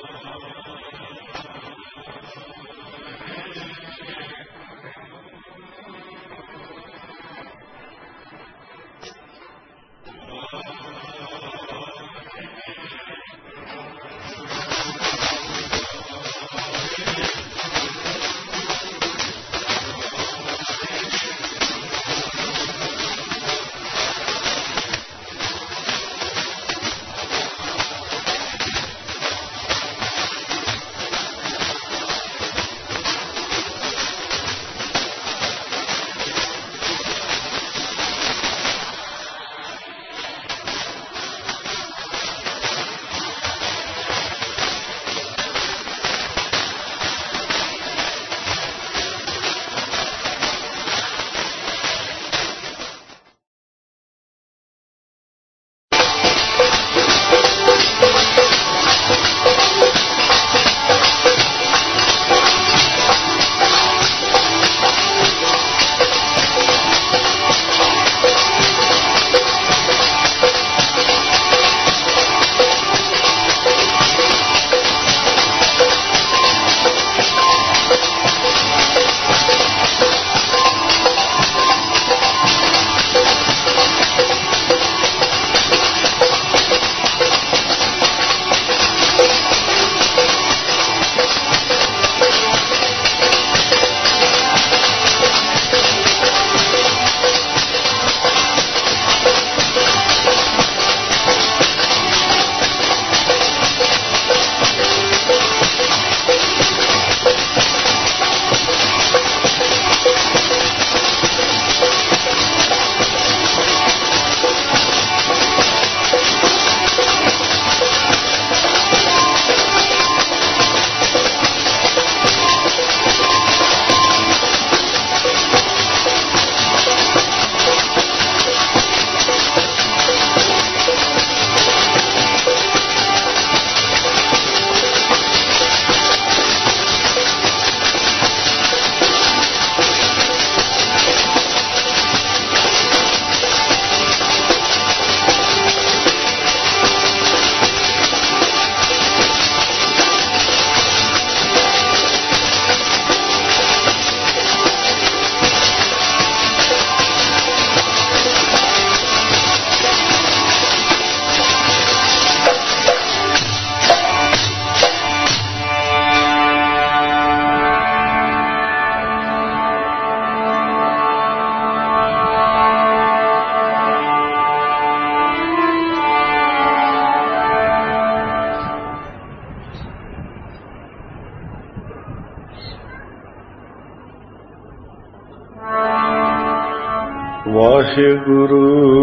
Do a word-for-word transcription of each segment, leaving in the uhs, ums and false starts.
ਵਾਹਿਗੁਰੂ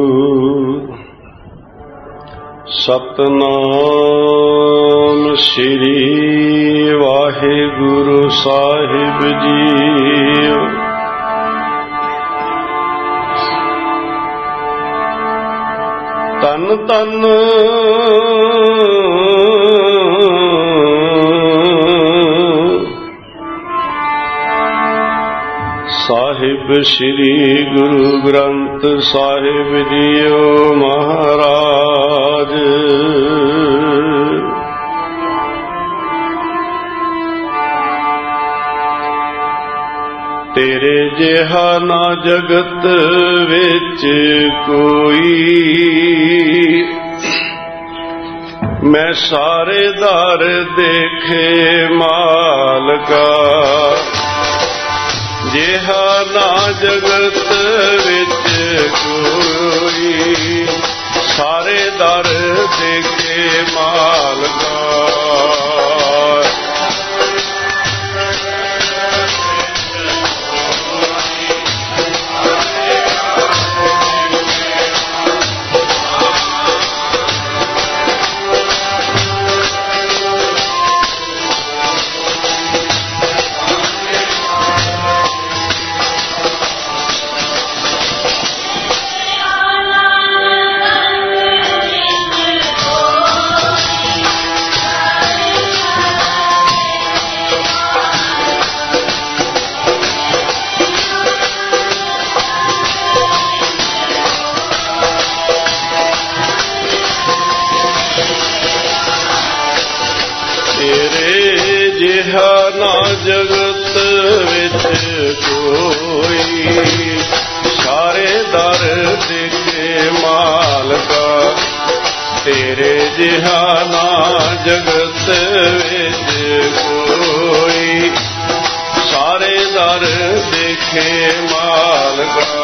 ਸਤਨਾਮ ਸ੍ਰੀ ਵਾਹਿਗੁਰੂ ਸਾਹਿਬ ਜੀ। ਤਨ ਤਨ ਸਾਹਿਬ ਸ੍ਰੀ ਗੁਰੂ ਗ੍ਰੰਥ ਸਾਹਿਬ ਜੀਓ ਮਹਾਰਾਜ। ਤੇਰੇ ਜਿਹਾ ਨਾ ਜਗਤ ਵਿੱਚ ਕੋਈ, ਮੈਂ ਸਾਰੇ ਦਰ ਦੇਖੇ ਮਾਲਕਾ। ਜਿਹਾ ਨਾ ਜਗਤ ਵਿੱਚ ਕੋਈ, ਸਾਰੇ ਦਰ ਦੇਖੇ ਮਾਲਕਾ। ਜਿਹਾ ਨਾ ਜਗਤ ਵਿੱਚ ਕੋਈ, ਸਾਰੇ ਦਰ ਦੇਖੇ ਮਾਲਕਾ, ਤੇਰੇ ਜਿਹਾ ਨਾ ਜਗਤ ਵਿੱਚ ਕੋਈ, ਸਾਰੇ ਦਰ ਦੇਖੇ ਮਾਲਕਾ।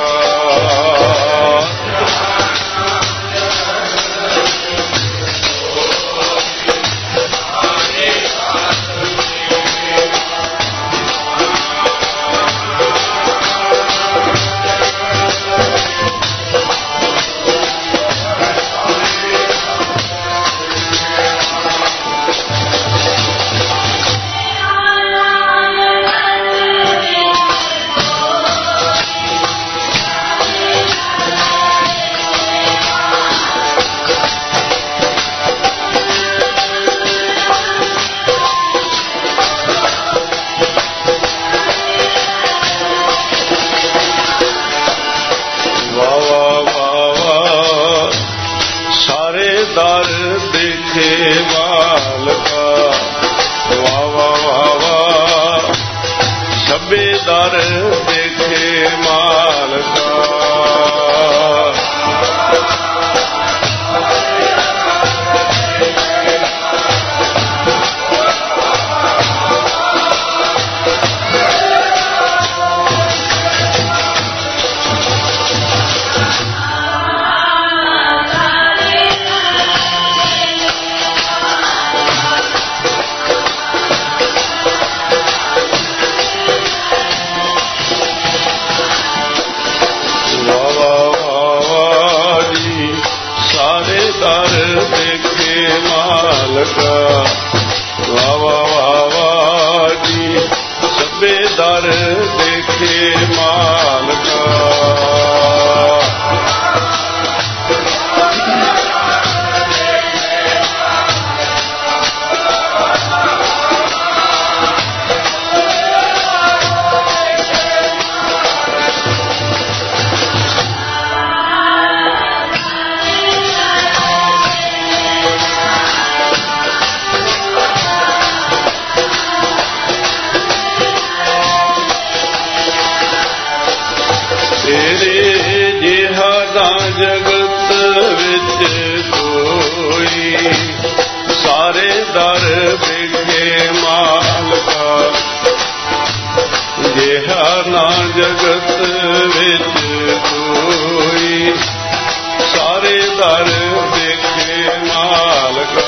ਦਰ ਦੇਖੇ ਮਾਲਕਾ, ਵਾਹ ਵਾਹ ਵਾਹ ਵਾਹ, ਸਭੇ ਦਰ ਦੇਖੇ ਮਾਲਕਾ। ਵਾਹ ਵਾਹ ਵਾਹ ਜੀ, ਸਭੇ ਦਰ ਦੇਖੇ ਮਾਲਕਾ। ਤੇਰੇ ਜਿਹਾ ਨਾ ਜਗਤ ਵਿੱਚ ਕੋਈ, ਸਾਰੇ ਦਰ ਦੇਖੇ ਮਾਲਕਾ, ਜਿਹਾ ਨਾ ਜਗਤ ਵਿੱਚ ਕੋਈ, ਸਾਰੇ ਦਰ ਦੇਖੇ ਮਾਲਕਾ।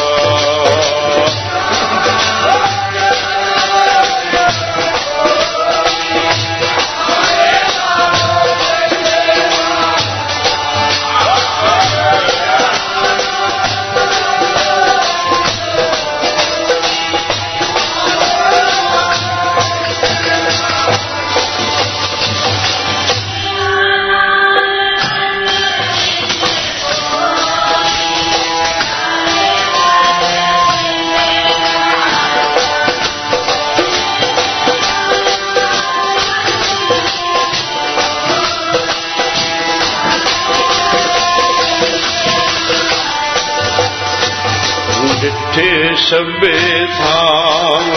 ਜਿੱਥੇ ਸਭੇ ਥਾਮ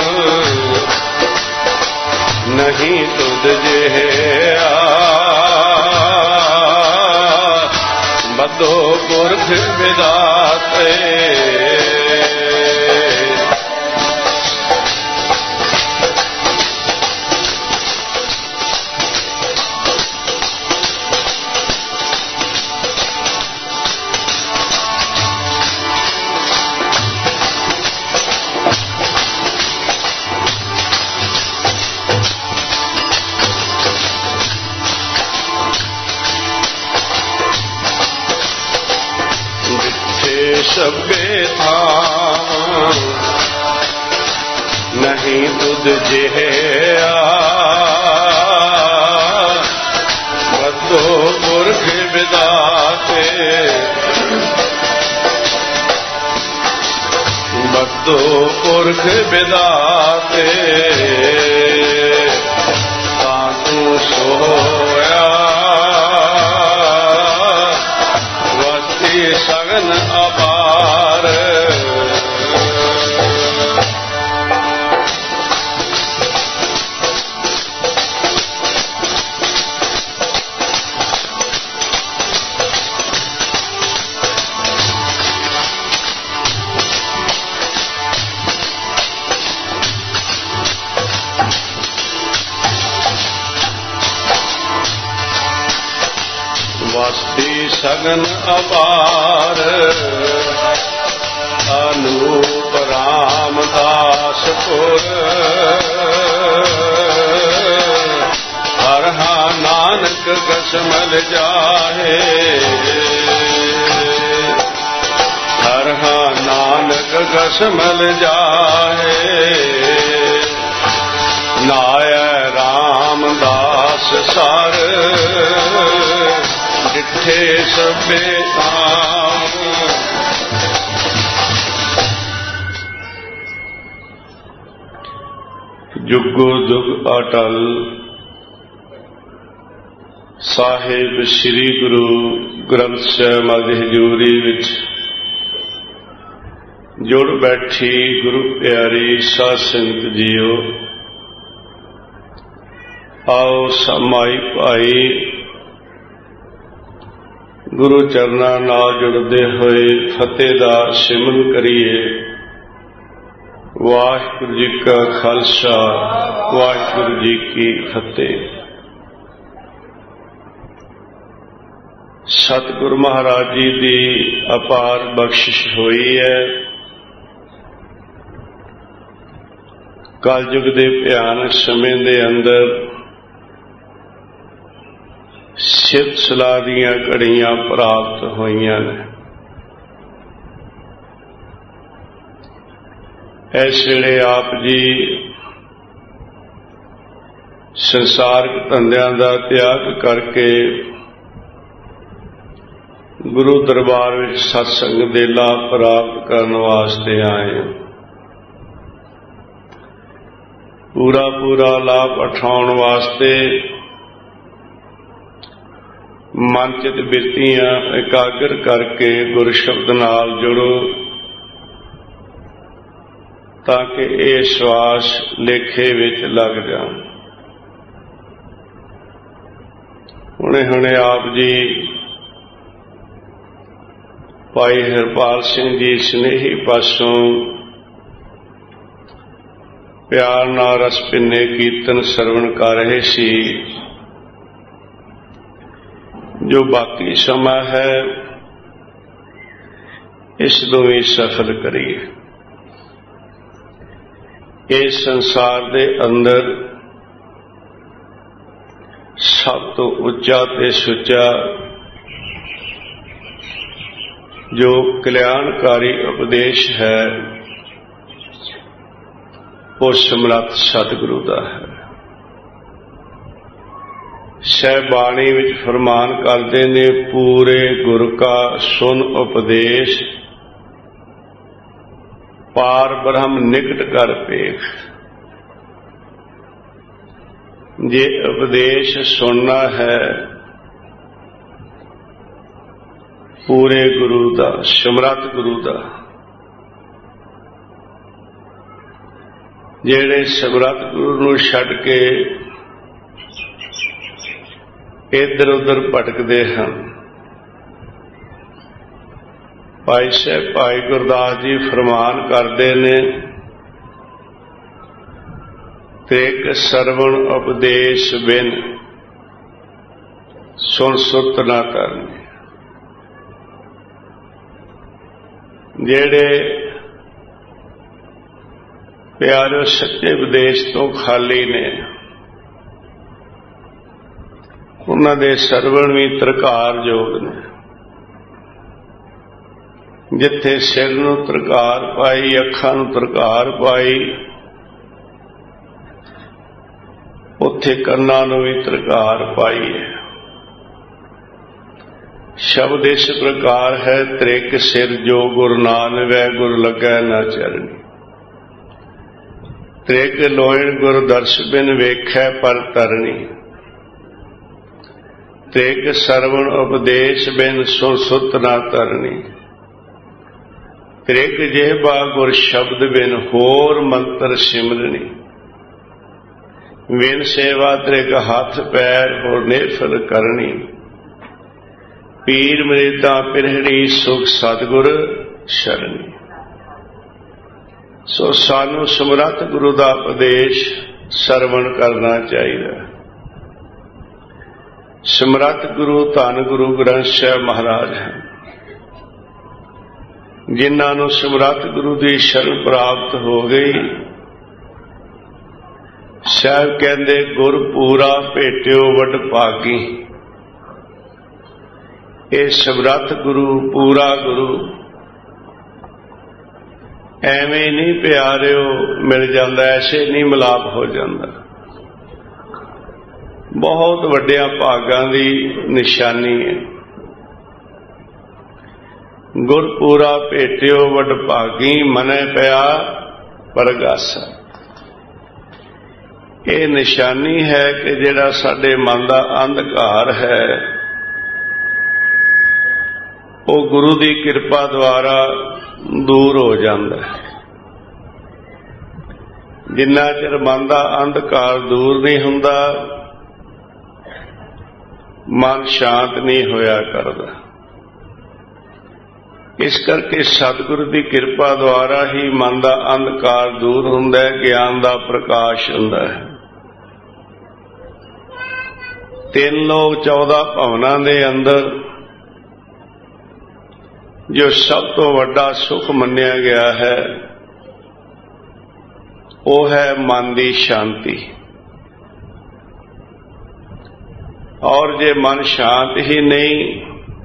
ਨਹੀਂ ਤੁਧ ਜਿਹਾ, ਬੱਧੋ ਪੁਰਖ ਵਿਦਾਤੇ, ਸਭੇ ਥਾਮ ਨਹੀਂ ਤੁਧ ਜਿਹਾ, ਬੱਧੋ ਪੁਰਖ ਵਿਦਾਤੇ, ਬੱਧੋ ਪੁਰਖ ਵਿਦਾਤੇ, ਤਾਂ ਤੂੰ ਸੋਇਆ ਵਸਤੀ ਸਗਨ ਅਪਾਰ। लगन अपार अनूप रामदास पुर हरहा नानक कसमल जाहे हरहा नानक कसमल जाहे नाय रामदास सार जिथे सबे काम जुगो जुग अटल ਸਾਹਿਬ ਸ੍ਰੀ ਗੁਰੂ ਗ੍ਰੰਥ ਸਾਹਿਬ ਦੀ ਹਜ਼ੂਰੀ ਵਿੱਚ ਜੁੜ ਬੈਠੀ ਗੁਰੂ ਪਿਆਰੀ ਸਾਧ ਸੰਗਤ ਜੀਓ, ਆਓ ਸਮਾਈ ਭਾਈ ਗੁਰੂ ਚਰਨਾਂ ਨਾਲ ਜੁੜਦੇ ਹੋਏ ਫਤਿਹ ਦਾ ਸਿਮਰਨ ਕਰੀਏ। ਵਾਹਿਗੁਰੂ ਜੀ ਕਾ ਖਾਲਸਾ, ਵਾਹਿਗੁਰੂ ਜੀ ਕੀ ਫਤਿਹ। ਸਤਿਗੁਰੂ ਮਹਾਰਾਜ ਜੀ ਦੀ ਅਪਾਰ ਬਖਸ਼ਿਸ਼ ਹੋਈ ਹੈ। ਕਲਯੁਗ ਦੇ ਭਿਆਨਕ ਸਮੇਂ ਦੇ ਅੰਦਰ ਸਿੱਧ ਸਲਾਹ ਦੀਆਂ ਘੜੀਆਂ ਪ੍ਰਾਪਤ ਹੋਈਆਂ ਨੇ। ਇਸ ਵੇਲੇ ਆਪ ਜੀ ਸੰਸਾਰਕ ਧੰਦਿਆਂ ਦਾ ਤਿਆਗ ਕਰਕੇ ਗੁਰੂ ਦਰਬਾਰ ਵਿੱਚ ਸਤਸੰਗ ਦੇ ਲਾਭ ਪ੍ਰਾਪਤ ਕਰਨ ਵਾਸਤੇ ਆਏ। ਪੂਰਾ ਪੂਰਾ ਲਾਭ ਉਠਾਉਣ ਵਾਸਤੇ ਮਨ ਚਿਤ ਬਿਰਤੀਆਂ ਇਕਾਗਰ ਕਰਕੇ ਗੁਰ ਸ਼ਬਦ ਨਾਲ ਜੁੜੋ, ਤਾਂ ਕਿ ਇਹ ਸਵਾਸ ਲੇਖੇ ਵਿੱਚ ਲੱਗ ਜਾਣ। ਹੁਣੇ ਹੁਣੇ ਆਪ ਜੀ ਭਾਈ ਹਰਪਾਲ ਸਿੰਘ ਜੀ ਸਨੇਹੀ ਪਾਸੋਂ ਪਿਆਰ ਨਾਲ ਰਸ ਪਿੰਨੇ ਕੀਰਤਨ ਸਰਵਣ ਕਰ ਰਹੇ ਸੀ। ਜੋ ਬਾਕੀ ਸਮਾਂ ਹੈ ਇਸ ਨੂੰ ਵੀ ਸਫਲ ਕਰੀਏ। ਇਸ ਸੰਸਾਰ ਦੇ ਅੰਦਰ ਸਭ ਤੋਂ ਉੱਚਾ ਤੇ ਸੁੱਚਾ ਜੋ ਕਲਿਆਣਕਾਰੀ ਉਪਦੇਸ਼ ਹੈ ਉਹ ਸਮਰੱਥ ਸਤਿਗੁਰੂ ਦਾ ਹੈ। ਸਹਿਬਾਣੀ ਵਿੱਚ ਫਰਮਾਨ ਕਰਦੇ ਨੇ, ਪੂਰੇ ਗੁਰ ਕਾ ਸੁਨ ਉਪਦੇਸ਼ ਪਾਰ ਬ੍ਰਹਮ ਨਿਕਟ ਕਰ ਪੇਖ। ਜੇ ਉਪਦੇਸ਼ ਸੁਣਨਾ ਹੈ ਪੂਰੇ ਗੁਰੂ ਦਾ, ਸਮਰੱਥ ਗੁਰੂ ਦਾ, ਜਿਹੜੇ ਸਮਰੱਥ ਗੁਰੂ ਨੂੰ ਛੱਡ ਕੇ ਇੱਧਰ ਉੱਧਰ ਭਟਕਦੇ ਹਨ। ਭਾਈ ਸਾਹਿਬ ਭਾਈ ਗੁਰਦਾਸ ਜੀ ਫਰਮਾਨ ਕਰਦੇ ਨੇ, ਤੇਕ ਸਰਵਣ ਉਪਦੇਸ਼ ਬਿਨ ਸੁਣ ਸੁਤ ਨਾ ਕਰਨੀ। ਜਿਹੜੇ ਪਿਆਰੇ ਸੱਚੇ ਉਪਦੇਸ਼ ਤੋਂ ਖਾਲੀ ਨੇ ਉਹਨਾਂ ਦੇ ਸਰਵਣ ਵੀ ਤਰਕਾਰਯੋਗ ਨੇ। ਜਿੱਥੇ ਸਿਰ ਨੂੰ ਤਰਕਾਰ ਪਾਈ, ਅੱਖਾਂ ਨੂੰ ਤਰਕਾਰ ਪਾਈ, ਉੱਥੇ ਕੰਨਾਂ ਨੂੰ ਵੀ ਤਰਕਾਰ ਪਾਈ ਹੈ। ਸ਼ਬਦ ਇਸ ਪ੍ਰਕਾਰ ਹੈ, ਤ੍ਰਿਕ ਸਿਰ ਜੋ ਗੁਰ ਨਾਨਵੈ ਗੁਰ ਲੱਗੈ ਨਾ ਚਰਨੀ। ਤ੍ਰਿਕ ਲੋਇਣ ਗੁਰ ਦਰਸ ਬਿਨ ਵੇਖੈ ਪਰ ਤਰਨੀ। ਤ੍ਰਿਕ ਸਰਵਣ ਉਪਦੇਸ਼ ਬਿਨ ਸੁਣ ਸੁਤ ਨਾ ਤਰਨੀ। ਤ੍ਰਿਕ ਜਿਹਬਾ ਗੁਰ ਸ਼ਬਦ ਬਿਨ ਹੋਰ ਮੰਤਰ ਸਿਮਰਨੀ। ਬਿਨ ਸੇਵਾ ਤ੍ਰਿਕ ਹੱਥ ਪੈਰ ਹੋਰ ਨਿਰਫਲ ਕਰਨੀ। ਪੀਰ ਮਰੇਤਾ ਪਿਰਹੜੀ ਸੁਖ ਸਤਿਗੁਰ ਸ਼ਰਣੀ। ਸੋ ਸਾਨੂੰ ਸਮਰੱਥ ਗੁਰੂ ਦਾ ਉਪਦੇਸ਼ ਸਰਵਣ ਕਰਨਾ ਚਾਹੀਦਾ। ਸਿਮਰਤ ਗੁਰੂ ਧੰਨ ਗੁਰੂ ਗ੍ਰੰਥ ਸਾਹਿਬ ਮਹਾਰਾਜ ਹੈ। ਜਿਨ੍ਹਾਂ ਨੂੰ ਸਿਮਰਤ ਗੁਰੂ ਦੀ ਸ਼ਰਨ ਪ੍ਰਾਪਤ ਹੋ ਗਈ, ਸਾਹਿਬ ਕਹਿੰਦੇ ਗੁਰ ਪੂਰਾ ਭੇਟਿਓ ਵਡ ਭਾਗੀ। ਇਹ ਸਿਮਰਤ ਗੁਰੂ, ਪੂਰਾ ਗੁਰੂ ਐਵੇਂ ਨਹੀਂ ਪਿਆਰਿਓ ਮਿਲ ਜਾਂਦਾ, ਐਸੇ ਨਹੀਂ ਮਿਲਾਪ ਹੋ ਜਾਂਦਾ। ਬਹੁਤ ਵੱਡਿਆਂ ਭਾਗਾਂ ਦੀ ਨਿਸ਼ਾਨੀ ਹੈ। ਗੁਰ ਪੂਰਾ ਭੇਟਿਓ ਵਡ ਭਾਗੀ, ਮਨੈ ਪਿਆ ਪਰਗਾਸਾ। ਇਹ ਨਿਸ਼ਾਨੀ ਹੈ ਕਿ ਜਿਹੜਾ ਸਾਡੇ ਮਨ ਦਾ ਅੰਧਕਾਰ ਹੈ ਉਹ ਗੁਰੂ ਦੀ ਕਿਰਪਾ ਦੁਆਰਾ ਦੂਰ ਹੋ ਜਾਂਦਾ ਹੈ। ਜਿੰਨਾ ਚਿਰ ਮਨ ਦਾ ਅੰਧਕਾਰ ਦੂਰ ਨਹੀਂ ਹੁੰਦਾ, ਮਨ ਸ਼ਾਂਤ ਨਹੀਂ ਹੋਇਆ ਕਰਦਾ। ਇਸ ਕਰਕੇ ਸਤਿਗੁਰੂ ਦੀ ਕਿਰਪਾ ਦੁਆਰਾ ਹੀ ਮਨ ਦਾ ਅੰਧਕਾਰ ਦੂਰ ਹੁੰਦਾ ਹੈ, ਗਿਆਨ ਦਾ ਪ੍ਰਕਾਸ਼ ਹੁੰਦਾ ਹੈ। ਤਿੰਨ ਲੋਕ ਚੌਦਾਂ ਭਵਨਾਂ ਦੇ ਅੰਦਰ ਜੋ ਸਭ ਤੋਂ ਵੱਡਾ ਸੁੱਖ ਮੰਨਿਆ ਗਿਆ ਹੈ ਉਹ ਹੈ ਮਨ ਦੀ ਸ਼ਾਂਤੀ। ਔਰ ਜੇ ਮਨ ਸ਼ਾਂਤ ਹੀ ਨਹੀਂ,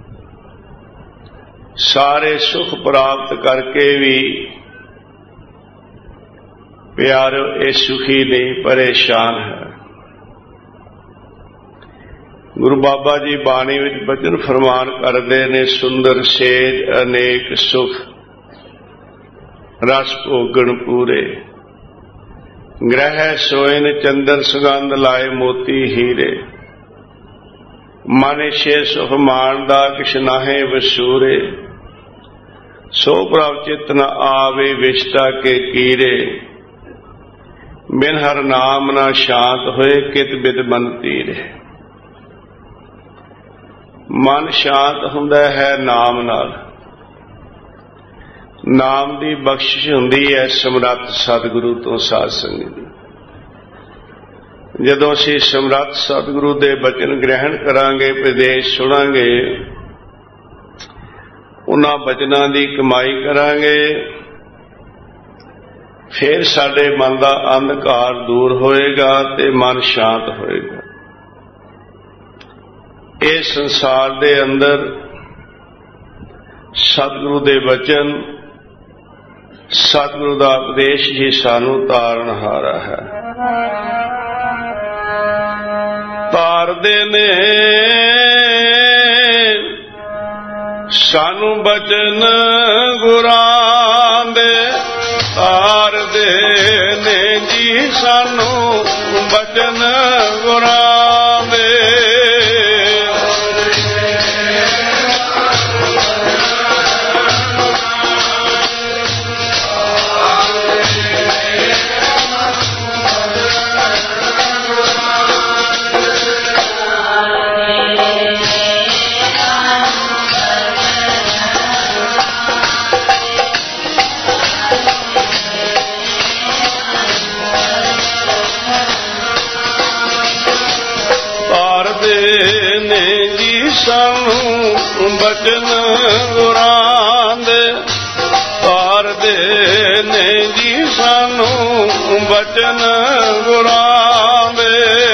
ਸਾਰੇ ਸੁੱਖ ਪ੍ਰਾਪਤ ਕਰਕੇ ਵੀ ਪਿਆਰੋ ਇਹ ਸੁਖੀ ਨਹੀਂ, ਪਰੇਸ਼ਾਨ ਹੈ। ਗੁਰੂ ਬਾਬਾ ਜੀ ਬਾਣੀ ਵਿੱਚ ਬਚਨ ਫਰਮਾਨ ਕਰਦੇ ਨੇ, ਸੁੰਦਰ ਸੇਜ ਅਨੇਕ ਸੁਖ ਰਸ ਭੋਗਣ ਪੂਰੇ, ਗ੍ਰਹਿ ਸੋਇਨ ਚੰਦਰ ਸੁਗੰਧ ਲਾਏ ਮੋਤੀ ਹੀਰੇ, ਮਨ ਛੇ ਸੁਖ ਮਾਣਦਾ ਕਿਛ ਨਾਹੇ ਵਸੂਰੇ, ਸੋ ਪ੍ਰਭ ਚਿਤ ਨ ਆਵੇ ਵਿਸ਼ਟਾ ਕੇ ਕੀਰੇ, ਬਿਨ ਹਰ ਨਾਮ ਨਾ ਸ਼ਾਂਤ ਹੋਏ ਕਿਤ ਬਿਦ ਮਨ ਤੀਰੇ। ਮਨ ਸ਼ਾਂਤ ਹੁੰਦਾ ਹੈ ਨਾਮ ਨਾਲ। ਨਾਮ ਦੀ ਬਖਸ਼ਿਸ਼ ਹੁੰਦੀ ਹੈ ਸਮਰੱਥ ਸਤਿਗੁਰੂ ਤੋਂ, ਸਾਧ ਸੰਗਤ ਦੀ। ਜਦੋਂ ਅਸੀਂ ਸਮਰੱਥ ਸਤਿਗੁਰੂ ਦੇ ਬਚਨ ਗ੍ਰਹਿਣ ਕਰਾਂਗੇ, ਉਪਦੇਸ਼ ਸੁਣਾਂਗੇ, ਉਹਨਾਂ ਬਚਨਾਂ ਦੀ ਕਮਾਈ ਕਰਾਂਗੇ, ਫਿਰ ਸਾਡੇ ਮਨ ਦਾ ਅੰਧਕਾਰ ਦੂਰ ਹੋਏਗਾ ਤੇ ਮਨ ਸ਼ਾਂਤ ਹੋਏਗਾ। ਇਹ ਸੰਸਾਰ ਦੇ ਅੰਦਰ ਸਤਿਗੁਰੂ ਦੇ ਬਚਨ, ਸਤਿਗੁਰੂ ਦਾ ਉਪਦੇਸ਼ ਹੀ ਸਾਨੂੰ ਤਾਰਨਹਾਰਾ ਹੈ। ਤਾਰਦੇ ਨੇ ਸਾਨੂੰ ਬਚਨ ਗੁਰਾਂ ਦੇ, ਤਾਰਦੇ ਨੇ ਜੀ ਸਾਨੂੰ ਬਚਨ ਗੁਰਾਂ ਦੇ। ਸਾਨੂੰ ਬਚਨ ਗੁਰਾਂ ਦੇ, ਤਾਰਦੇ ਨੇ ਜੀ ਸਾਨੂੰ ਬਚਨ ਗੁਰਾਂ ਦੇ।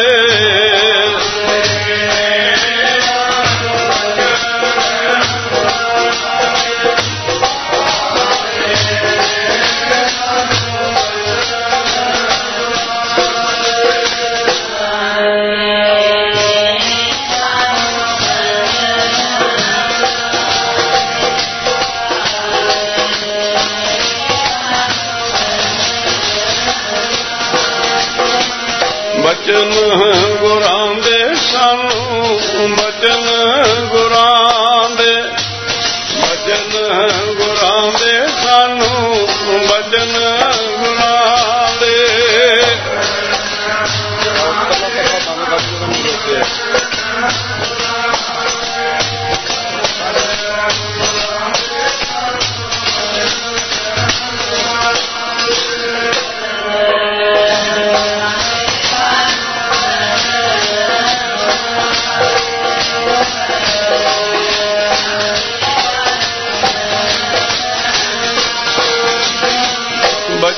ਬਚਨ ਗੁਰਾਂ ਦੇ ਸਾਨੂੰ ਬਚਨ ਗੁਰਾਂ ਦੇ, ਬਚਨ ਗੁਰਾਂ ਦੇ ਸਾਨੂੰ ਬਚਨ ਗੁਰਾਂ ਦੇ।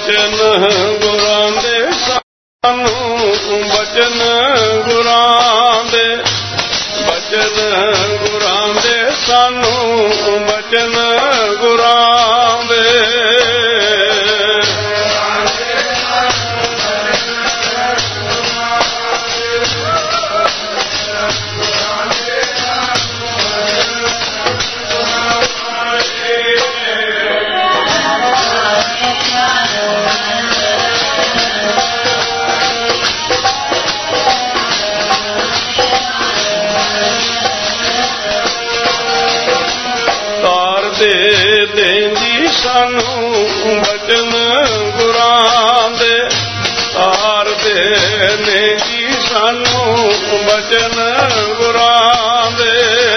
ਬਚਨ ਗੁਰਾਂ ਦੇ ਸਾਨੂੰ ਬਚਨ ਗੁਰਾਂ ਦੇ ਬਚਨ ਗੁਰਾਂ ਦੇ ਸਾਨੂੰ ਬਚਨ ਗੁਰਾਂ ਦੇ ਦੇਂਦੀ ਸਾਨੂੰ ਬਚਨ ਗੁਰਾਂ ਦੇ ਤਾਰ ਦੇਂਦੀ ਸਾਨੂੰ ਬਚਨ ਗੁਰਾਂ ਦੇ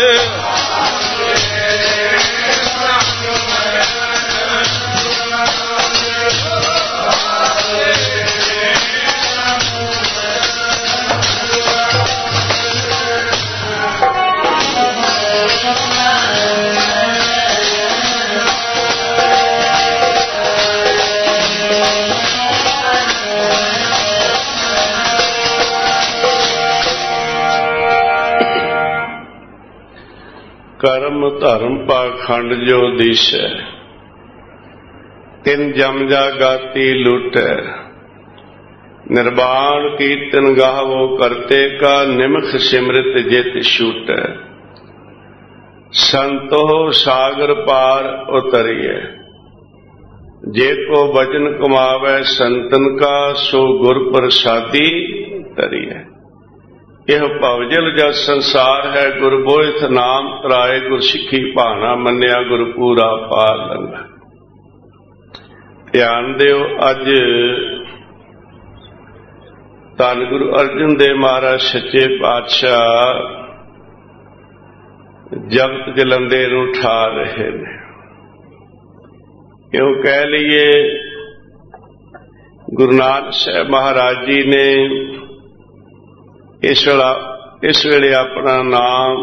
ਕਰਮ ਧਰਮ ਪਾਖੰਡ ਜੋ ਦਿਸ਼ੈ ਤਿਨ ਜਮ ਜਾ ਗਾਤੀ ਲੁਟੈ ਨਿਰਵਾਣ ਕੀਰਤਨ ਗਾਵੋ ਕਰਤੇ ਕਾ ਨਿਮਖ ਸਿਮਰਤ ਜਿਤ ਛੂਟੈ ਸੰਤੋ ਸਾਗਰ ਪਾਰ ਉਤਰੀਐ ਜੇ ਕੋ ਬਚਨ ਕਮਾਵੈ ਸੰਤਨ ਕਾ ਸੋ ਗੁਰ ਪ੍ਰਸਾਦੀ ਤਰੀਐ ਇਹ ਭਵਜਲ ਜਦ ਸੰਸਾਰ ਹੈ ਗੁਰ ਬੋਇਥ ਨਾਮ ਤਰਾਏ ਗੁਰ ਸਿੱਖੀ ਭਾਣਾ ਮੰਨਿਆ ਗੁਰ ਪੂਰਾ ਪਾਰ ਲੰਘਾ। ਧਿਆਨ ਦਿਓ ਅੱਜ ਧੰਨ ਗੁਰੂ ਅਰਜਨ ਦੇਵ ਮਹਾਰਾਜ ਸੱਚੇ ਪਾਤਸ਼ਾਹ ਜਗਤ ਜਲੰਦੇ ਨੂੰ ਠਾ ਰਹੇ ਨੇ। ਕਿਉਂ ਕਹਿ ਲਈਏ ਗੁਰੂ ਨਾਨਕ ਸਾਹਿਬ ਮਹਾਰਾਜ ਜੀ ਨੇ ਇਸ ਵੇਲਾ ਇਸ ਵੇਲੇ ਆਪਣਾ ਨਾਮ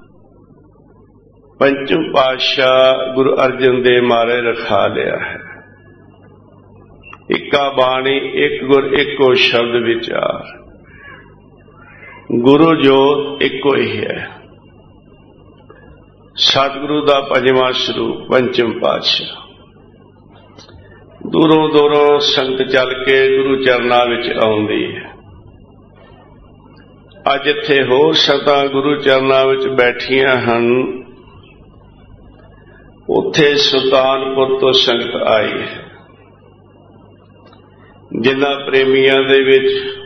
ਪੰਚਮ ਪਾਤਸ਼ਾਹ ਗੁਰੂ ਅਰਜਨ ਦੇਵ ਮਹਾਰਾਜ ਰਖਾ ਲਿਆ ਹੈ। ਇੱਕਾ ਬਾਣੀ ਇੱਕ ਗੁਰ ਇੱਕੋ ਸ਼ਬਦ ਵਿਚਾਰ ਗੁਰੂ ਜੋਤ ਇੱਕੋ ਹੀ ਹੈ। ਸਤਿਗੁਰੂ ਦਾ ਪੰਜਵਾਂ ਸਰੂਪ ਪੰਚਮ ਪਾਤਸ਼ਾਹ ਦੂਰੋਂ ਦੂਰੋਂ ਸੰਗਤ ਚੱਲ ਕੇ ਗੁਰੂ ਚਰਨਾਂ ਵਿੱਚ ਆਉਂਦੀ ਹੈ। ਅੱਜ ਇੱਥੇ ਹੋਰ ਸੰਗਤਾਂ ਗੁਰੂ ਚਰਨਾਂ ਵਿੱਚ ਬੈਠੀਆਂ ਹਨ। ਉੱਥੇ ਸੁਲਤਾਨਪੁਰ ਤੋਂ ਸੰਗਤ ਆਈ ਹੈ ਜਿਨ੍ਹਾਂ ਪ੍ਰੇਮੀਆਂ ਦੇ ਵਿੱਚ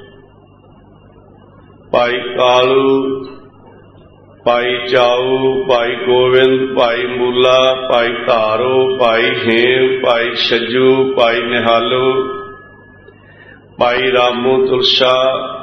ਭਾਈ ਕਾਲੂ, ਭਾਈ ਚਾਊ, ਭਾਈ ਗੋਬਿੰਦ, ਭਾਈ ਮੂਲਾ, ਭਾਈ ਧਾਰੋ, ਭਾਈ ਹੇਮ, ਭਾਈ ਛੱਜੂ, ਭਾਈ ਨਿਹਾਲੂ, ਭਾਈ ਰਾਮੂ ਤੁਲਸਾ,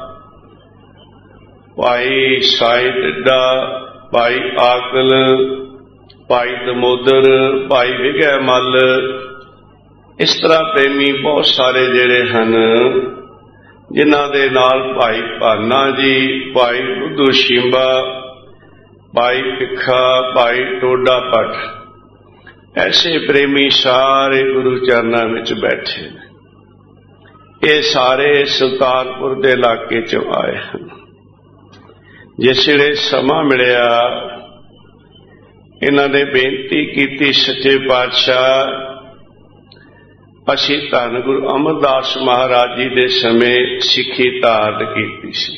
ਭਾਈ ਸਾਈ ਢਿੱਡਾ, ਭਾਈ ਆਕਲ, ਭਾਈ ਦਮੋਦਰ, ਭਾਈ ਵਿਗੈ ਮੱਲ, ਇਸ ਤਰ੍ਹਾਂ ਪ੍ਰੇਮੀ ਬਹੁਤ ਸਾਰੇ ਜਿਹੜੇ ਹਨ ਜਿਨ੍ਹਾਂ ਦੇ ਨਾਲ ਭਾਈ ਭਾਨਾ ਜੀ, ਭਾਈ ਬੁੱਧੂ ਸ਼ਿੰਬਾ, ਭਾਈ ਭਿੱਖਾ, ਭਾਈ ਟੋਡਾ ਭੱਟ, ਐਸੇ ਪ੍ਰੇਮੀ ਸਾਰੇ ਗੁਰੂ ਚਰਨਾਂ ਵਿੱਚ ਬੈਠੇ ਨੇ। ਇਹ ਸਾਰੇ ਸੁਲਤਾਨਪੁਰ ਦੇ ਇਲਾਕੇ ਚੋਂ ਆਏ ਹਨ। ਜਿਸ ਵੇਲੇ ਸਮਾਂ ਮਿਲਿਆ ਇਹਨਾਂ ਨੇ ਬੇਨਤੀ ਕੀਤੀ ਸੱਚੇ ਪਾਤਸ਼ਾਹ ਅਸੀਂ ਧੰਨ ਗੁਰੂ ਅਮਰਦਾਸ ਮਹਾਰਾਜ ਜੀ ਦੇ ਸਮੇਂ ਸਿੱਖੀ ਧਾਰਨ ਕੀਤੀ ਸੀ।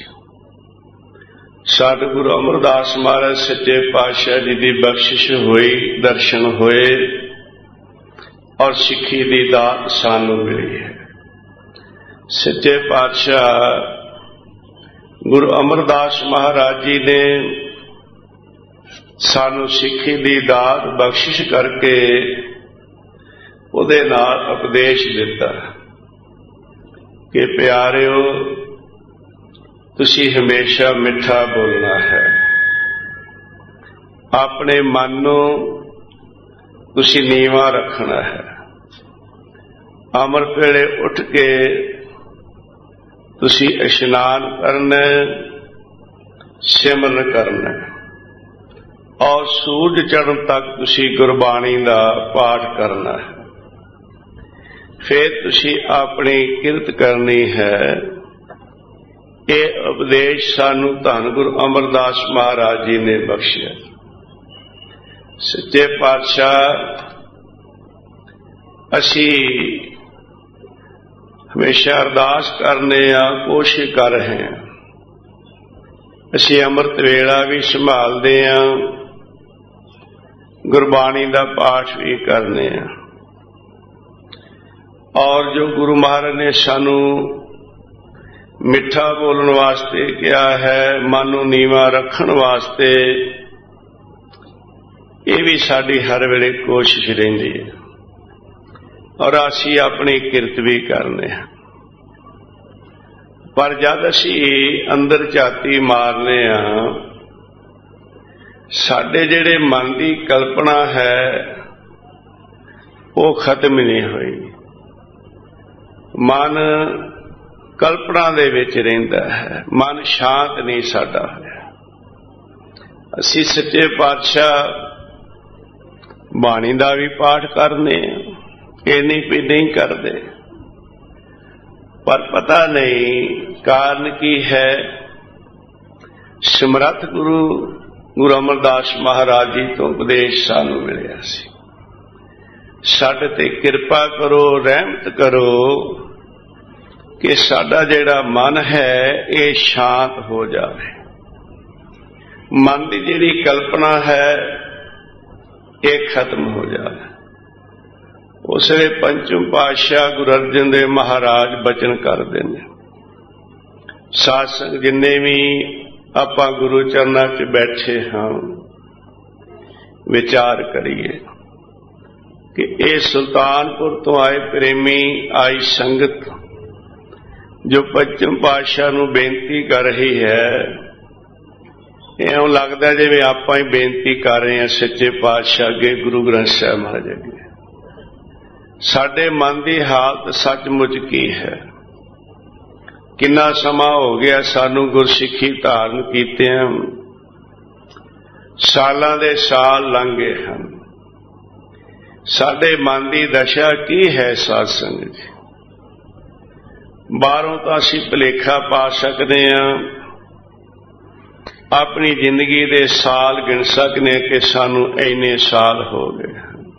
ਸਤਿਗੁਰੂ ਅਮਰਦਾਸ ਮਹਾਰਾਜ ਸੱਚੇ ਪਾਤਸ਼ਾਹ ਜੀ ਦੀ ਬਖਸ਼ਿਸ਼ ਹੋਈ, ਦਰਸ਼ਨ ਹੋਏ ਔਰ ਸਿੱਖੀ ਦੀ ਦਾਤ ਸਾਨੂੰ ਮਿਲੀ ਹੈ। ਸੱਚੇ ਪਾਤਸ਼ਾਹ ਗੁਰੂ ਅਮਰਦਾਸ ਮਹਾਰਾਜ ਜੀ ਨੇ ਸਾਨੂੰ ਸਿੱਖੀ ਦੀ ਦਾਤ ਬਖਸ਼ਿਸ਼ ਕਰਕੇ ਉਹਦੇ ਨਾਲ ਉਪਦੇਸ਼ ਦਿੱਤਾ ਕਿ ਪਿਆਰਿਓ ਤੁਸੀਂ ਹਮੇਸ਼ਾ ਮਿੱਠਾ ਬੋਲਣਾ ਹੈ, ਆਪਣੇ ਮਨ ਨੂੰ ਤੁਸੀਂ ਨੀਵਾਂ ਰੱਖਣਾ ਹੈ, ਅੰਮ੍ਰਿਤ ਵੇਲੇ ਉੱਠ ਕੇ ਤੁਸੀਂ ਇਸ਼ਨਾਨ ਕਰਨਾ, ਸਿਮਰਨ ਕਰਨਾ ਔਰ ਸੂਰਜ ਚੜ੍ਹਨ ਤੱਕ ਤੁਸੀਂ ਗੁਰਬਾਣੀ ਦਾ ਪਾਠ ਕਰਨਾ ਹੈ। फिर तुसी अपनी किरत करनी है। ये उपदेश सानू धन गुरु अमरदास महाराज जी ने बख्शिया। सच्चे पातशाह असी हमेशा अरदास करने आ, कोशिश कर रहे हैं। असी अमृत वेला भी संभालते हैं, गुरबाणी का पाठ भी करने हैं। और जो गुरु महाराज ने सानू मिठा बोलने वास्ते क्या है, मन नूं नीवा रखण वास्ते, ये भी साडी हर वेले कोशिश रहिंदी है। और असी अपनी किरत भी करने हैं। पर जद असी अंदर झाती मारने आ, साडे जिहड़े मन की कल्पना है वो खत्म ही नहीं हुई। मन कल्पना दे विच रहिंदा है, मन शांत नहीं साडा होया। असी सच्चे पातशाह बाणी दा भी पाठ करने, ये नहीं भी नहीं करते, पर पता नहीं कारण की है। समर्थ गुरु गुरु अमरदास महाराज जी तो उपदेश सानू मिलिया सी, साडे ते किरपा करो, रहमत करो कि साडा जिहड़ा मन है ये शांत हो जाए। मन की जिहड़ी कल्पना है ये खत्म हो जाए। उस वे पंचम पातशाह गुरु अर्जन देव महाराज बचन करते हैं। साध संग जिन्ने भी आपां गुरु चरनां च बैठे हाँ, विचार करिए कि ये सुल्तानपुर तो आए प्रेमी आई संगत जो पंचम पातशाह नूं बेनती कर रही है, इउं लगदा जिवें आपां ही बेनती कर रहे हैं सच्चे पातशाह अगे, गुरु ग्रंथ साहिब महाराज अगे। साडे मन की हालत सचमुच की है। किन्ना समा हो गया सानू गुरसिੱਖੀ धारण कीते, सालां दे साल लंघ गए हैं। साडे मन की दशा की है साध संगत जी? बाहरों तो असी भुलेखा पा सकते हैं, अपनी जिंदगी दे साल गिन सकने कि सानू इन्ने साल हो गए।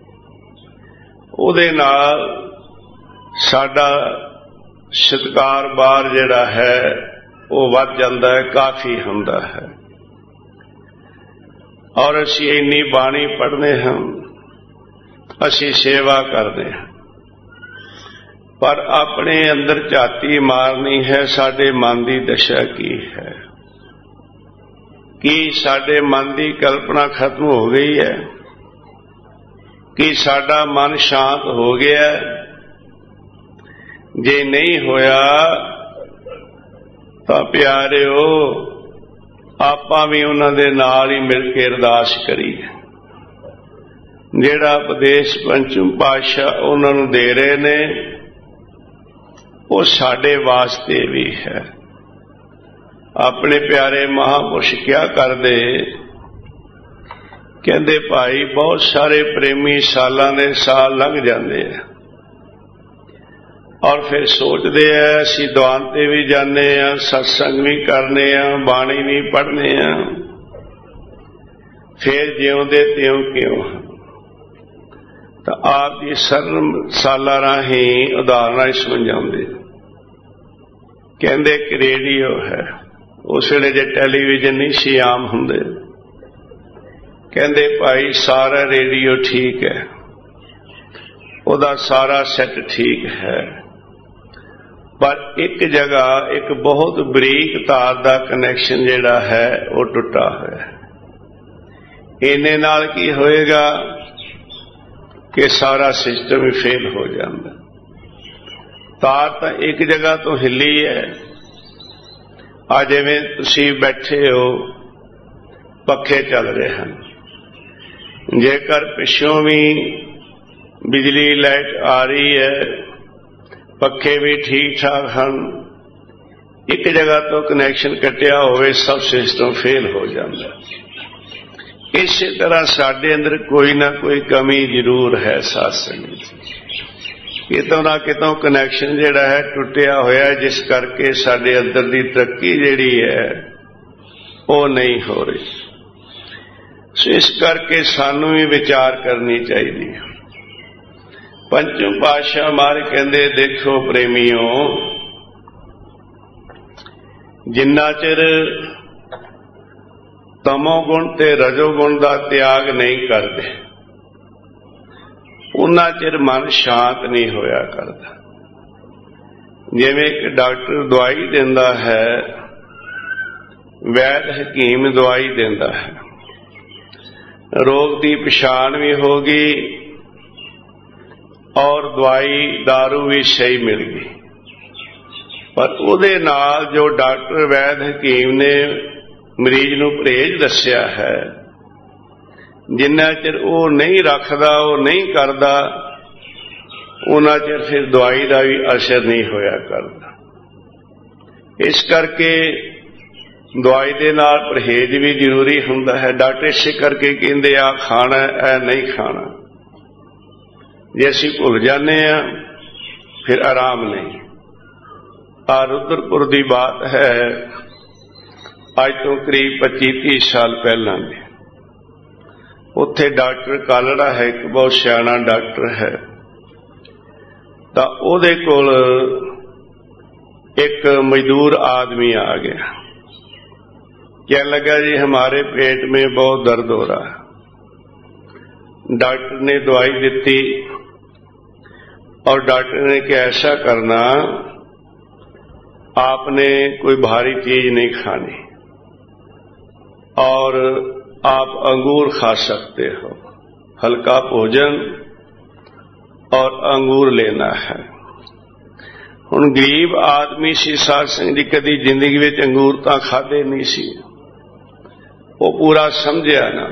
उहदे नाल साडा सत्कार बार जिहड़ा है वो वध जांदा है, काफी हुंदा है। और असी इन्नी बाणी पढ़ने हैं, असी सेवा करते हैं, पर अपने अंदर झाती मारनी है साडे मन की दशा की है। कि साडे मन की कल्पना खत्म हो गई है, कि साडा मन शांत हो गया? जे नहीं होया तो प्यारिओ आपां भी उन्हां दे नाल ही मिल के अरदास करिए। जिहड़ा उपदेश पंचम पातशाह उन्हां नूं दे रहे ने वो साडे वास्ते भी है। अपने प्यारे महापुरुष क्या करदे, कहंदे भाई बहुत सारे प्रेमी सालां दे साल लंघ जाते हैं और फिर सोचते हैं असीं दीवान ते भी जाने, सत्संग भी करने, बाणी भी पढ़ने, फिर जिउंदे त्यों क्यों? तो आप जी सरल सालां राहीं उदाहरण समझाउंदे। कहंदे कि रेडियो है, उस वेले जे टैलीविजन नहीं सी आम हुंदे, कहंदे भाई सारा रेडियो ठीक है, उहदा सारा सेट ठीक है, पर एक जगह एक बहुत बरीक तार का कनैक्शन जिहड़ा है वो टुटा हुआ है। इन्ने नाल की होएगा कि सारा सिस्टम ही फेल हो जाता। तार तो एक जगह तो हिली है। आ जिवें तुसीं बैठे हो, पखे चल रहे हैं, जेकर पिछों भी बिजली लाइट आ रही है, पखे भी ठीक ठाक हैं, एक जगह तो कनैक्शन कटिया होवे सब सिस्टम फेल हो जाता। इस तरह साडे अंदर कोई ना कोई कमी जरूर है। साथ संगत कितों ना कितों कनैक्शन जिहड़ा है टुटिया होया, जिस करके साडे अंदर दी तरक्की जिहड़ी है वो नहीं हो रही। सो इस करके सानू भी विचार करनी चाहिए। पंचम पातशाह महाराज कहंदे, देखो प्रेमियों, जिन्ना चिर तमोगुण ते रजोगुण का त्याग नहीं करते उन्ना चिर मन शांत नहीं होया करता। जिवें एक डॉक्टर दवाई देंदा है, वैद हकीम दवाई देंदा है, रोग की पछाण भी होगी और दवाई दारू भी सही मिल गई, पर उहदे नाल जो डॉक्टर वैद हकीम ने मरीज नूं परहेज दस्सिया है, जिन्ना चिर वो नहीं रखदा, वो नहीं करदा, उन्ना चिर फिर दवाई का भी असर नहीं होया करदा। इस करके दवाई दे नाल परहेज भी जरूरी हुंदा है। डॉक्टर इसे करके कहंदे आ खाना ऐ नहीं खाना, जे असीं भुल जाने आ फिर आराम नहीं। आ रुद्रपुर की बात है, अज तो करीब पच्ची तीस साल पहला की। उत्थे डॉक्टर कालड़ा है, एक बहुत सियाना डॉक्टर है, तो उहदे कोल एक मजदूर आदमी आ गया, कहने लगा जी हमारे पेट में बहुत दर्द हो रहा है। डॉक्टर ने दवाई दी और डॉक्टर ने क्या ऐसा करना, आपने कोई भारी चीज नहीं खानी और आप अंगूर खा सकते हो, हल्का भोजन और अंगूर लेना है। हुण गरीब आदमी सी, साध संगत जी कदी जिंदगी में अंगूर तां खाधे नहीं सी, वो पूरा समझिया ना।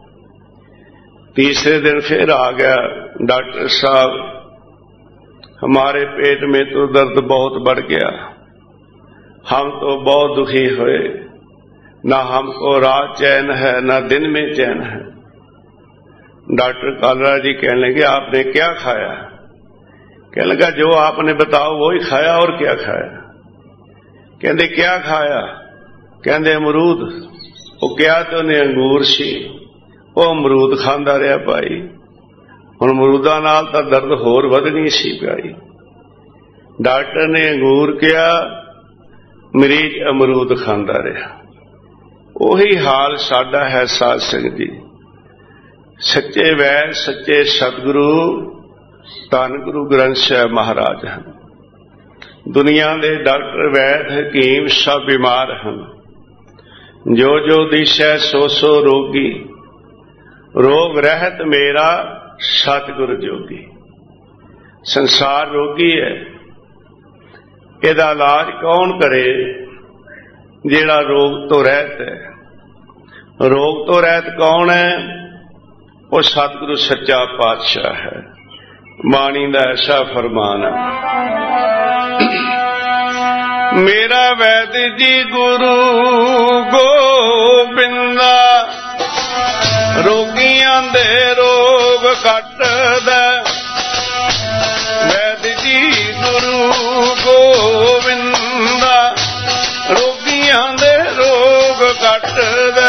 तीसरे दिन फिर आ गया, डॉक्टर साहब हमारे पेट में तो दर्द बहुत बढ़ गया, हम तो बहुत दुखी हुए, ना हमको रात चैन है ना दिन में चैन है। डॉक्टर कालरा जी कहने लगे आपने क्या खाया? कहने लगा जो आपने बताओ वो ही खाया, और क्या खाया? कहते क्या खाया? कहते अमरूद। वो क्या तो ने अंगूर सी, वो अमरूद खांदा रहा भाई। हुण अमरूदा नाल तां दर्द होर वधनी सी पाई। डॉक्टर ने अंगूर किया, मरीज अमरूद खांदा रहा। उही हाल साडा है साध संगत जी। सच्चे वैद सच्चे सतगुरु धन गुरु ग्रंथ साहिब महाराज हैं। दुनिया के डॉक्टर वैद हकीम सब बीमार हैं। जो जो दिशै सो सो रोगी, रोग रहत मेरा सतगुर जोगी। संसार रोगी है, इहदा इलाज कौन करे? जिहड़ा रोग तो रहत है। रोग तो रहत कौन है? वो सतगुरु सच्चा पातशाह है। बाणी दा ऐसा फरमान है, मेरा वैद जी गुरु गोबिंदा, रोगियां दे रोग कटदा। वैद जी गुरु गोबिंदा, रोगियां दे रोग कटदा।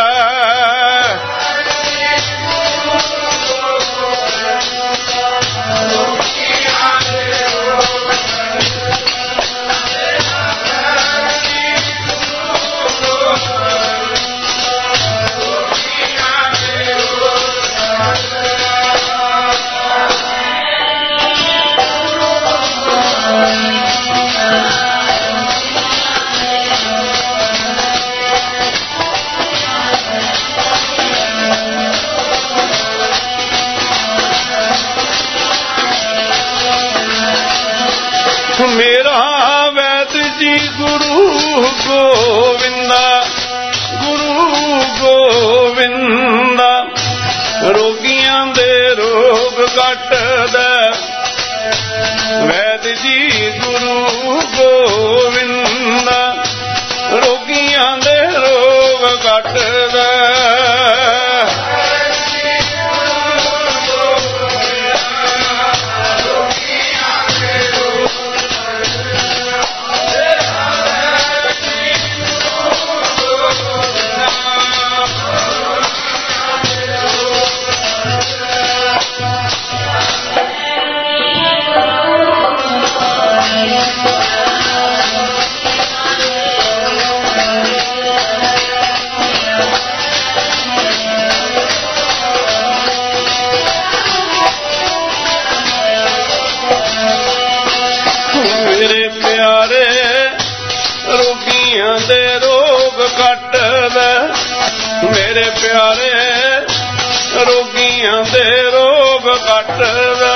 मेरा वैद जी गुरु गोविंदा, गुरु गोविंदा, रोगियां दे रोग कटदा। वैद जी गुरु गोविंदा, रोगियां दे रोग कटदा। दे रोग कटदा मेरे प्यारे रोगियां दे रोग कटदा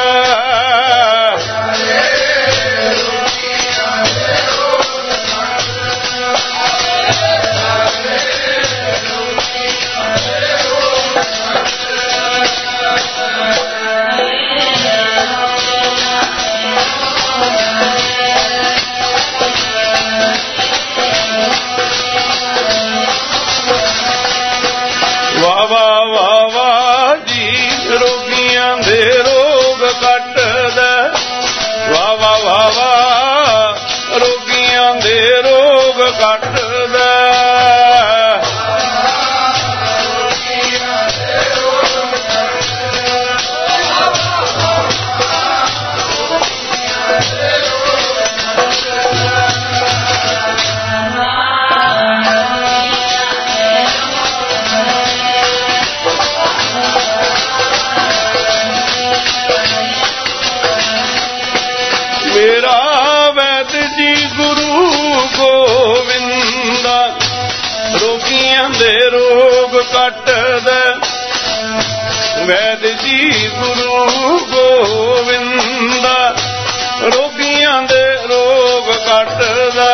वैद जी गुरु गोविंदा रोगियां दे रोग कटदा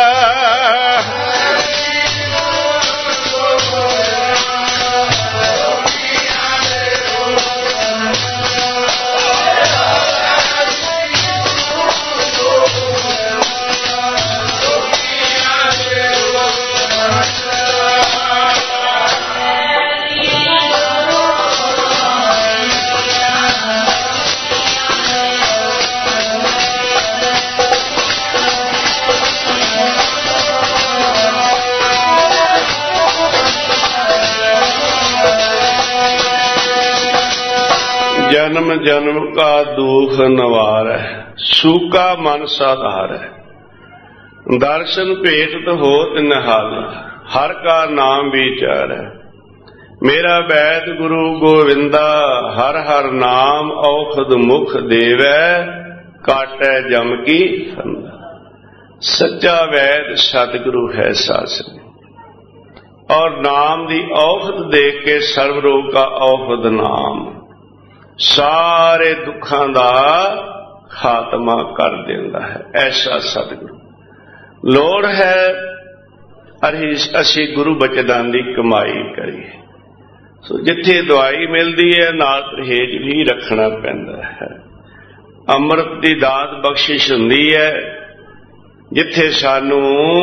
जन्म जन्म का दुख नवार है सूका मन साधार है दर्शन भेट होत निहाल हर का नाम विचार है मेरा वैद गुरु गोविंदा हर हर नाम औखद मुख देवै काटै जम की फंदा सच्चा वैद सतगुरु है शासन और नाम दी औखद देख के सर्व रोग का औखद नाम सारे दुखों का खात्मा कर देता है ऐसा सतगुरु लोड़ है असी गुरु बचनां दी कमाई करिए सो जिथे दवाई मिलती है नाल परहेज भी रखना पैंदा है अमृत की दात बख्शिश हुंदी है जिथे सानू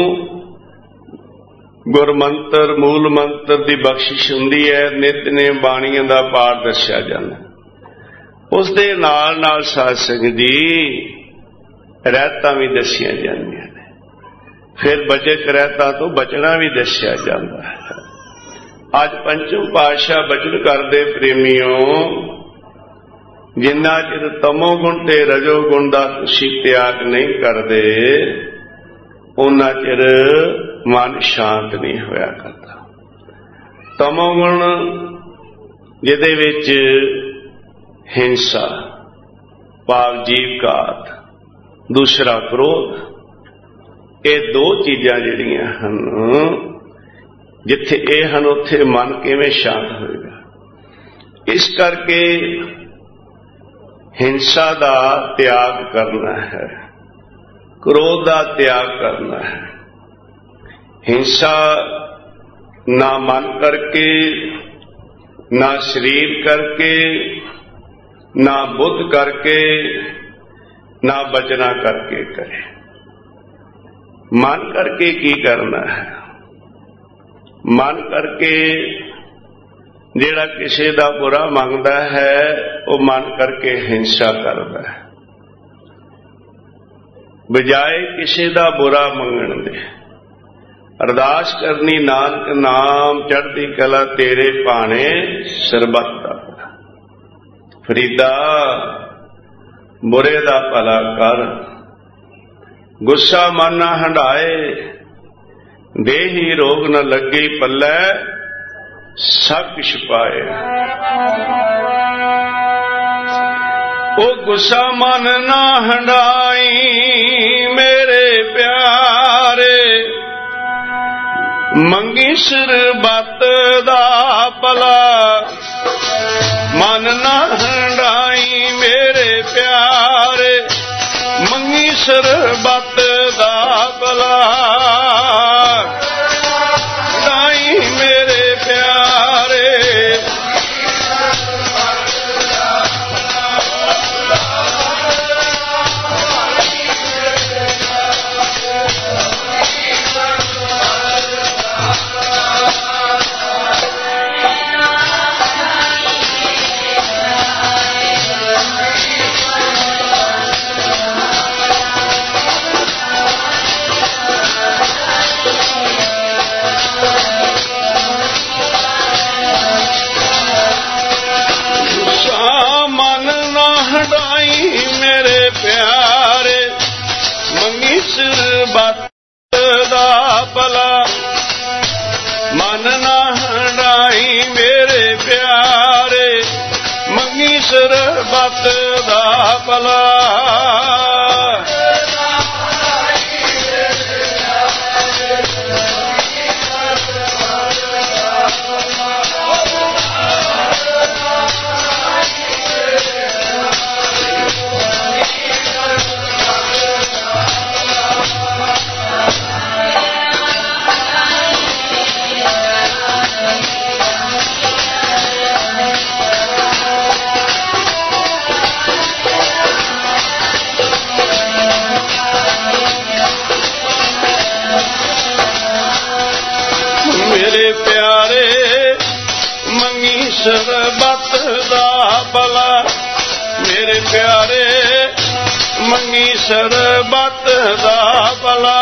गुरमंत्र मूल मंत्र की बख्शिश हुंदी है नित ने बाणियां दा पाठ दस्या जांदा उस दे नाल नाल साध संगत जी रहतां भी दसियां जांदियां ने फिर बचत रहतां तो बचना भी दसिया जांदा है अज पंचम पातशाह बचन करदे प्रेमियों जिन्ना चिर तमोगुण ते रजोगुण दा तुसीं त्याग नहीं करदे उन्ना चिर मन शांत नहीं होया करता तमोगुण जिहदे विच हिंसा पाप जीवघात दूसरा क्रोध ये दो चीज़ां जिहड़ियां हन जिथे ये हन उत्थे मन किवें शांत होएगा इस करके हिंसा का त्याग करना है क्रोध का त्याग करना है हिंसा ना मन करके ना शरीर करके ना बुद्ध करके ना बचना करके करे मन करके की करना है मन करके जिहड़ा किसी का बुरा मंगता है वो मन करके हिंसा करता है बजाय किसी का बुरा मंगण दे अरदास करनी नानक नाम चढ़ती कला तेरे पाने सरबत फरीदा बुरे दा भला कर गुस्सा मन ना हंडाए देही रोग न लगे पल्ले सब किश पाए ओ गुस्सा मन ना हंडाई मेरे प्यारे ਮੰਗੀ ਸਰਬੱਤ ਦਾ ਭਲਾ, ਮਨ ਨਾ ਹੰਡਾਈ ਮੇਰੇ ਪਿਆਰੇ, ਮੰਗੀ ਸਰਬੱਤ ਦਾ ਭਲਾ, ਹੰਡਾਈ ਮੇਰੇ ਪਿਆਰੇ। ਸਰਬੱਤ ਦਾ ਭਲਾ, ਮਨ ਨਾ ਹੰਡਾਈ ਮੇਰੇ ਪਿਆਰੇ, ਮੰਗੀ ਸਰਬੱਤ ਦਾ ਭਲਾ। ਮੇਰੇ ਪਿਆਰੇ ਮੰਗੀ ਸਰਬੱਤ ਦਾ ਭਲਾ, ਮੇਰੇ ਪਿਆਰੇ ਮੰਗੀ ਸਰਬੱਤ ਦਾ ਭਲਾ।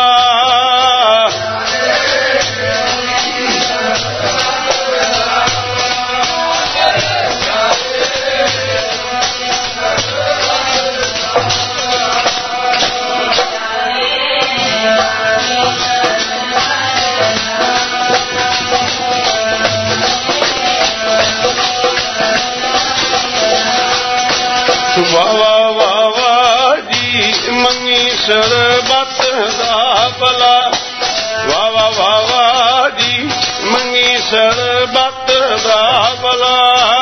ਵਾਵਾ ਵਾਵਾ ਜੀ ਮੰਗੀ ਸਰਬੱਤ ਦਾ ਭਲਾ, ਵਾਵਾ ਵਾਵਾ ਜੀ ਮੰਗੀ ਸਰਬੱਤ ਦਾ ਭਲਾ।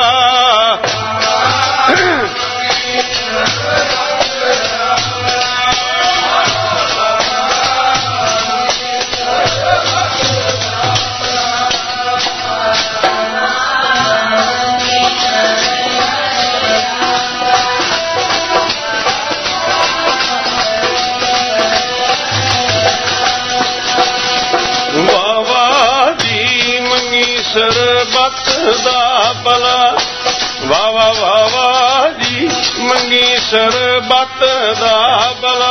ਸਰਬੱਤ ਦਾ ਭਲਾ, ਵਾਵਾ ਵਾਵਾ ਜੀ ਮੰਗੀ ਸਰਬੱਤ ਦਾ ਭਲਾ।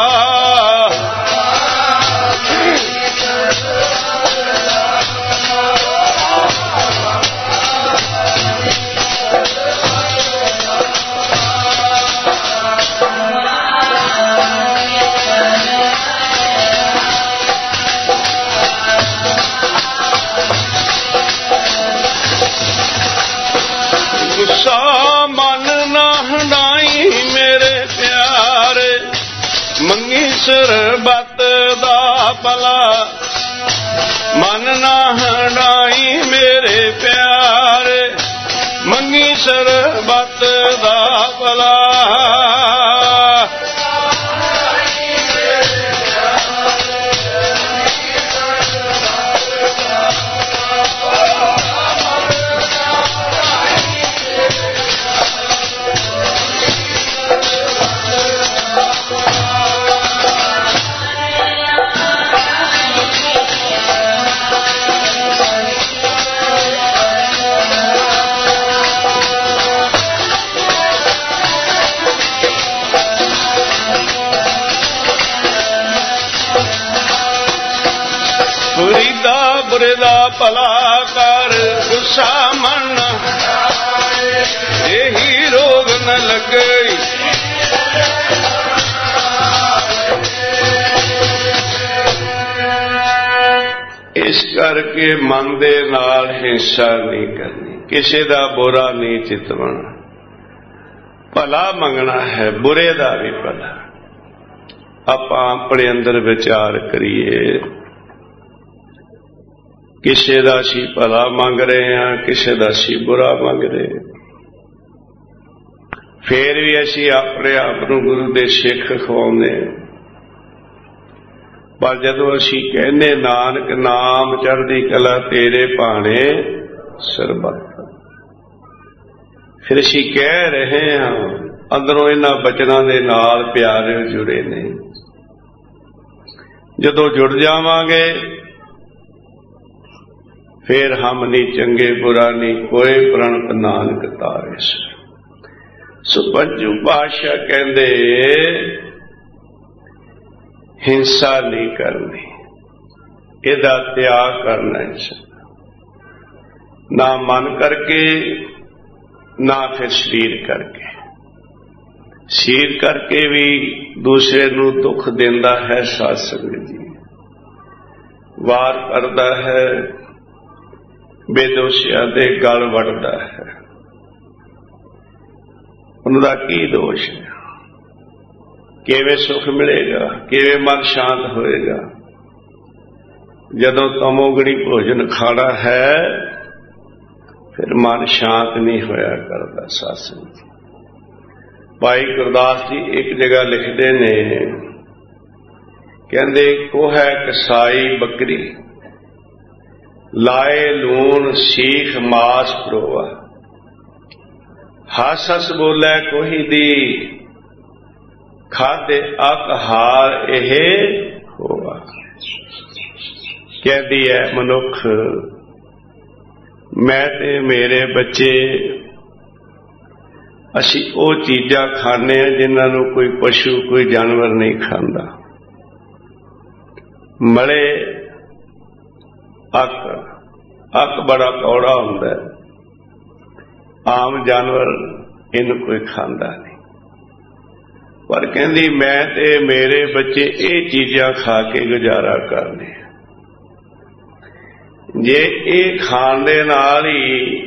ਗੁੱਸਾ ਮਨ ਨਾ ਹੰਡਾਈ ਮੇਰੇ ਪਿਆਰੇ, ਮੰਗੀ ਸਰਬੱਤ ਦਾ ਭਲਾ, ਮਨ ਨਾ ਹੰਡਾਈ ਮੇਰੇ ਪਿਆਰੇ, ਮੰਗੀ ਸਰਬੱਤ ਦਾ ਭਲਾ। ਬੁਰੀ ਦਾ ਬੁਰੇ ਦਾ ਭਲਾ ਕਰ, ਗੁੱਸਾ ਮਨ ਇਹੀ ਰੋਗ ਨ ਲੱਗੇ। ਇਸ ਕਰਕੇ ਮਨ ਦੇ ਨਾਲ ਹਿੰਸਾ ਨਹੀਂ ਕਰਨੀ, ਕਿਸੇ ਦਾ ਬੁਰਾ ਨਹੀਂ ਚਿਤਵਣਾ, ਭਲਾ ਮੰਗਣਾ ਹੈ, ਬੁਰੇ ਦਾ ਵੀ ਭਲਾ। ਆਪਾਂ ਆਪਣੇ ਅੰਦਰ ਵਿਚਾਰ ਕਰੀਏ ਕਿਸੇ ਦਾ ਅਸੀਂ ਭਲਾ ਮੰਗ ਰਹੇ ਹਾਂ, ਕਿਸੇ ਦਾ ਅਸੀਂ ਬੁਰਾ ਮੰਗ ਰਹੇ ਹਾਂ। ਫੇਰ ਵੀ ਅਸੀਂ ਆਪਣੇ ਆਪ ਨੂੰ ਗੁਰੂ ਦੇ ਸਿੱਖ ਖਵਾਉਂਦੇ ਹਾਂ। ਪਰ ਜਦੋਂ ਅਸੀਂ ਕਹਿੰਦੇ ਨਾਨਕ ਨਾਮ ਚੜ੍ਹਦੀ ਕਲਾ ਤੇਰੇ ਭਾਣੇ ਸਰਬੱਤ, ਫਿਰ ਅਸੀਂ ਕਹਿ ਰਹੇ ਹਾਂ ਅੰਦਰੋਂ ਇਹਨਾਂ ਬਚਨਾਂ ਦੇ ਨਾਲ ਪਿਆਰੇ ਜੁੜੇ ਨੇ। ਜਦੋਂ ਜੁੜ ਜਾਵਾਂਗੇ ਫਿਰ ਹਮ ਨਹੀਂ ਚੰਗੇ ਬੁਰਾ ਨਹੀਂ ਕੋਈ ਪ੍ਰਣਤ ਨਾਨਕ ਤਾਰੇ। ਸੋ ਪੰਜੂ ਪਾਤਸ਼ਾਹ ਕਹਿੰਦੇ ਹਿੰਸਾ ਨਹੀਂ ਕਰਨੀ, ਇਹਦਾ ਤਿਆਗ ਕਰਨਾ ਹੈ, ਨਾ ਮਨ ਕਰਕੇ ਨਾ ਫਿਰ ਸਰੀਰ ਕਰਕੇ। ਸਰੀਰ ਕਰਕੇ ਵੀ ਦੂਸਰੇ ਨੂੰ ਦੁੱਖ ਦਿੰਦਾ ਹੈ, ਸਾਧ ਸੰਗਤ ਜੀ, ਵਾਰ ਕਰਦਾ ਹੈ, ਬੇਦੋਸ਼ੀਆਂ ਦੇ ਗਲ ਵੱਢਦਾ ਹੈ। ਉਹਨਾਂ ਦਾ ਕੀ ਦੋਸ਼ ਹੈ? ਕਿਵੇਂ ਸੁੱਖ ਮਿਲੇਗਾ? ਕਿਵੇਂ ਮਨ ਸ਼ਾਂਤ ਹੋਏਗਾ? ਜਦੋਂ ਤਮੋਗਣੀ ਭੋਜਨ ਖਾਣਾ ਹੈ ਫਿਰ ਮਨ ਸ਼ਾਂਤ ਨਹੀਂ ਹੋਇਆ ਕਰਦਾ। ਸਾਧ ਸੰਗਤ ਜੀ, ਭਾਈ ਗੁਰਦਾਸ ਜੀ ਇੱਕ ਜਗ੍ਹਾ ਲਿਖਦੇ ਨੇ, ਕਹਿੰਦੇ ਕੋਹੈ ਕਸਾਈ ਬੱਕਰੀ ਲਾਏ ਲੂਣ ਸੀਖ ਮਾਸ ਪਰੋਵਾ, ਹੱਸ ਹੱਸ ਬੋਲੇ ਕੋਹੀ ਦੀ ਖਾਦੇ ਅਕ ਹਾਰ ਇਹ ਹੋਵਾ। ਕਹਿੰਦੀ ਹੈ ਮਨੁੱਖ, ਮੈਂ ਤੇ ਮੇਰੇ ਬੱਚੇ ਅਸੀਂ ਉਹ ਚੀਜ਼ਾਂ ਖਾਂਦੇ ਹਾਂ ਜਿਨ੍ਹਾਂ ਨੂੰ ਕੋਈ ਪਸ਼ੂ ਕੋਈ ਜਾਨਵਰ ਨਹੀਂ ਖਾਂਦਾ। ਮਲੇ ਅੱਕ, ਅੱਕ ਬੜਾ ਕੌੜਾ ਹੁੰਦਾ ਹੈ, ਆਮ ਜਾਨਵਰ ਇਹਨੂੰ ਕੋਈ ਖਾਂਦਾ ਨਹੀਂ। ਪਰ ਕਹਿੰਦੀ ਮੈਂ ਤੇ ਮੇਰੇ ਬੱਚੇ ਇਹ ਚੀਜ਼ਾਂ ਖਾ ਕੇ ਗੁਜ਼ਾਰਾ ਕਰਦੇ। ਜੇ ਇਹ ਖਾਣ ਦੇ ਨਾਲ ਹੀ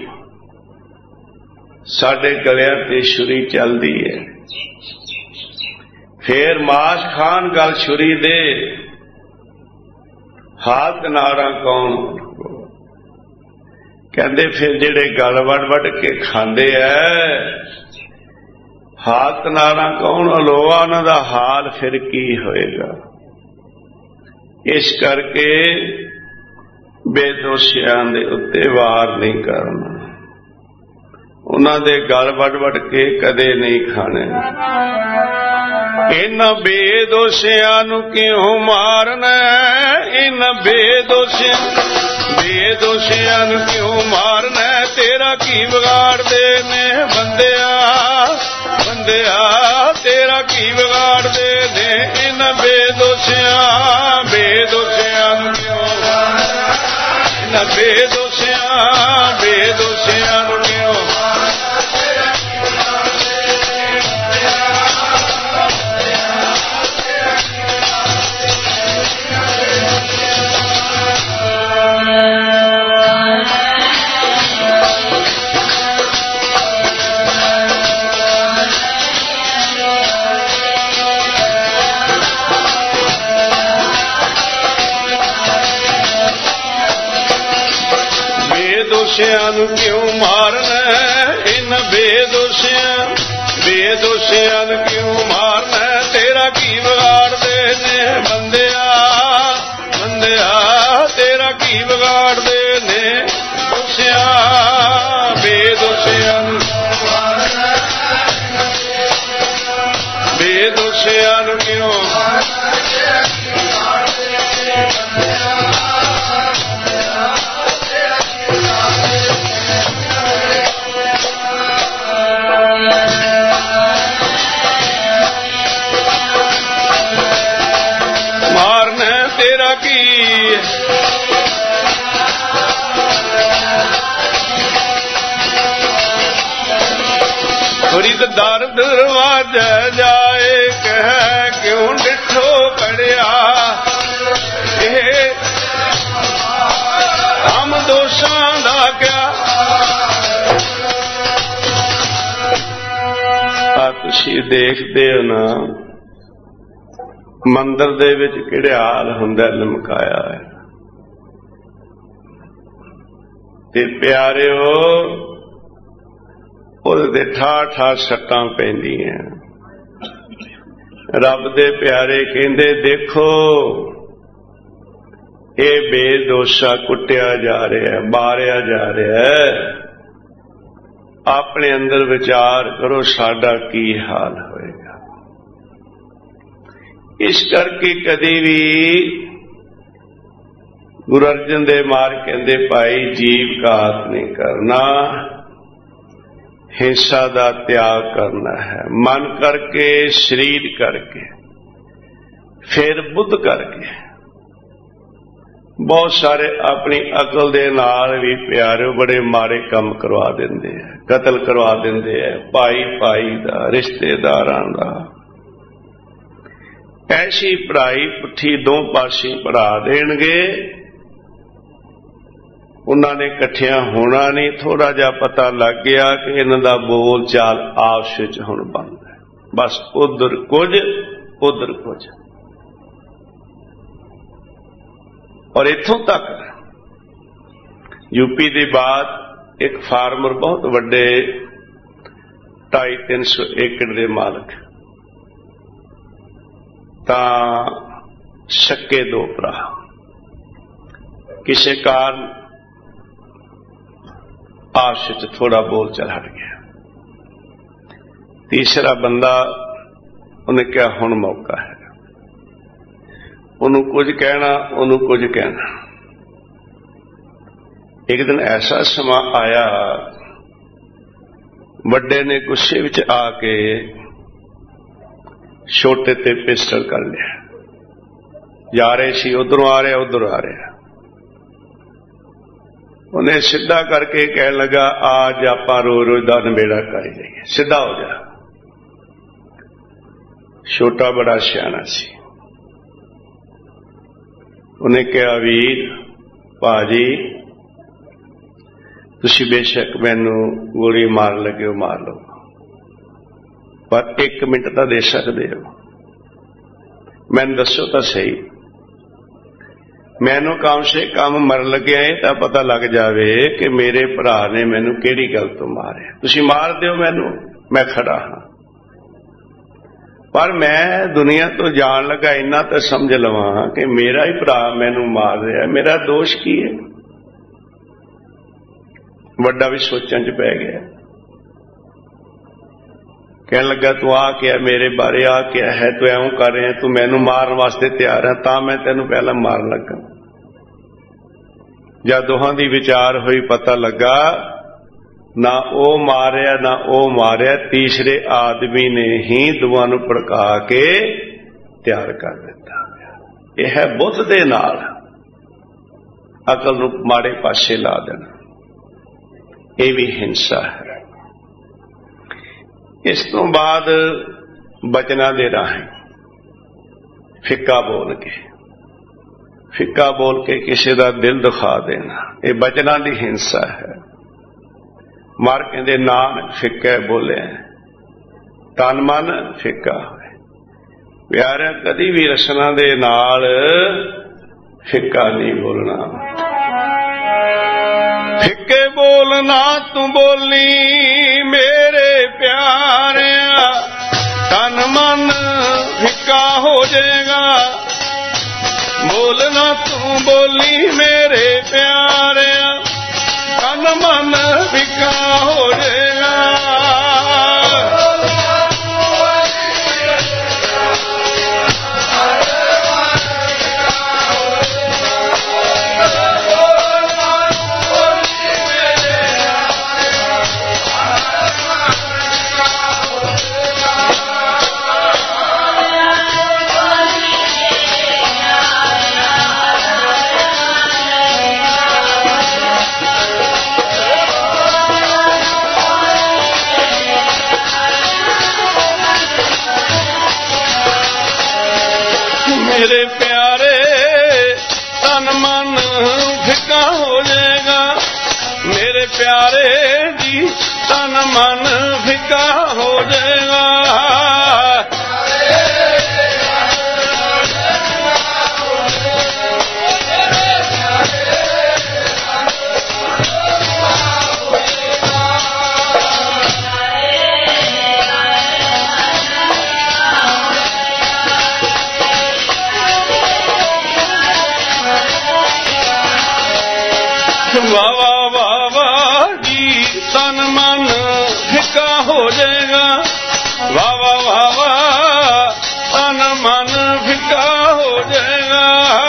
ਸਾਡੇ ਗਲਿਆਂ ਤੇ ਛੁਰੀ ਚੱਲਦੀ ਹੈ, ਫੇਰ ਮਾਸ ਖਾਣ ਗਲ ਛੁਰੀ ਦੇ ਹਾਥ ਨਾੜਾ ਕੌਣ? ਕਹਿੰਦੇ ਫਿਰ ਜਿਹੜੇ ਗਲ ਵੱਢ ਵੱਢ ਕੇ ਖਾਂਦੇ ਐ ਹਾਥ ਨਾੜਾ ਕੌਣ? ਅਲੋਆ ਉਹਨਾਂ ਦਾ ਹਾਲ ਫਿਰ ਕੀ ਹੋਏਗਾ? ਇਸ ਕਰਕੇ ਬੇਦੋਸ਼ੀਆਂ ਦੇ ਉੱਤੇ ਵਾਰ ਨਹੀਂ ਕਰਨਾ, ਉਹਨਾਂ ਦੇ ਗਲ ਵੱਢ ਵੱਢ ਕੇ ਕਦੇ ਨਹੀਂ ਖਾਣੇ। ਇਹਨਾਂ ਬੇਦੋਸ਼ੀਆਂ ਨੂੰ ਕਿਉਂ ਮਾਰਨਾ? ਇਹਨਾਂ ਬੇਦੋਸ਼ੀਆਂ ਬੇਦੋਸ਼ੀਆਂ ਨੂੰ ਕਿਉਂ ਮਾਰਨਾ? ਤੇਰਾ ਕੀ ਵਿਗਾੜਦੇ ਨੇ ਬੰਦਿਆ, ਬੰਦਿਆ ਤੇਰਾ ਕੀ ਵਿਗਾੜਦੇ ਨੇ? ਇਹਨਾਂ ਬੇਦੋਸ਼ੀਆਂ ਬੇਦੋਸ਼ੀਆਂ ਨੂੰ ਕਿਉਂ ਮਾਰਨਾ? ਇਹਨਾਂ ਬੇਦੋਸ਼ੀਆਂ ਬੇਦੋਸ਼ੀਆਂ ਨੂੰ ਕਿਉਂ? ਬੇਦੋਸ਼ੀਆਂ ਨੂੰ ਕਿਉਂ ਮਾਰਨਾ? ਇਹਨਾਂ ਬੇਦੋਸ਼ੀਆਂ ਬੇਦੋਸ਼ੀਆਂ ਨੂੰ ਕਿਉਂ ਮਾਰਨਾ? ਤੇਰਾ ਕੀ ਵਿਗਾੜਦੇ ਨੇ ਬੰਦਿਆ, ਬੰਦਿਆ ਤੇਰਾ ਕੀ ਵਿਗਾੜਦੇ ਨੇ? ਦੋਸ਼ੀਆਂ ਬੇਦੋਸ਼ੀਆਂ ਨੂੰ ਬੇਦੋਸ਼ੀਆਂ ਨੂੰ ਕਿਉਂ? ਦਰ ਦਰਵਾਜ਼ੇ ਜਾਏ ਕਹਿ ਕਿਉਂ ਡਿਠੋ ਕੜਿਆ, ਇਹ ਹਮ ਦੋਸ਼ਾਂ ਦਾ ਕਿਆ? ਆ ਤੁਸੀਂ ਦੇਖਦੇ ਹੋ ਨਾ ਮੰਦਰ ਦੇ ਵਿੱਚ ਕਿਹੜੇ ਹਾਲ ਹੁੰਦਾ ਲਮਕਾਇਆ ਹੈ। ते प्यारिओ ਉਹਦੇ ਠਾ ਠਾ ਸੱਟਾਂ ਪੈਂਦੀਆਂ। ਰੱਬ ਦੇ ਪਿਆਰੇ ਕਹਿੰਦੇ ਦੇਖੋ ਇਹ ਬੇਦੋਸ਼ਾ ਕੁੱਟਿਆ ਜਾ ਰਿਹਾ, ਮਾਰਿਆ ਜਾ ਰਿਹਾ। ਆਪਣੇ ਅੰਦਰ ਵਿਚਾਰ ਕਰੋ ਸਾਡਾ ਕੀ ਹਾਲ ਹੋਏਗਾ। ਇਸ ਕਰਕੇ ਕਦੇ ਵੀ ਗੁਰੂ ਅਰਜਨ ਦੇਵ ਮਹਾਰਾਜ ਕਹਿੰਦੇ ਭਾਈ ਜੀਵ ਘਾਤ ਨਹੀਂ ਕਰਨਾ, हिंसा का त्याग करना है। मन करके, शरीर करके, फिर बुद्ध करके। बहुत सारे अपनी अकल दे नाल भी प्यारे बड़े माड़े काम करवा देंदे है, कतल करवा देंदे है, भाई भाई दा, रिश्तेदारां दा। ऐसी पढ़ाई पुठी दो पासी पढ़ा देणगे, उन्होंने इकट्ठिया होना नहीं। थोड़ा जा पता लग गया कि इन्हां दा बोल चाल आपस विच हुण बंद है, बस उधर कुछ उधर कुछ। और इथों तक यूपी के बाद एक फार्मर बहुत वड्डे ढाई तीन सौ एकड़ के मालक, तां शक्के दो भरा किसी कारण आपस थोड़ा बोल चल हट गया। तीसरा बंदा उन्हें क्या हुण मौका है, उन्होंने कुछ कहना, उन्होंने कुछ कहना। एक दिन ऐसा समा आया, वड्डे ने गुस्से विच आके छोटे ते पिस्टल कर लिया। जा रहे सी, उधरों आ रहे उधर आ रहे। उन्हें सीधा करके कह लगा आज आप रोज रोज का नबेड़ा कर ही जाइए, सीधा हो जा। छोटा बड़ा सियाना सी, उन्हें कहा वीर भाजी तुसी बेशक मैनू गोली मार लगे हो मार लो, पर एक मिनट तो दे सकते हो, मैनू दसो तो सही। मैनू कम से कम मर लगे तो पता लग जाए कि मेरे भरा ने मैनू केड़ी गल तो मारे। तुसी मार दिओ मैनू, मैं खड़ा हाँ, पर मैं दुनिया तो जान लगा इन्ना तो समझ लवां कि मेरा ही भरा मैनू मार रहा, मेरा दोष की है। वड्डा भी सोचण च पै गया, कह लगा तू आ क्या मेरे बारे आ क्या है, तू ऐं कर रहे तू मैनू मारन वास्ते तैयार है, तां मैं तेनू पहला मारन लगा। जब दोहां दी विचार हुई पता लगा ना ओ मारिया ना ओ मारिया, तीसरे आदमी ने ही दुआ नू भड़का के तैयार कर दिता। यह है बुद्ध दे नाल अकल नू माड़े पासे ला देना, यह भी हिंसा है। इस तो बाद बचना दे राहें फिक्का बोल के फिक्का बोल के किसी का दिल दुखा देना, ये बचना की हिंसा है। मार कहते नाम फिक्का बोले तन मन फिक्का होए। प्यारे कदी भी रसना दे नाल फिक्का नहीं बोलना। फिक्के बोलना तू बोली मेरे प्यारिया, तन मन फिक्का हो जाएगा। बोलना तू बोली मेरे प्यारिया, तन मन फिक्का हो जाएगा। मेरे प्यारे तन मन फिक्का हो जाएगा। मेरे प्यारे जी तन मन फिक्का हो जाएगा। ਵਾਵਾ ਵਾਵਾ ਜੀ ਤਨ ਮਨ ਫਿੱਕਾ ਹੋ ਜਾਏਗਾ। ਵਾਵਾ ਵਾਵਾ ਤਨ ਮਨ ਫਿੱਕਾ ਹੋ ਜਾਏਗਾ।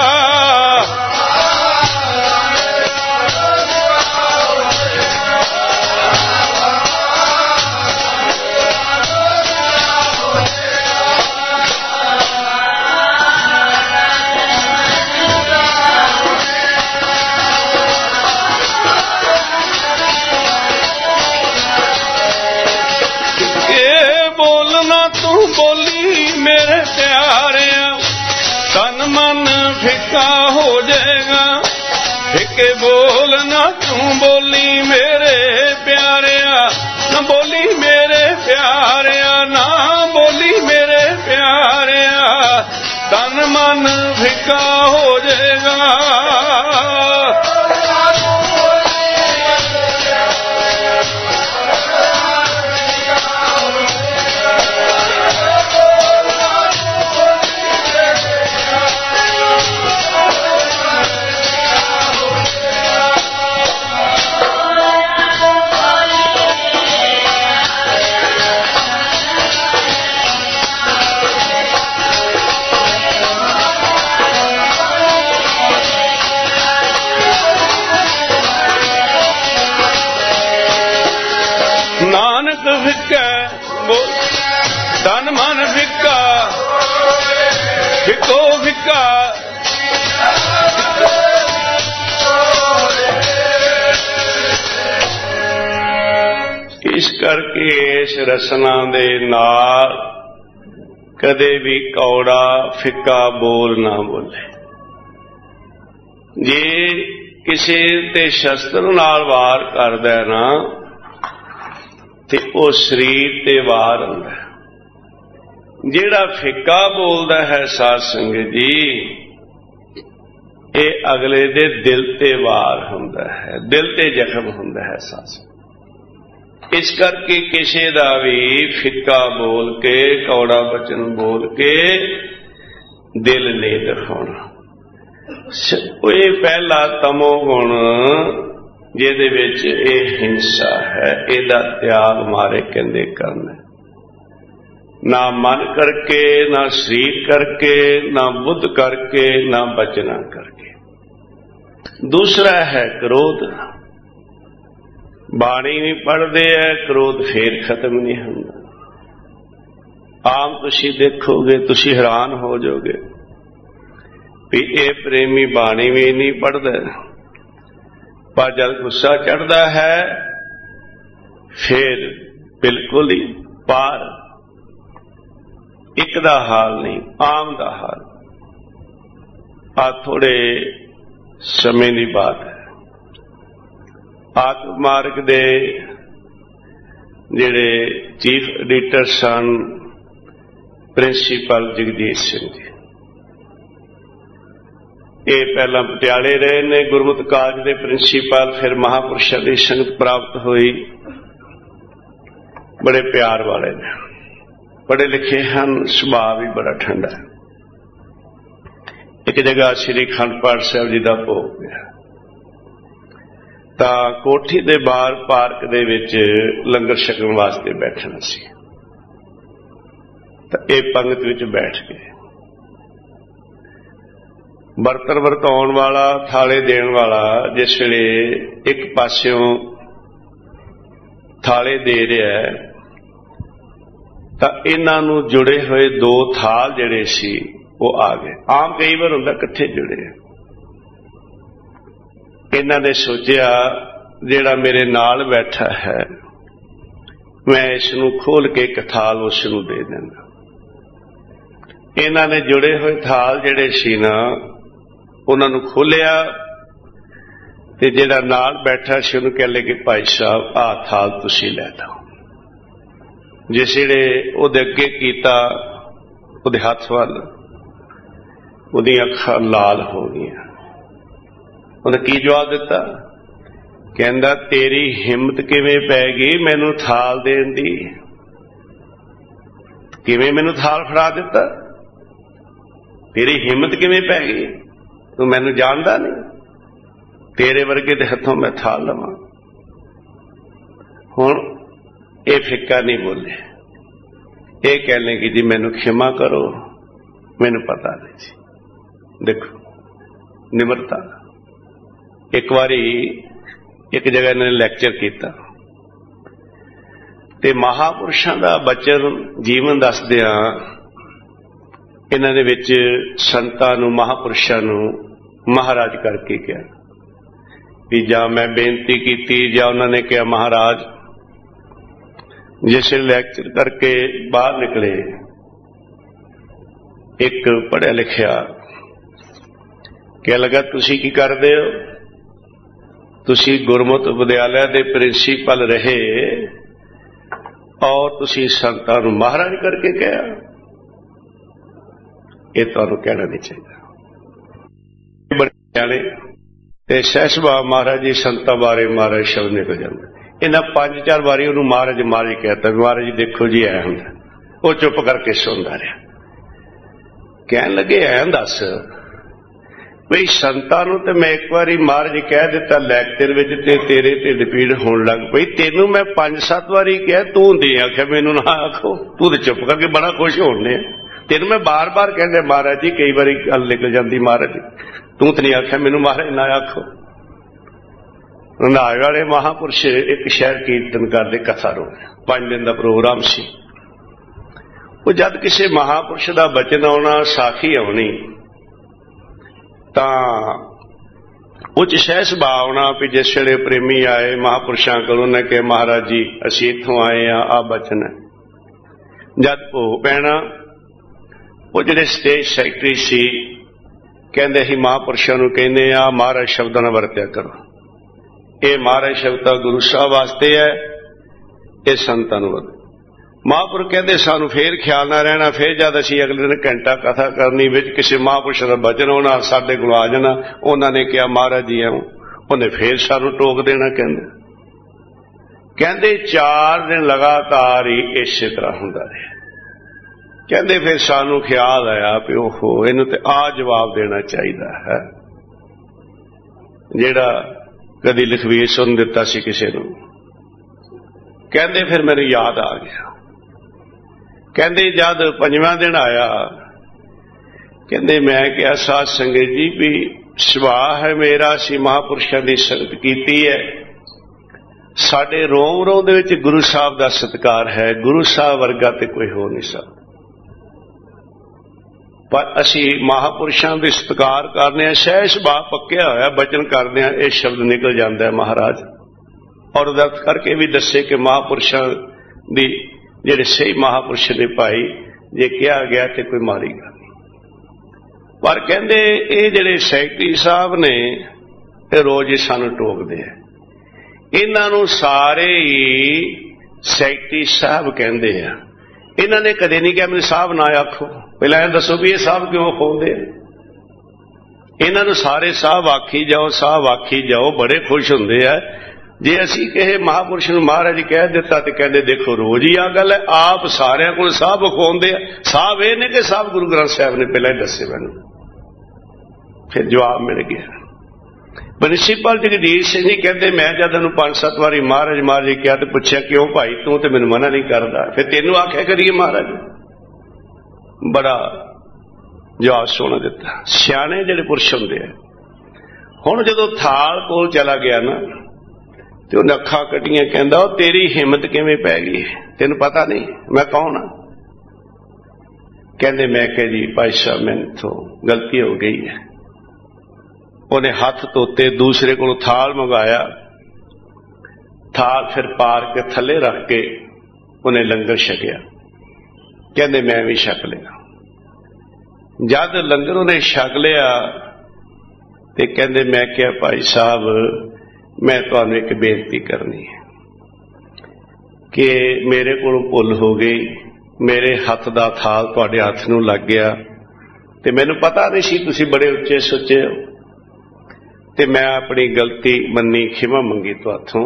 ਤੂੰ ਬੋਲੀ ਮੇਰੇ ਪਿਆਰਿਆ ਤਨ ਮਨ ਫਿੱਕਾ ਹੋ ਜਾਏਗਾ। ਫਿੱਕੇ ਬੋਲਣਾ ਤੂੰ ਬੋਲੀ ਮੇਰੇ ਪਿਆਰਿਆ ਨਾ ਬੋਲੀ ਮੇਰੇ ਪਿਆਰਿਆ ਨਾ ਬੋਲੀ ਮੇਰੇ ਪਿਆਰਿਆ ਤਨ ਮਨ ਫਿੱਕਾ ਹੋ ਜਾਏਗਾ। ਨਾਨਕ ਫਿੱਕਾ ਤਨ ਮਨ ਫਿੱਕਾ ਫਿੱਕੋ ਫਿੱਕਾ। ਇਸ ਕਰਕੇ ਇਸ ਰਸਨਾ ਦੇ ਨਾਲ ਕਦੇ ਵੀ ਕੌੜਾ ਫਿੱਕਾ ਬੋਲ ਨਾ ਬੋਲੇ। ਜੇ ਕਿਸੇ ਤੇ ਸ਼ਸਤਰ ਨਾਲ ਵਾਰ ਕਰਦਾ ਨਾ ਤੇ ਉਹ ਸਰੀਰ ਤੇ ਵਾਰ ਹੁੰਦਾ। ਜਿਹੜਾ ਫਿੱਕਾ ਬੋਲਦਾ ਹੈ ਸਾਧ ਸੰਗਤ ਜੀ ਇਹ ਅਗਲੇ ਦੇ ਦਿਲ ਤੇ ਵਾਰ ਹੁੰਦਾ ਹੈ, ਦਿਲ ਤੇ ਜ਼ਖਮ ਹੁੰਦਾ ਹੈ ਸਾਧ ਸੰਗਤ। ਇਸ ਕਰਕੇ ਕਿਸੇ ਦਾ ਵੀ ਫਿੱਕਾ ਬੋਲ ਕੇ ਕੌੜਾ ਬਚਨ ਬੋਲ ਕੇ ਦਿਲ ਨਹੀਂ ਦਿਖਾਉਣਾ। ਇਹ ਪਹਿਲਾ ਤਮੋ ਗੁਣ ਜਿਹਦੇ ਵਿੱਚ ਇਹ ਹਿੰਸਾ ਹੈ ਇਹਦਾ ਤਿਆਗ ਮਾਰੇ ਕਹਿੰਦੇ ਕਰਨਾ। ਨਾ ਮਨ ਕਰਕੇ ਨਾ ਸਰੀਰ ਕਰਕੇ ਨਾ ਬੁੱਧ ਕਰਕੇ ਨਾ ਬਚਨਾ ਕਰਕੇ। ਦੂਸਰਾ ਹੈ ਕ੍ਰੋਧ। ਬਾਣੀ ਵੀ ਪੜ੍ਹਦੇ ਹੈ ਕ੍ਰੋਧ ਫੇਰ ਖਤਮ ਨਹੀਂ ਹੁੰਦਾ। ਆਮ ਤੁਸੀਂ ਦੇਖੋਗੇ ਤੁਸੀਂ ਹੈਰਾਨ ਹੋ ਜਾਓਗੇ ਵੀ ਇਹ ਪ੍ਰੇਮੀ ਬਾਣੀ ਵੀ ਨਹੀਂ ਪੜ੍ਹਦਾ ਪਰ ਜਦ ਗੁੱਸਾ ਚੜ੍ਹਦਾ ਹੈ ਫਿਰ ਬਿਲਕੁਲ ਹੀ ਪਾਰ। ਇੱਕ ਦਾ ਹਾਲ ਨਹੀਂ ਆਮ ਦਾ ਹਾਲ। ਆ ਥੋੜੇ ਸਮੇਂ ਦੀ ਬਾਤ ਹੈ। ਆਤਮ ਮਾਰਗ ਦੇ ਜਿਹੜੇ ਚੀਫ ਐਡੀਟਰ ਸਨ ਪ੍ਰਿੰਸੀਪਲ ਜਗਦੀਸ਼ ਸਿੰਘ ਜੀ, ਇਹ ਪਹਿਲਾਂ ਪਟਿਆਲੇ ਰਹੇ ਨੇ ਗੁਰਮਤਿ ਕਾਲਜ ਦੇ ਪ੍ਰਿੰਸੀਪਲ, ਫਿਰ ਮਹਾਂਪੁਰਸ਼ਾਂ ਦੀ ਸੰਗਤ ਪ੍ਰਾਪਤ ਹੋਈ। ਬੜੇ ਪਿਆਰ ਵਾਲੇ ਨੇ, ਪੜ੍ਹੇ ਲਿਖੇ ਹਨ, ਸੁਭਾਅ ਵੀ ਬੜਾ ਠੰਡਾ ਹੈ। ਇੱਕ ਜਗ੍ਹਾ ਸ੍ਰੀ ਅਖੰਡ ਪਾਠ ਸਾਹਿਬ ਜੀ ਦਾ ਭੋਗ ਪਿਆ ਤਾਂ ਕੋਠੀ ਦੇ ਬਾਹਰ ਪਾਰਕ ਦੇ ਵਿੱਚ ਲੰਗਰ ਛਕਣ ਵਾਸਤੇ ਬੈਠਣਾ ਸੀ ਤਾਂ ਇਹ ਪੰਗਤ ਵਿੱਚ ਬੈਠ ਗਏ। ਬਰਤਨ ਵਰਤਾਉਣ ਵਾਲਾ, ਥਾਲੇ ਦੇਣ ਵਾਲਾ ਜਿਸ ਵੇਲੇ ਇੱਕ ਪਾਸਿਓਂ ਥਾਲੇ ਦੇ ਰਿਹਾ ਤਾਂ ਇਹਨਾਂ ਨੂੰ ਜੁੜੇ ਹੋਏ ਦੋ ਥਾਲ ਜਿਹੜੇ ਸੀ ਉਹ ਆ ਗਏ। ਆਮ ਕਈ ਵਾਰ ਹੁੰਦਾ ਇਕੱਠੇ ਜੁੜੇ। ਇਹਨਾਂ ਨੇ ਸੋਚਿਆ ਜਿਹੜਾ ਮੇਰੇ ਨਾਲ ਬੈਠਾ ਹੈ ਮੈਂ ਇਸ ਨੂੰ ਖੋਲ ਕੇ ਇੱਕ ਥਾਲ ਉਸ ਨੂੰ ਦੇ ਦਿੰਦਾ। ਇਹਨਾਂ ਨੇ ਜੁੜੇ ਹੋਏ ਥਾਲ ਜਿਹੜੇ ਸੀ ਨਾ ਉਹਨਾਂ ਨੂੰ ਖੋਲਿਆ ਤੇ ਜਿਹੜਾ ਨਾਲ ਬੈਠਾ ਸੀ ਉਹਨੂੰ ਕਹਿ ਲਏ ਕਿ ਭਾਈ ਸਾਹਿਬ ਆਹ ਥਾਲ ਤੁਸੀਂ ਲੈ ਲਓ। ਜਿਸ ਜਿਹੜੇ ਉਹਦੇ ਅੱਗੇ ਕੀਤਾ ਉਹਦੇ ਹੱਥ ਵੱਲ ਉਹਦੀਆਂ ਅੱਖਾਂ ਲਾਲ ਹੋ ਗਈਆਂ। ਉਹਨੇ ਕੀ ਜਵਾਬ ਦਿੱਤਾ? ਕਹਿੰਦਾ ਤੇਰੀ ਹਿੰਮਤ ਕਿਵੇਂ ਪੈ ਗਈ ਮੈਨੂੰ ਥਾਲ ਦੇਣ ਦੀ? ਕਿਵੇਂ ਮੈਨੂੰ ਥਾਲ ਫੜਾ ਦਿੱਤਾ? ਤੇਰੀ ਹਿੰਮਤ ਕਿਵੇਂ ਪੈ ਗਈ? ਤੂੰ ਮੈਨੂੰ ਜਾਣਦਾ ਨਹੀਂ? तेरे वर्गे दे हथों मैं था लवां। हुण ये फिक्का नहीं बोले, ये कहने की जी मैनू क्षमा करो, मैनू पता नहीं जी। देखो निमरता। एक बारी एक जगह इन्होंने लैक्चर किया ते महापुरुषों का बचन जीवन दसदियां इन्हां दे विच संतां नूं महापुरुषों नूं महाराज करके कहा भी जां मैं बेनती की जां उन्होंने कहा महाराज। जिस लैक्चर करके बाहर निकले एक पढ़िया लिखिया क्या लगा तुसी की करदे हो, तुसी गुरमत विद्यालय के प्रिंसीपल रहे और तुसी संतां नूं महाराज करके कहा। ये तुहानूं कहना नहीं चाहिए। बड़े जाने ते सहसभा महाराज जी संतां बारे महाराज शब्द निकल जाते। इन्हां पंज चार बारी उन्होंने महाराज महाराज कहता, महाराज जी देखो जी ऐ हुंदा। वो चुप करके सुनदा रहा। कहन लगे ऐ दस बई संतां नूं ते मैं एक बारी महाराज कह दिता लैक्चर विच ते तेरे ढिड पीड़ होण लग पई। तेनू मैं पंज सत्त बारी कहा तू दे आख्या मैनू ना आखो, तू तो चुप करके बड़ा खुश होने। तेनू मैं बार बार कहंदे महाराज जी कई बारी गल निकल जाती महाराज जी, तू तो नहीं आख्या मैनू महाराज ना आखो। रंधावे वाले महापुरुष एक शहर कीर्तन करते कथा रो पांच दिन का प्रोग्राम सी। वो जद किसी महापुरुष का बचन आना साखी आनी तां उच सह सुभा आना भी जिस वेले प्रेमी आए महापुरुषों को उन्हें कहा महाराज जी असीं इत्थों आए हाँ आ बचन है। जद भोग पैना वो जिहड़े स्टेज सैकटरी सी कहंदे ही महापुरुषों नूं कहंदे आ महाराज शब्दां नाल वरत्या करो। ये महाराज शब्द गुरु साहब वास्ते है, ये संतां नूं वरत्या। महापुरुष कहते सानू फिर ख्याल ना रहना, फिर जब असीं अगले दिन घंटा कथा करनी विच किसी महापुरुष का बचन होना साडे कोल आ जाना, उन्होंने कहा महाराज जी आओ, उन्हें फिर सानू टोक देना। कहंदे कहंदे चार दिन लगातार ही इस तरह हुंदा रहा। कहंदे फिर सानू ख्याल आया भी ओहो इनू ते आ जवाब देना चाहिए है, जिहड़ा कदी लखवीर सुन दिता सी किसी नूं। कहंदे फिर मैनूं याद आ गया। कहंदे जद पंजवां दिन आया कहंदे मैं क्या साध संगत जी भी सुभाव है मेरा सी महापुरुषों की संगत कीती है, साडे रोम रोम दे विच गुरु साहब का सत्कार है, गुरु साहब वर्गा ते कोई हो नहीं सकता। पर असी महापुरुषों के सत्कार करने सह सुभाव पक्या होया बचन करदे हां ये शब्द निकल जाता है महाराज। और दर्द करके भी दसे कि महापुरुषों की जिहड़े सही महापुरुष ने भाई जे कहा गया तो कोई मारी गल नहीं। पर कहंदे ये जिहड़े सैकटरी साहब ने ये रोज ही सानू टोकदे हैं, इन्हां नूं सारे ही सैकटरी साहब कहंदे आ। इन्हां ने कदे नहीं कहा मैनूं साहब ना आखो, पहलां इह दसो भी ये साहब क्यों खोंदे। इन्हां नूं सारे साहब आखी जाओ, साहब आखी जाओ, बड़े खुश हुंदे आ। जे असी कहे महापुरुष नूं महाराज कह दिता तो कहते देखो रोज ही आ गल है, आप सारिਆਂ कोल साहब खोंदे साहब ये ने कि साहब गुरु ग्रंथ साहब ने पहले दसे मैनूं। फिर जवाब मिल गया। प्रिंसीपल जगदीश सिंह जी कहते मैं जद उन्होंने पांच सत्त बारी महाराज महाराज कहा तो पूछा क्यों भाई तू तो मैनूं मना नहीं करता, फिर तेनों आख्या करिए महाराज। बड़ा जवाब सोहना दिता। सियाणे जिहड़े पुरुष हुंदे आ। हुण जदों थाल कोल चला गया ना तो उन्हें अखा कटियां कहंदा तेरी हिम्मत किवें पै गई, तेनू पता नहीं मैं कौन हाँ। कहंदे मैं कह जी भाई साहब मैनूं तो गलती हो गई है। उन्हें हाथ धोते, दूसरे को थाल मंगाया, थाल फिर पार के थले रख के उन्हें लंगर छकिया। कहंदे मैं भी छक लिया। जद लंगर उन्हें छक लिया तो कहंदे मैं क्या भाई साहब मैं तुहानूं एक बेनती करनी है कि मेरे कोलों भुल हो गई, मेरे हथ दा थाल तुहाडे हथ नूं लग गया ते मैनूं पता नहीं सी तुसीं बड़े उच्चे सुच्चे हो ते मैं अपनी गलती मन्नी, खिमा मंगी तुहाथों।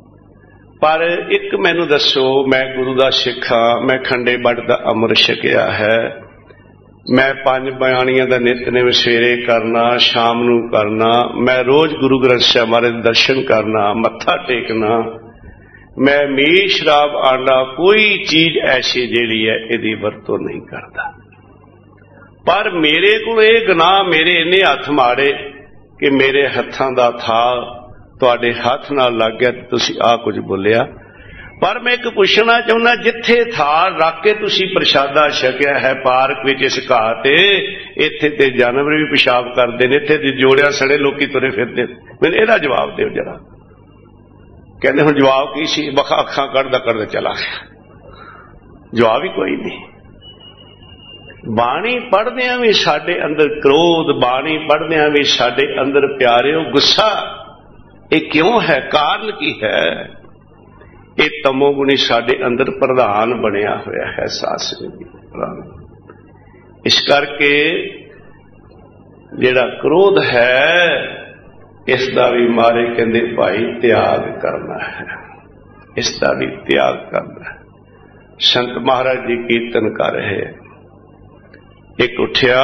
पर एक मैनूं दसो, मैं गुरु दा सिख हां, मैं खंडे बट दा अमृत छकिया है, मैं पंज बयानियां दा नितनेम सवेरे करना, शाम नूं करना, मैं रोज गुरु ग्रंथ साहिब महाराज दे दर्शन करना, मत्था टेकना, मैं मीट शराब आंडा कोई चीज ऐसी जिहड़ी है इहदी वरतों नहीं करता। पर मेरे कोल इह गुनाह, मेरे इन्ने हथ माड़े कि मेरे हत्थां दा थाल तुहाडे हथ नाल लग गया, तुसीं आ कुछ बोलिया। पर मैं एक पूछना चाहुंदा, जिथे थाल रख के तुसीं प्रशादा छकिया है पार्क विच इस घाह ते, इत्थे ते जानवर भी पेशाब करदे ने, इत्थे जोड़िया सड़े लोकी तुरे फिरदे, मैनूं इहदा जवाब दिओ जरा। कहंदे हुण जवाब की सी, बखा अखां कढ़दा कढ़दा चला गया, जवाब ही कोई नहीं। बाणी पढ़दियां भी साडे अंदर क्रोध, बाणी पढ़दियां भी साडे अंदर प्यारिओ गुस्सा, ये क्यों है, कारण की है? ये तमोगुणी साडे अंदर प्रधान बनिया होया है सासने। इस करके जिहड़ा क्रोध है इसका भी मारे कहंदे भाई त्याग करना है, इसका भी त्याग करना है। संत महाराज जी कीर्तन कर रहे, एक उठिया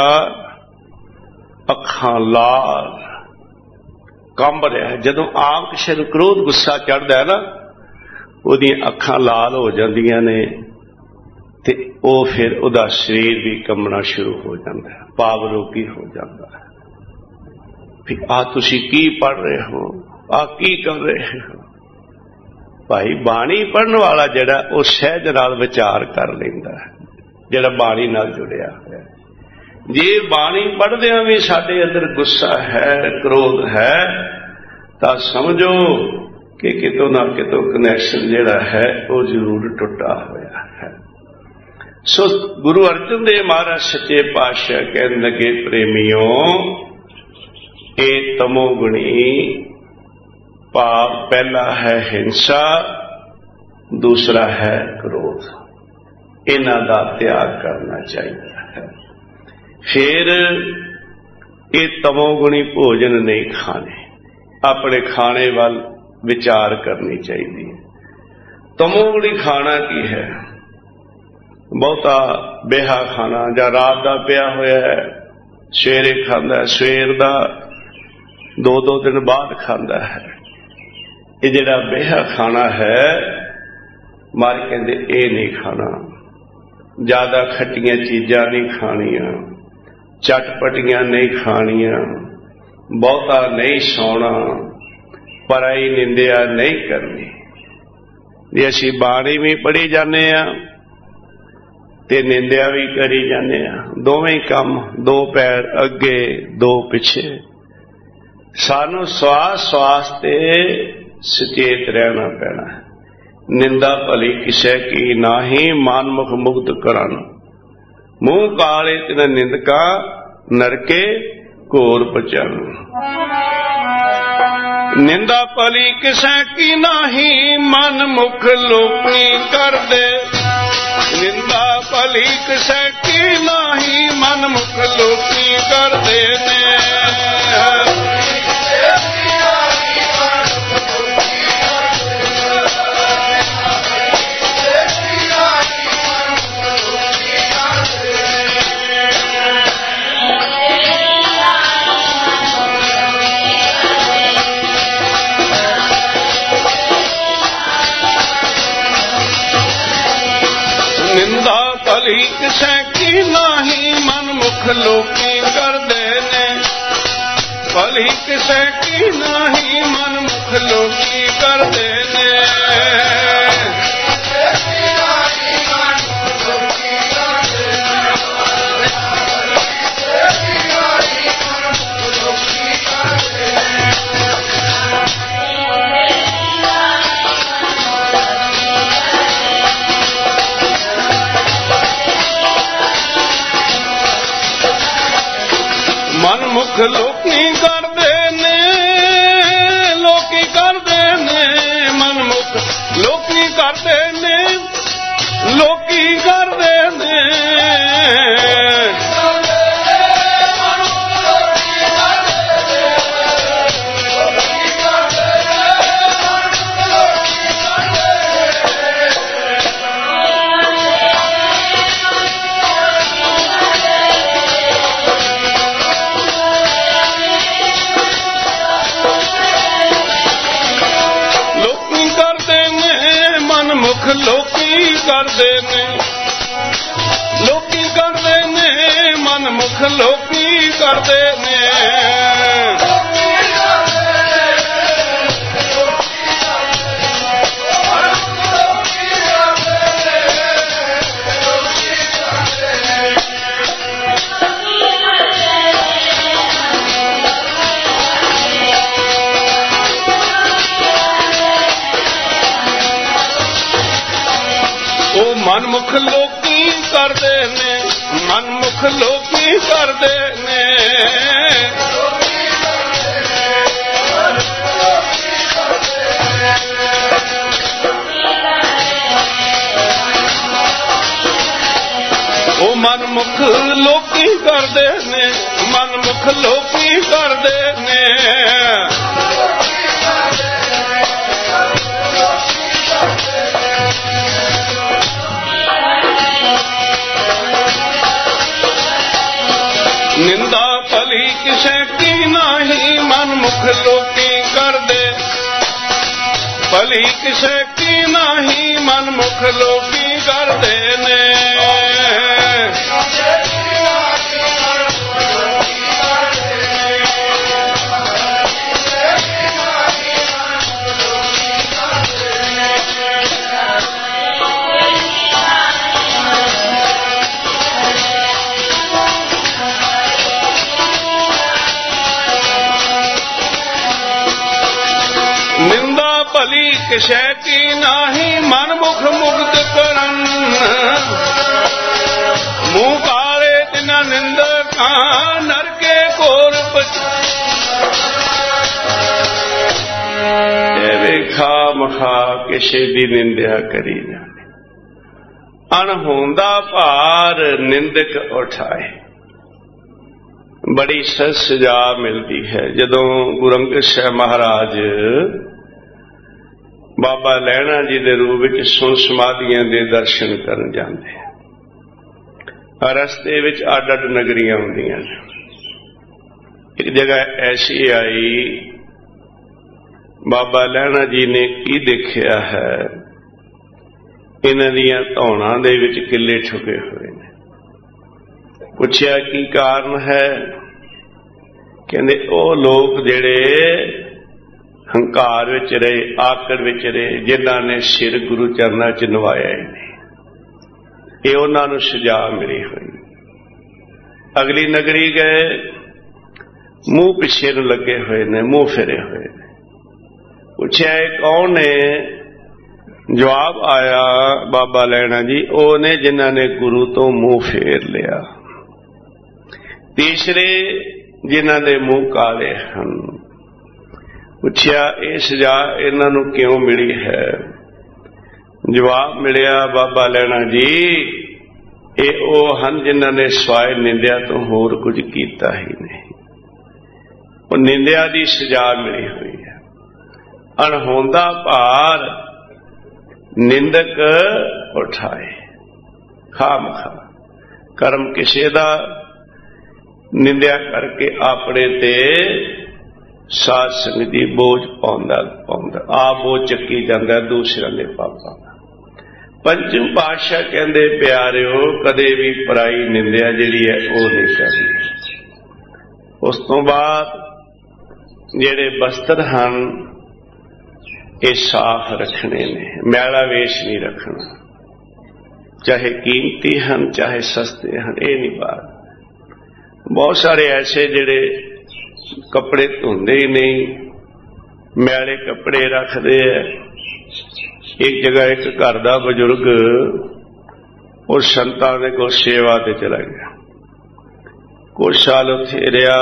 अखां लाल कंब रहा है। जदों आप किसी नूं क्रोध गुस्सा चढ़दा है ना, ਉਹਦੀਆਂ ਅੱਖਾਂ लाल हो जांदियां ने ते ਉਹ फिर ਉਹਦਾ शरीर भी कंबना शुरू हो जाता है, पाव रोगी हो जाता है। फिर आ तुसी की पढ़ रहे हो, आ की कर रहे हो? भाई बाणी पढ़न वाला जिहड़ा ਉਹ सहज नाल विचार कर लैंदा है, जिहड़ा बाणी नाल जुड़िया होया। जे बाणी पढ़दिआं भी साडे अंदर गुस्सा है, क्रोध है, तां समझो कि कितों ना कितों कनैक्शन जिहड़ा है वो जरूर टुटा होया है। सो गुरु अर्जन देव महाराज सच्चे पातशाह कहन लगे, प्रेमियों ये तमोगुणी पाप पहला है हिंसा, दूसरा है क्रोध, इन्हां दा त्याग करना चाहिए है। फिर ये तमोगुणी भोजन नहीं खाने, अपने खाने वाल विचार करनी चाहिए। तमोगुणी खाना की है? बहुता बेहा खाना, जां रात का पिया होया है सवेरे खांदा है, सवेर का दो दो दिन बाद खांदा है। ये जिहड़ा बेहा खाना है मार कहंदे ये नहीं खाना, ज्यादा खट्टियां चीज़ां नहीं खानियां, चटपटियां नहीं खानियां, बहुता नहीं सौना, पराई निंदिया नहीं करनी। जे असीं बाणी भी पढ़ी जाने ते निंदिया भी करी जाने, दोवें काम दो पैर अगे दो पिछे। सानू श्वास श्वास ते सचेत रहना पैना है। निंदा भली किसे की नाही, मन मुख मुग्ध करन, मुंह काले तिन निंदका, नरके घोर पचन। निंदा भली किसे की नाही, मन मुख लोकी कर दे। निंदा भली किसे की नाही, मन मुख लोकी कर दे ने। निंदा भली किसे की नाही, मन मुख लोकी कर दे ने। भली किसे की नाही, मन मुख लोकी कर दे ने। मन मुख लोकी कर दे ने, लोकी कर दे ने। मन मुख लोकी कर दे ने, लोकी कर दे ने। ਲੋਕੀ ਕਰਦੇ ਨੇ, ਲੋਕੀ ਕਰਦੇ ਨੇ, ਮਨਮੁਖ ਲੋਕੀ ਕਰਦੇ ਨੇ। ਉਹ ਮਨਮੁਖ ਲੋਕੀ ਕਰਦੇ ਨੇ, ਮਨਮੁਖ ਲੋਕੀ ਕਰਦੇ ਨੇ। ਉਹ ਮਨਮੁਖ ਲੋਕੀ ਕਰਦੇ ਨੇ, ਮਨਮੁਖ ਲੋਕੀ ਕਰਦੇ ਨੇ। ਨਿੰਦਾ ਭਲੀ ਕਿਸੇ ਕੀ ਨਹੀਂ, ਮਨਮੁਖ ਲੋਕੀ ਕਰਦੇ। ਭਲੀ ਕਿਸੇ ਕੀ ਨਹੀਂ, ਮਨਮੁਖ ਲੋਕੀ ਕਰਦੇ ਨੇ। ਨਿੰਦਾ ਭਲੀ ਕਿਸੇ ਕੀ ਨਾਹੀ, ਮਨਮੁਖ ਮੁਕਤ ਕਰਨ। ਮੂੰਹ ਕਾਲੇ ਤਿਨਾ ਨਿੰਦਕਾਂ, ਨਰਕੇ ਘੋਰ ਵੇਖਾ ਮਖਾ ਕਿਸੇ ਦੀ ਨਿੰਦਿਆ ਕਰੀ ਜਾਣੇ। ਅਣਹੋਂਦਾ ਭਾਰ ਨਿੰਦਕ ਉਠਾਏ। ਬੜੀ ਸਜ਼ਾ ਮਿਲਦੀ ਹੈ ਜਦੋਂ ਗੁਰੂ ਅੰਗਦ ਸਾਹਿਬ ਮਹਾਰਾਜ ਬਾਬਾ ਲਹਿਣਾ ਜੀ ਦੇ ਰੂਪ ਵਿੱਚ ਸੁਣ ਸਮਾਧੀਆਂ ਦੇ ਦਰਸ਼ਨ ਕਰਨ ਜਾਂਦੇ ਆ। ਰਸਤੇ ਵਿੱਚ ਅੱਡ ਅੱਡ ਨਗਰੀਆਂ ਹੁੰਦੀਆਂ ਨੇ। ਇੱਕ ਜਗ੍ਹਾ ਐਸੀ ਆਈ, ਬਾਬਾ ਲਹਿਣਾ ਜੀ ਨੇ ਕੀ ਦੇਖਿਆ ਹੈ, ਇਹਨਾਂ ਦੀਆਂ ਧੌਣਾਂ ਦੇ ਵਿੱਚ ਕਿੱਲੇ ਠੁਕੇ ਹੋਏ ਨੇ। ਪੁੱਛਿਆ ਕੀ ਕਾਰਨ ਹੈ? ਕਹਿੰਦੇ ਉਹ ਲੋਕ ਜਿਹੜੇ ਹੰਕਾਰ ਵਿੱਚ ਰਹੇ, ਆਕੜ ਵਿੱਚ ਰਹੇ, ਜਿਨ੍ਹਾਂ ਨੇ ਸਿਰ ਗੁਰੂ ਚਰਨਾਂ ਚ ਨਵਾਇਆ ਹੀ ਨਹੀਂ, ਇਹ ਉਹਨਾਂ ਨੂੰ ਸਜ਼ਾ ਮਿਲੀ ਹੋਈ। ਅਗਲੀ ਨਗਰੀ ਗਏ, ਮੂੰਹ ਪਿੱਛੇ ਨੂੰ ਲੱਗੇ ਹੋਏ ਨੇ, ਮੂੰਹ ਫੇਰੇ ਹੋਏ ਨੇ। ਪੁੱਛਿਆ ਇਹ ਕੌਣ ਨੇ? ਜਵਾਬ ਆਇਆ ਬਾਬਾ ਲੈਣਾ ਜੀ, ਉਹ ਨੇ ਜਿਨ੍ਹਾਂ ਨੇ ਗੁਰੂ ਤੋਂ ਮੂੰਹ ਫੇਰ ਲਿਆ। ਤੀਸਰੇ ਜਿਨ੍ਹਾਂ ਦੇ ਮੂੰਹ ਕਾਲੇ ਹਨ। ਪੁੱਛਿਆ ਇਹ ਸਜ਼ਾ ਇਹਨਾਂ ਨੂੰ ਕਿਉਂ ਮਿਲੀ ਹੈ? ਜਵਾਬ ਮਿਲਿਆ ਬਾਬਾ ਲੈਣਾ ਜੀ, ਇਹ ਉਹ ਹਨ ਜਿਨ੍ਹਾਂ ਨੇ ਸਵਾਏ ਨਿੰਦਿਆ ਤੋਂ ਹੋਰ ਕੁਝ ਕੀਤਾ ਹੀ ਨਹੀਂ। ਉਹ ਨਿੰਦਿਆ ਦੀ ਸਜ਼ਾ ਮਿਲੀ ਹੋਈ ਹੈ। ਅਣਹੋਂਦਾ ਭਾਰ ਨਿੰਦਕ ਉਠਾਏ। ਖਾਮ ਖਾ ਕਰਮ ਕਿਸੇ ਦਾ ਨਿੰਦਿਆ ਕਰਕੇ ਆਪਣੇ ਤੇ ਸਾਧ ਸੰਗਤ ਦੀ ਬੋਝ ਪਾਉਂਦਾ ਪਾਉਂਦਾ ਆਪ ਬੋਝ ਚੱਕੀ ਜਾਂਦਾ ਦੂਸਰਿਆਂ ਦੇ ਪਾਪਾਂ ਦਾ। ਪੰਚਮ ਪਾਤਸ਼ਾਹ ਕਹਿੰਦੇ ਪਿਆਰਿਓ, ਕਦੇ ਵੀ ਪਰਾਈ ਨਿੰਦਿਆ ਜਿਹੜੀ ਹੈ ਉਹ ਨਹੀਂ ਕਰਨੀ। ਉਸ ਤੋਂ ਬਾਅਦ ਜਿਹੜੇ ਬਸਤਰ ਹਨ ਇਹ ਸਾਫ਼ ਰੱਖਣੇ ਨੇ, ਮੈਲਾ ਵੇਸ਼ ਨਹੀਂ ਰੱਖਣਾ। ਚਾਹੇ ਕੀਮਤੀ ਹਨ ਚਾਹੇ ਸਸਤੇ ਹਨ, ਇਹ ਨਹੀਂ ਬਾਤ। ਬਹੁਤ ਸਾਰੇ ਐਸੇ ਜਿਹੜੇ ਕੱਪੜੇ ਧੋਂਦੇ ਹੀ ਨਹੀਂ, ਮੈਲੇ ਕੱਪੜੇ ਰੱਖਦੇ ਐ। ਇੱਕ ਜਗ੍ਹਾ ਇੱਕ ਘਰ ਦਾ ਬਜ਼ੁਰਗ ਉਹ ਸੰਤਾਂ ਦੇ ਕੋਲ ਸੇਵਾ ਤੇ ਚਲਾ ਗਿਆ। ਕੁਝ ਸਾਲ ਉੱਥੇ ਰਿਹਾ,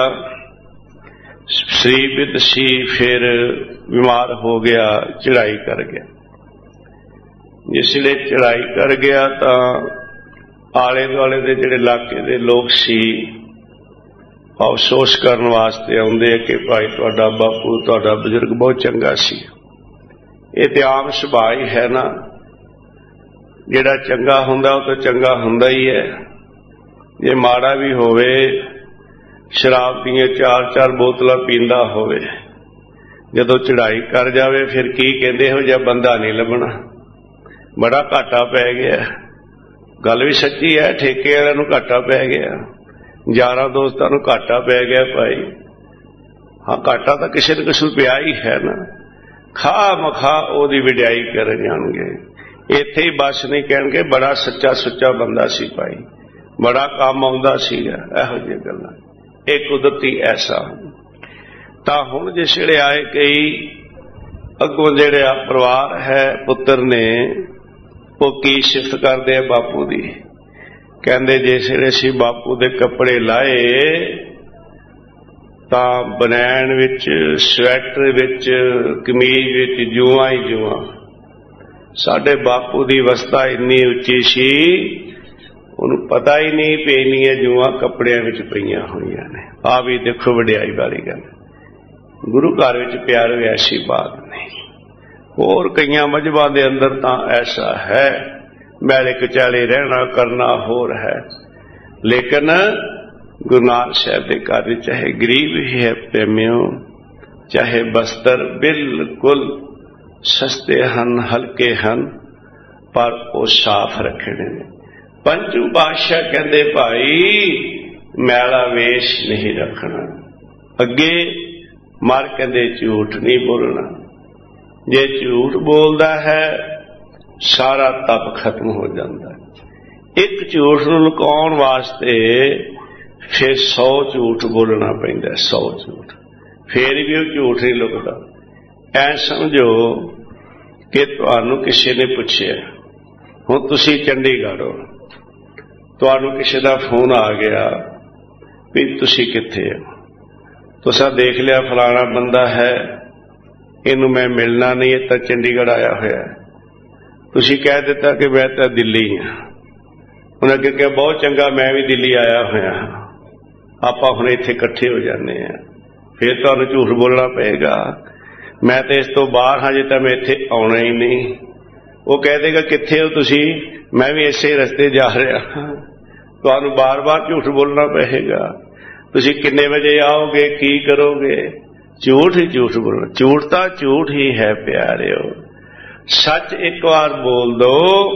ਸਰੀਰ ਬਿੱਧ ਸੀ, ਫਿਰ ਬਿਮਾਰ ਹੋ ਗਿਆ, ਚੜ੍ਹਾਈ ਕਰ ਗਿਆ। ਜਿਸ ਵੇਲੇ ਚੜ੍ਹਾਈ ਕਰ ਗਿਆ ਤਾਂ ਆਲੇ ਦੁਆਲੇ ਦੇ ਜਿਹੜੇ ਇਲਾਕੇ ਦੇ ਲੋਕ ਸੀ ਅਫਸੋਸ ਕਰਨ ਵਾਸਤੇ ਆਉਂਦੇ ਕਿ ਭਾਈ ਤੁਹਾਡਾ ਬਾਪੂ, ਤੁਹਾਡਾ ਬਜ਼ੁਰਗ ਬਹੁਤ ਚੰਗਾ ਸੀ। ਇਹ ਤੇ ਆਮ ਸੁਭਾਅ ਹੀ ਹੈ ਨਾ, ਜਿਹੜਾ ਚੰਗਾ ਹੁੰਦਾ ਉਹ ਤਾਂ ਚੰਗਾ ਹੁੰਦਾ ਹੀ ਹੈ। ਜੇ ਮਾੜਾ ਵੀ ਹੋਵੇ, ਸ਼ਰਾਬ ਦੀਆਂ ਚਾਰ ਚਾਰ ਬੋਤਲਾਂ ਪੀਂਦਾ ਹੋਵੇ, ਜਦੋਂ ਚੜ੍ਹਾਈ ਕਰ ਜਾਵੇ ਫਿਰ ਕੀ ਕਹਿੰਦੇ ਇਹੋ ਜਿਹਾ ਬੰਦਾ ਨਹੀਂ ਲੱਭਣਾ। बड़ा घाटा पै गया। गल भी सच्ची है, ठेके वालिਆਂ ਨੂੰ घाटा पै गया, यारां दोस्तां ਨੂੰ घाटा पै गया भाई। हाँ, घाटा तो किसी न किसी पिया ही है ना। खा मखा ओदी विडियाई कर जाणगे, इत्थे ही बस नहीं कहणगे बड़ा सच्चा सुच्चा बंदा सी भाई, बड़ा काम आउंदा सीगा। इहो जिही गल्लां ਇਹ कुदरती ऐसा। तां हुण जिस वेले आए कई अगों जिहड़े आ परिवार है पुत्र ने वो की सिफत करदे आ बापू दी। कहंदे जिस वेले असीं बापू दे कपड़े लाए तां बनैन विच, स्वैटर विच, कमीज विच जूआं ही जूआं। साडे बापू दी अवस्था इन्नी उच्ची सी उन्हें पता ही नहीं भी इन्नियां जूआं कपड़ियां विच पईयां होईयां ने। आ भी देखो वडियाई वाली गल। गुरु घर विच प्यारे ऐसी बात नहीं। होर कईयां मजहबां दे अंदर तां ऐसा है, मैले कचाले रहना करना होर है। लेकिन गुरु नानक साहब के घर विच चाहे गरीब ही है प्रेमियों, चाहे बस्तर बिल्कुल सस्ते हन, हल्के हन, पर वो साफ रखने ने। पंचू पातशाह कहते भाई मैला वेश नहीं रखना। अगे मर कहते झूठ नहीं बोलना। जे झूठ बोलता है सारा तप खत्म हो जाता है। एक झूठ नूं लुकाउण वास्ते फिर सौ झूठ बोलना पैंदा, सौ झूठ, फिर भी वो झूठ नहीं लुकदा। ऐ समझो कि तुहानूं किसी ने पुछया, हुण तुसीं चंडीगढ़ हो, तुहानूं किसी का फोन आ गया भी तुसीं कित्थे हो, तुसां देख लिया फलाना बंदा है, इनू मैं मिलना नहीं, इतना चंडीगढ़ आया होया। तुसीं कह दिता कि मैं तो दिल्ली हाँ। उन्हें कहा बहुत चंगा, मैं भी दिल्ली आया होया, आपां हुण इत्थे इकट्ठे हो जाने हैं। फिर तुहानूं झूठ बोलना पएगा, मैं तो इस तो बाहर हाँ, जे तां मैं इत्थे आउणा ही नहीं। वो कह देगा कित्थे हो तुसीं, मैं भी इसे रस्ते जा रहा। तुहानूं बार बार झूठ बोलना पएगा। तुसीं किन्ने बजे आओगे, की करोगे, झूठ ही झूठ बोलना। झूठ तो झूठ ही है प्यारिओ। सच एक बार बोल दो,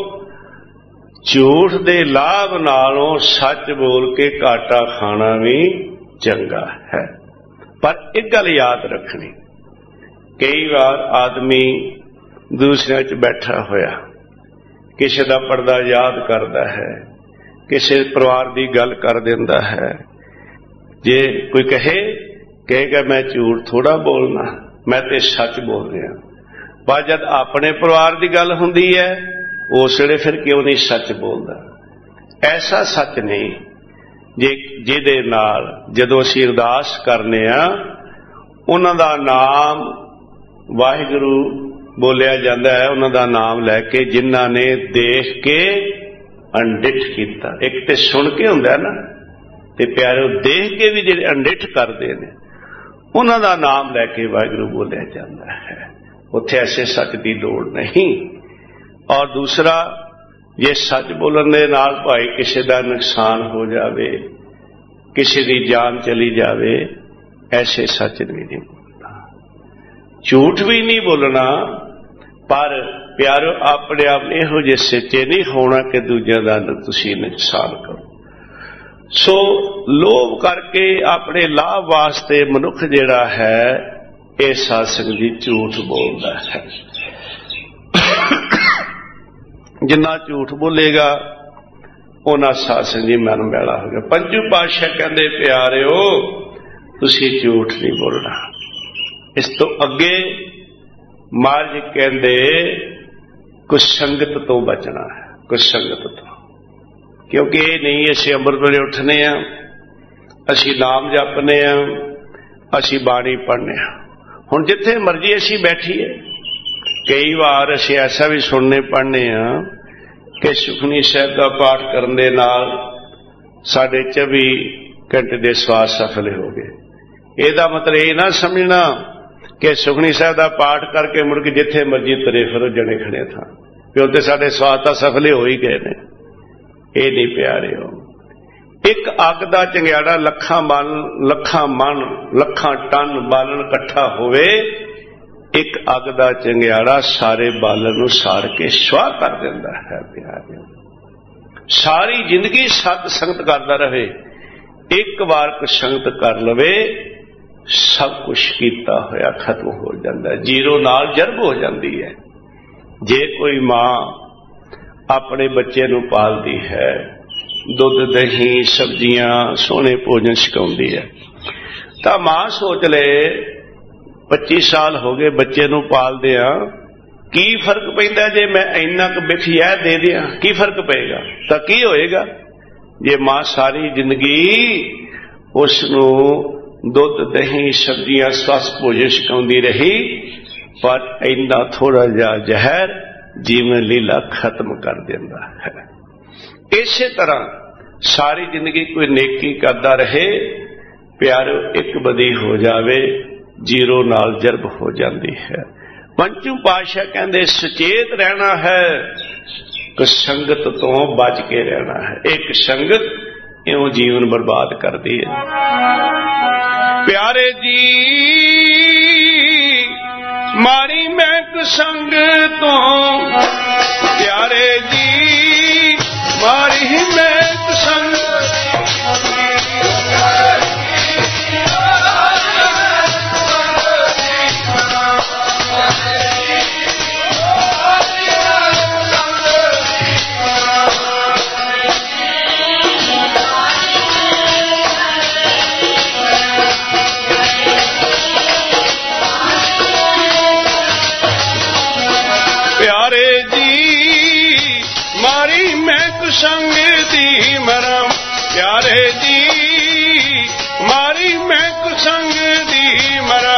झूठ दे लाभ नालों सच बोल के घाटा खाना भी चंगा है। पर एक गल याद रखनी, कई बार आदमी दूसरे च बैठा होया किसी का पर्दा याद करता है, किसी परिवार की गल कर देता है। जे कोई कहे कहेगा मैं झूठ थोड़ा बोलना, मैं तो सच बोल रहा। पर जब अपने परिवार की गल हुंदी है उस वेले फिर क्यों नहीं सच बोलता। ऐसा सच नहीं जे जिहदे नाल जदों असीं अरदास करने आ उन्हां दा नाम वाहिगुरू बोलिया जाता है, उन्हां दा नाम लैके जिन्हां ने देख के अनडिठ कीता। एक तो सुन के हुंदा ना, ते प्यारे देख के भी जिहड़े अनडिठ करदे ने उन्हां दा नाम लैके वाहिगुरू बोलिया जाता है। उत्थे ऐसे सच की लोड़ नहीं। और दूसरा, जे सच बोलण दे नाल भाई किसी का नुकसान हो जावे, किसी की जान चली जावे, ऐसे सच भी नहीं बोलना, झूठ भी नहीं बोलना। पर प्यारो अपने आप इहो जे सच्चे नहीं होना कि दूजिਆਂ ਦਾ ਤੁਸੀਂ नुकसान करो। सो लोभ करके अपने लाभ वास्ते मनुख जिहड़ा है ये सत्संग दी झूठ बोलता है। जिन्ना झूठ बोलेगा उन्ना सत्संग दी मन मैला हो गया। पंचू पातशाह कहंदे प्यारिओ तुसीं झूठ नहीं बोलना। इस तो अगे महाराज कहंदे कुछ संगत तो बचना है, कुछ संगत तो, क्योंकि ये नहीं असीं अंमृत वेले उठने आ, असीं नाम जपने आ, असीं बाणी पढ़ने आ। हुण जिथे मर्जी असीं बैठीए, कई बार असीं ऐसा भी सुनने पढ़ने आ कि सुखमनी साहिब का पाठ करन दे नाल साढ़े चौबी घंटे दे सवास सफल हो गए। ਇਹਦਾ मतलब ये ना समझना कि सुखमनी साहिब का पाठ करके मुड़ के जिथे मर्जी तुरे फिरो जने खड़े था क्यों तो साढ़े स्वास तो सफल हो ही गए ने। ये नहीं प्यारे हो। एक अग का चंगियाड़ा लखा मन लखा मन लखा टन बालन इकट्ठा होवे, एक अग दा चंगियाड़ा सारे बालन नूं साड़ के सुआह कर दिंदा है। प्यारे सारी जिंदगी सत संगत करता रहे, एक बार को संगत कर लवे सब कुछ कीता होया खत्म हो जाता है, जीरो नाल जरब हो जाती है। जे कोई मां अपने बच्चे नूं पालदी है, दुध दही सब्जियां सोहने भोजन छकाउंदी है, तां मां सोच ले पच्ची साल हो गए बच्चे नूं पालदियां, की फर्क पैंदा जे मैं इन्ना क बिखिया दे दियां, की फर्क पेगा? तां की होएगा जे मां सारी जिंदगी उसनूं दुध दही सब्जियां स्वस्थ भोजन छकाउंदी रही, पर इन्ना थोड़ा जिहा जहर जीवन लीला खत्म कर दिंदा है। इसे तरह सारी जिंदगी कोई नेकी करदा रहे, प्यारो एक बदी हो जावे जीरो नाल जरब हो जाती है। पंचू पातशाह कहते सचेत रहना है कि संगत तो बच के रहना है। एक संगत इउं जीवन बर्बाद कर दी है। प्यारे जी मारी मैं कुसंग तो, प्यारे जी मारी मैं कुसंग, संग दी मरम, प्यारे जी मारी मैं कुसंग दी मरा।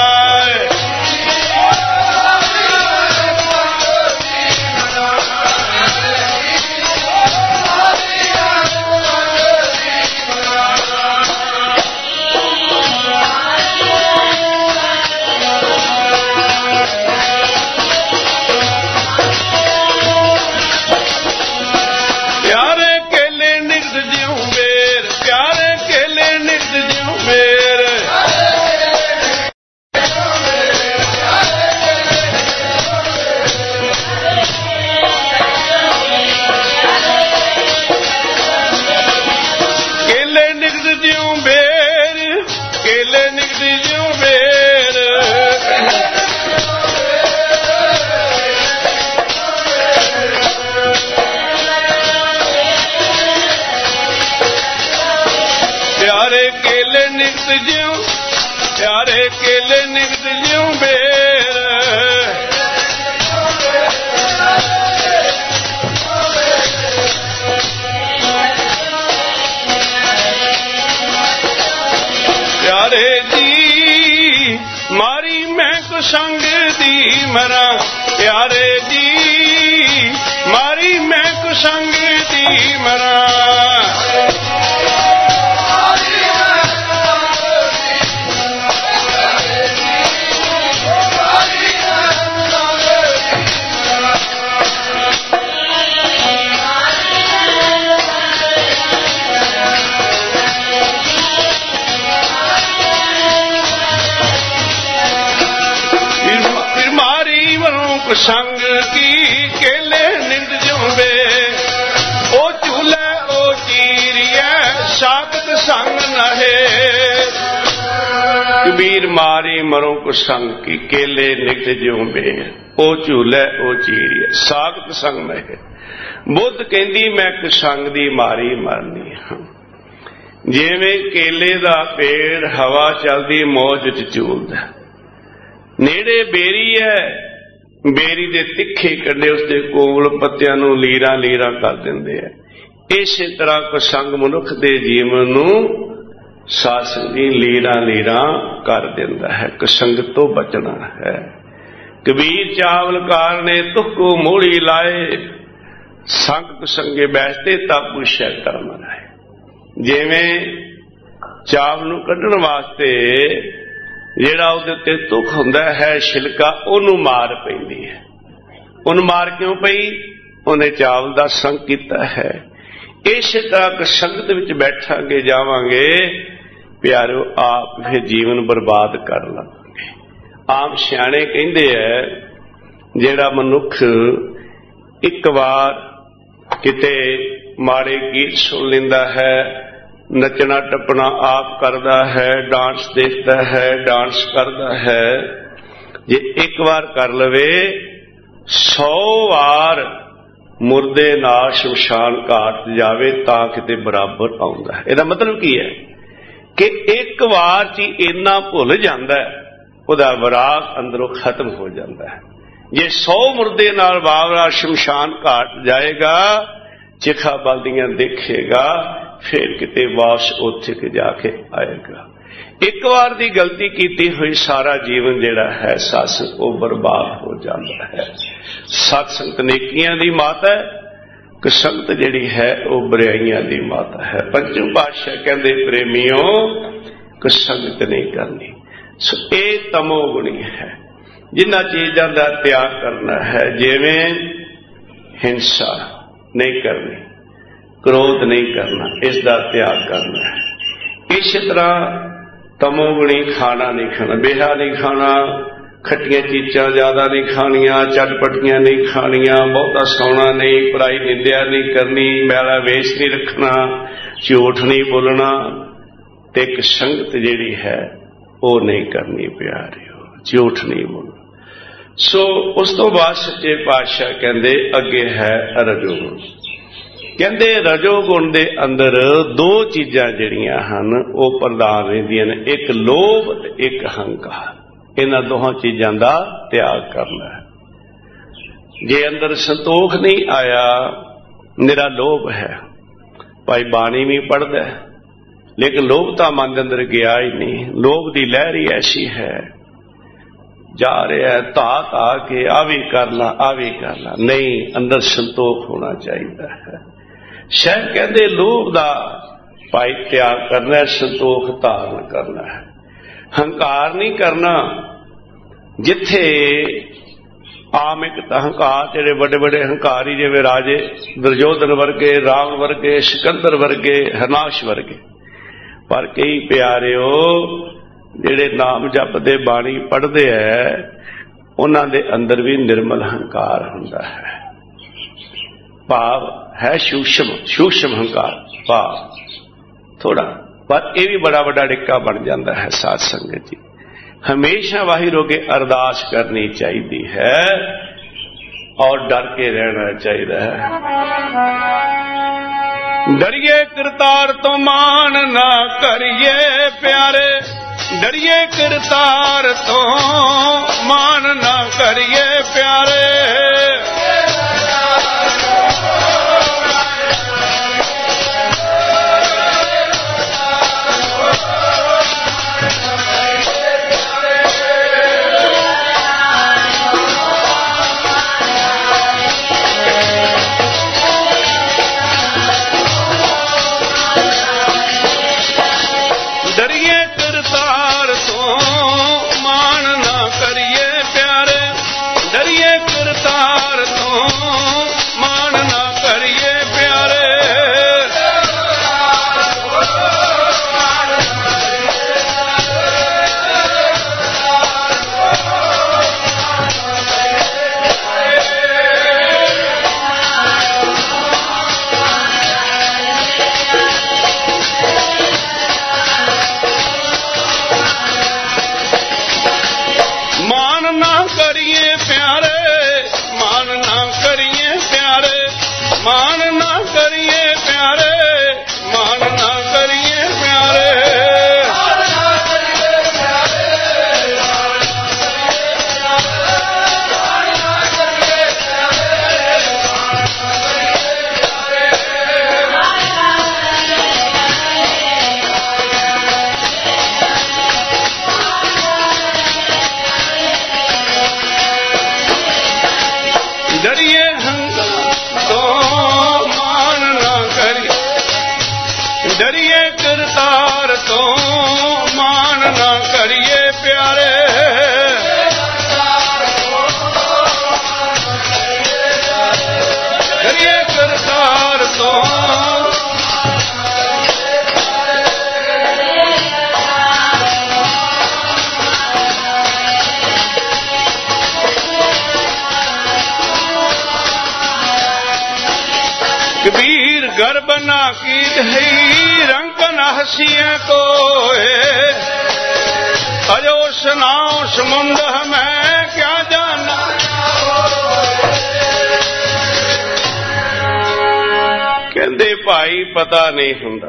प्यारे केले निगद ज्यों बेर, प्यारे जी मारी मैं कुसंग दी मरा, प्यारे जी मारी मैं कुसंग दी मरा। संग की केले निंद जुबे, ओ चूल्हे ओ चीरिया साकत संग नहे। कबीर मारी मरो को संग की केले निंद जुबे, ओ चूल्हे ओ चीरिया साकत संग नहे। बुद्ध कहंदी मैं कुसंग दी मारी मरनी हां, जिवें केले दा पेड़ हवा चलदी मौज च झूलदा, नेड़े बेरी है बेरी दे तिखे कंडे उसके कोल पत्तियां नूं लीरां लीरां कर दिंदे है। इसे तरह कुसंग मनुख दे जीवन नूं सासंगी लीरां लीरां कर दिंदा है। कुसंग तो बचना है। कबीर चावलकार ने तुख को मोड़ी लाए, संग कुसंगे बैठते तब पूछे कर्म लाए। जिवें चावल नूं कढण वास्ते ਜਿਹੜਾ ਉਹਦੇ ਉੱਤੇ ਤੁਖ ਹੁੰਦਾ ਹੈ ਛਿਲਕਾ, ਉਹਨੂੰ ਮਾਰ ਪੈਂਦੀ ਹੈ। ਉਹਨੂੰ ਮਾਰ ਕਿਉਂ ਪਈ? ਉਹਨੇ ਚਾਵਲ ਦਾ ਸੰਗ ਕੀਤਾ ਹੈ। ਇਸੇ ਤਰ੍ਹਾਂ ਸੰਗਤ ਵਿੱਚ ਬੈਠਾਂਗੇ ਜਾਵਾਂਗੇ ਪਿਆਰਿਓ, ਆਪ ਫਿਰ ਜੀਵਨ ਬਰਬਾਦ ਕਰ ਲਵਾਂਗੇ। ਆਮ ਸਿਆਣੇ ਕਹਿੰਦੇ ਹੈ ਜਿਹੜਾ ਮਨੁੱਖ ਇੱਕ ਵਾਰ ਕਿਤੇ ਮਾੜੇ ਗੀਤ ਸੁਣ ਲੈਂਦਾ ਹੈ, ਨੱਚਣਾ ਟੱਪਣਾ ਆਪ ਕਰਦਾ ਹੈ, ਡਾਂਸ ਦੇਖਦਾ ਹੈ, ਡਾਂਸ ਕਰਦਾ ਹੈ, ਜੇ ਇੱਕ ਵਾਰ ਕਰ ਲਵੇ ਸੌ ਵਾਰ ਮੁਰਦੇ ਨਾਲ ਸ਼ਮਸ਼ਾਨ ਘਾਟ ਜਾਵੇ ਤਾਂ ਕਿਤੇ ਬਰਾਬਰ ਆਉਂਦਾ ਹੈ। ਇਹਦਾ ਮਤਲਬ ਕੀ ਹੈ ਕਿ ਇੱਕ ਵਾਰ 'ਚ ਹੀ ਇੰਨਾ ਭੁੱਲ ਜਾਂਦਾ ਹੈ, ਉਹਦਾ ਵਿਰਾਗ ਅੰਦਰੋਂ ਖਤਮ ਹੋ ਜਾਂਦਾ ਹੈ। ਜੇ ਸੌ ਮੁਰਦੇ ਨਾਲ ਬਾਬਰਾ ਸ਼ਮਸ਼ਾਨ ਘਾਟ ਜਾਏਗਾ, ਚਿਖਾ ਬਲਦੀਆਂ ਦੇਖੇਗਾ, ਫਿਰ ਕਿਤੇ ਵਾਪਸ ਉੱਥੇ ਕਿ ਜਾ ਕੇ ਆਏਗਾ। ਇੱਕ ਵਾਰ ਦੀ ਗਲਤੀ ਕੀਤੀ ਹੋਈ ਸਾਰਾ ਜੀਵਨ ਜਿਹੜਾ ਹੈ ਸਤਸੰਗ ਉਹ ਬਰਬਾਦ ਹੋ ਜਾਂਦਾ ਹੈ। ਸਤਸੰਗ ਨੇਕੀਆਂ ਦੀ ਮਾਤਾ ਹੈ, ਕੁਸੰਗਤ ਜਿਹੜੀ ਹੈ ਉਹ ਬੁਰਾਈਆਂ ਦੀ ਮਾਤਾ ਹੈ। ਪੰਜਵੇਂ ਪਾਤਸ਼ਾਹ ਕਹਿੰਦੇ ਪ੍ਰੇਮੀਓ ਕੁਸੰਗਤ ਨਹੀਂ ਕਰਨੀ। ਸੋ ਇਹ ਤਮੋ ਗੁਣੀ ਹੈ। ਜਿਨ੍ਹਾਂ ਚੀਜ਼ਾਂ ਦਾ ਤਿਆਗ ਕਰਨਾ ਹੈ, ਜਿਵੇਂ ਹਿੰਸਾ ਨਹੀਂ ਕਰਨੀ, ਕ੍ਰੋਧ ਨਹੀਂ ਕਰਨਾ, ਇਸ ਦਾ ਤਿਆਗ ਕਰਨਾ ਹੈ। ਇਸੇ ਤਰ੍ਹਾਂ ਤਮੋਗੁਣੀ ਖਾਣਾ ਨਹੀਂ ਖਾਣਾ, ਬੇਹਾ ਨਹੀਂ ਖਾਣਾ, ਖੱਟੀਆਂ ਚੀਜ਼ਾਂ ਜ਼ਿਆਦਾ ਨਹੀਂ ਖਾਣੀਆਂ, ਚਟਪਟੀਆਂ ਨਹੀਂ ਖਾਣੀਆਂ, ਬਹੁਤਾ ਸੌਣਾ ਨਹੀਂ, ਪਰਾਈ ਨਿੰਦਿਆ ਨਹੀਂ ਕਰਨੀ, ਮੈਲਾ ਵੇਸ਼ ਨਹੀਂ ਰੱਖਣਾ, ਝੂਠ ਨਹੀਂ ਬੋਲਣਾ, ਤੇ ਇੱਕ ਸੰਗਤ ਜਿਹੜੀ ਹੈ ਉਹ ਨਹੀਂ ਕਰਨੀ ਪਿਆਰਿਓ, ਝੂਠ ਨਹੀਂ ਬੋਲਣਾ। ਸੋ ਉਸ ਤੋਂ ਬਾਅਦ ਸੱਚੇ ਪਾਤਸ਼ਾਹ ਕਹਿੰਦੇ ਅੱਗੇ ਹੈ ਰਜੋਗੁਣ। ਕਹਿੰਦੇ ਰਜੋਗੁਣ ਦੇ ਅੰਦਰ ਦੋ ਚੀਜ਼ਾਂ ਜਿਹੜੀਆਂ ਹਨ ਉਹ ਪ੍ਰਧਾਨ ਰਹਿੰਦੀਆਂ ਨੇ, ਇੱਕ ਲੋਭ ਤੇ ਇੱਕ ਹੰਕਾਰ। ਇਹਨਾਂ ਦੋਹਾਂ ਚੀਜ਼ਾਂ ਦਾ ਤਿਆਗ ਕਰਨਾ ਹੈ। ਜੇ ਅੰਦਰ ਸੰਤੋਖ ਨਹੀਂ ਆਇਆ, ਨਿਰਾ ਲੋਭ ਹੈ, ਭਾਈ ਬਾਣੀ ਵੀ ਪੜ੍ਹਦਾ ਲੇਕਿਨ ਲੋਭ ਤਾਂ ਮਨ ਦੇ ਅੰਦਰ ਗਿਆ ਹੀ ਨਹੀਂ। ਲੋਭ ਦੀ ਲਹਿਰ ਹੀ ਐਸੀ ਹੈ, ਜਾ ਰਿਹਾ ਧਾ ਧਾ ਕੇ ਆ ਵੀ ਕਰ ਲਾ ਆ ਵੀ ਕਰ ਲਾ, ਨਹੀਂ, ਅੰਦਰ ਸੰਤੋਖ ਹੋਣਾ ਚਾਹੀਦਾ ਹੈ। ਸ਼ਾਇਦ ਕਹਿੰਦੇ ਲੋਭ ਦਾ ਭਾਈ ਤਿਆਗ ਕਰਨਾ, ਸੰਤੋਖ ਧਾਰਨ ਕਰਨਾ ਹੈ। ਹੰਕਾਰ ਨਹੀਂ ਕਰਨਾ। ਜਿੱਥੇ ਆਮ ਇੱਕ ਤਾਂ ਹੰਕਾਰ, ਜਿਹੜੇ ਵੱਡੇ ਵੱਡੇ ਹੰਕਾਰੀ ਜਿਵੇਂ ਰਾਜੇ ਦੁਰਯੋਧਨ ਵਰਗੇ, ਰਾਮ ਵਰਗੇ, ਸਿਕੰਦਰ ਵਰਗੇ, ਹਰਨਾਸ਼ ਵਰਗੇ, ਪਰ ਕਈ ਪਿਆਰਿਓ ਜਿਹੜੇ ਨਾਮ ਜਪਦੇ ਬਾਣੀ ਪੜ੍ਹਦੇ ਹੈ ਉਹਨਾਂ ਦੇ ਅੰਦਰ ਵੀ ਨਿਰਮਲ ਹੰਕਾਰ ਹੁੰਦਾ ਹੈ। ਭਾਵ ਹੈ ਸੂਖਮ ਸੂਖਮ ਹੰਕਾਰ, ਭਾਵ ਥੋੜਾ, ਪਰ ਇਹ ਵੀ ਬੜਾ ਵੱਡਾ ਡਿੱਕਾ ਬਣ ਜਾਂਦਾ ਹੈ। ਸਾਧ ਸੰਗਤ ਜੀ, ਹਮੇਸ਼ਾ ਵਾਹਿਗੁਰੂ ਅੱਗੇ ਅਰਦਾਸ ਕਰਨੀ ਚਾਹੀਦੀ ਹੈ ਔਰ ਡਰ ਕੇ ਰਹਿਣਾ ਚਾਹੀਦਾ ਹੈ। ਡਰੀਏ ਕਰਤਾਰ ਤੋਂ ਮਾਨ ਨਾ ਕਰੀਏ ਪਿਆਰੇ, ਡਰੀਏ ਕਰਤਾਰ ਤੋਂ ਮਾਨ ਨਾ ਕਰੀਏ ਪਿਆਰੇ। रीत है रंग न हसिया कोय, अजो सुनाओ समुंद मैं क्या जाना। कहते भाई पता नहीं हुंदा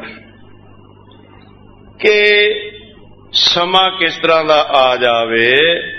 कि समा किस तरह का आ जावे।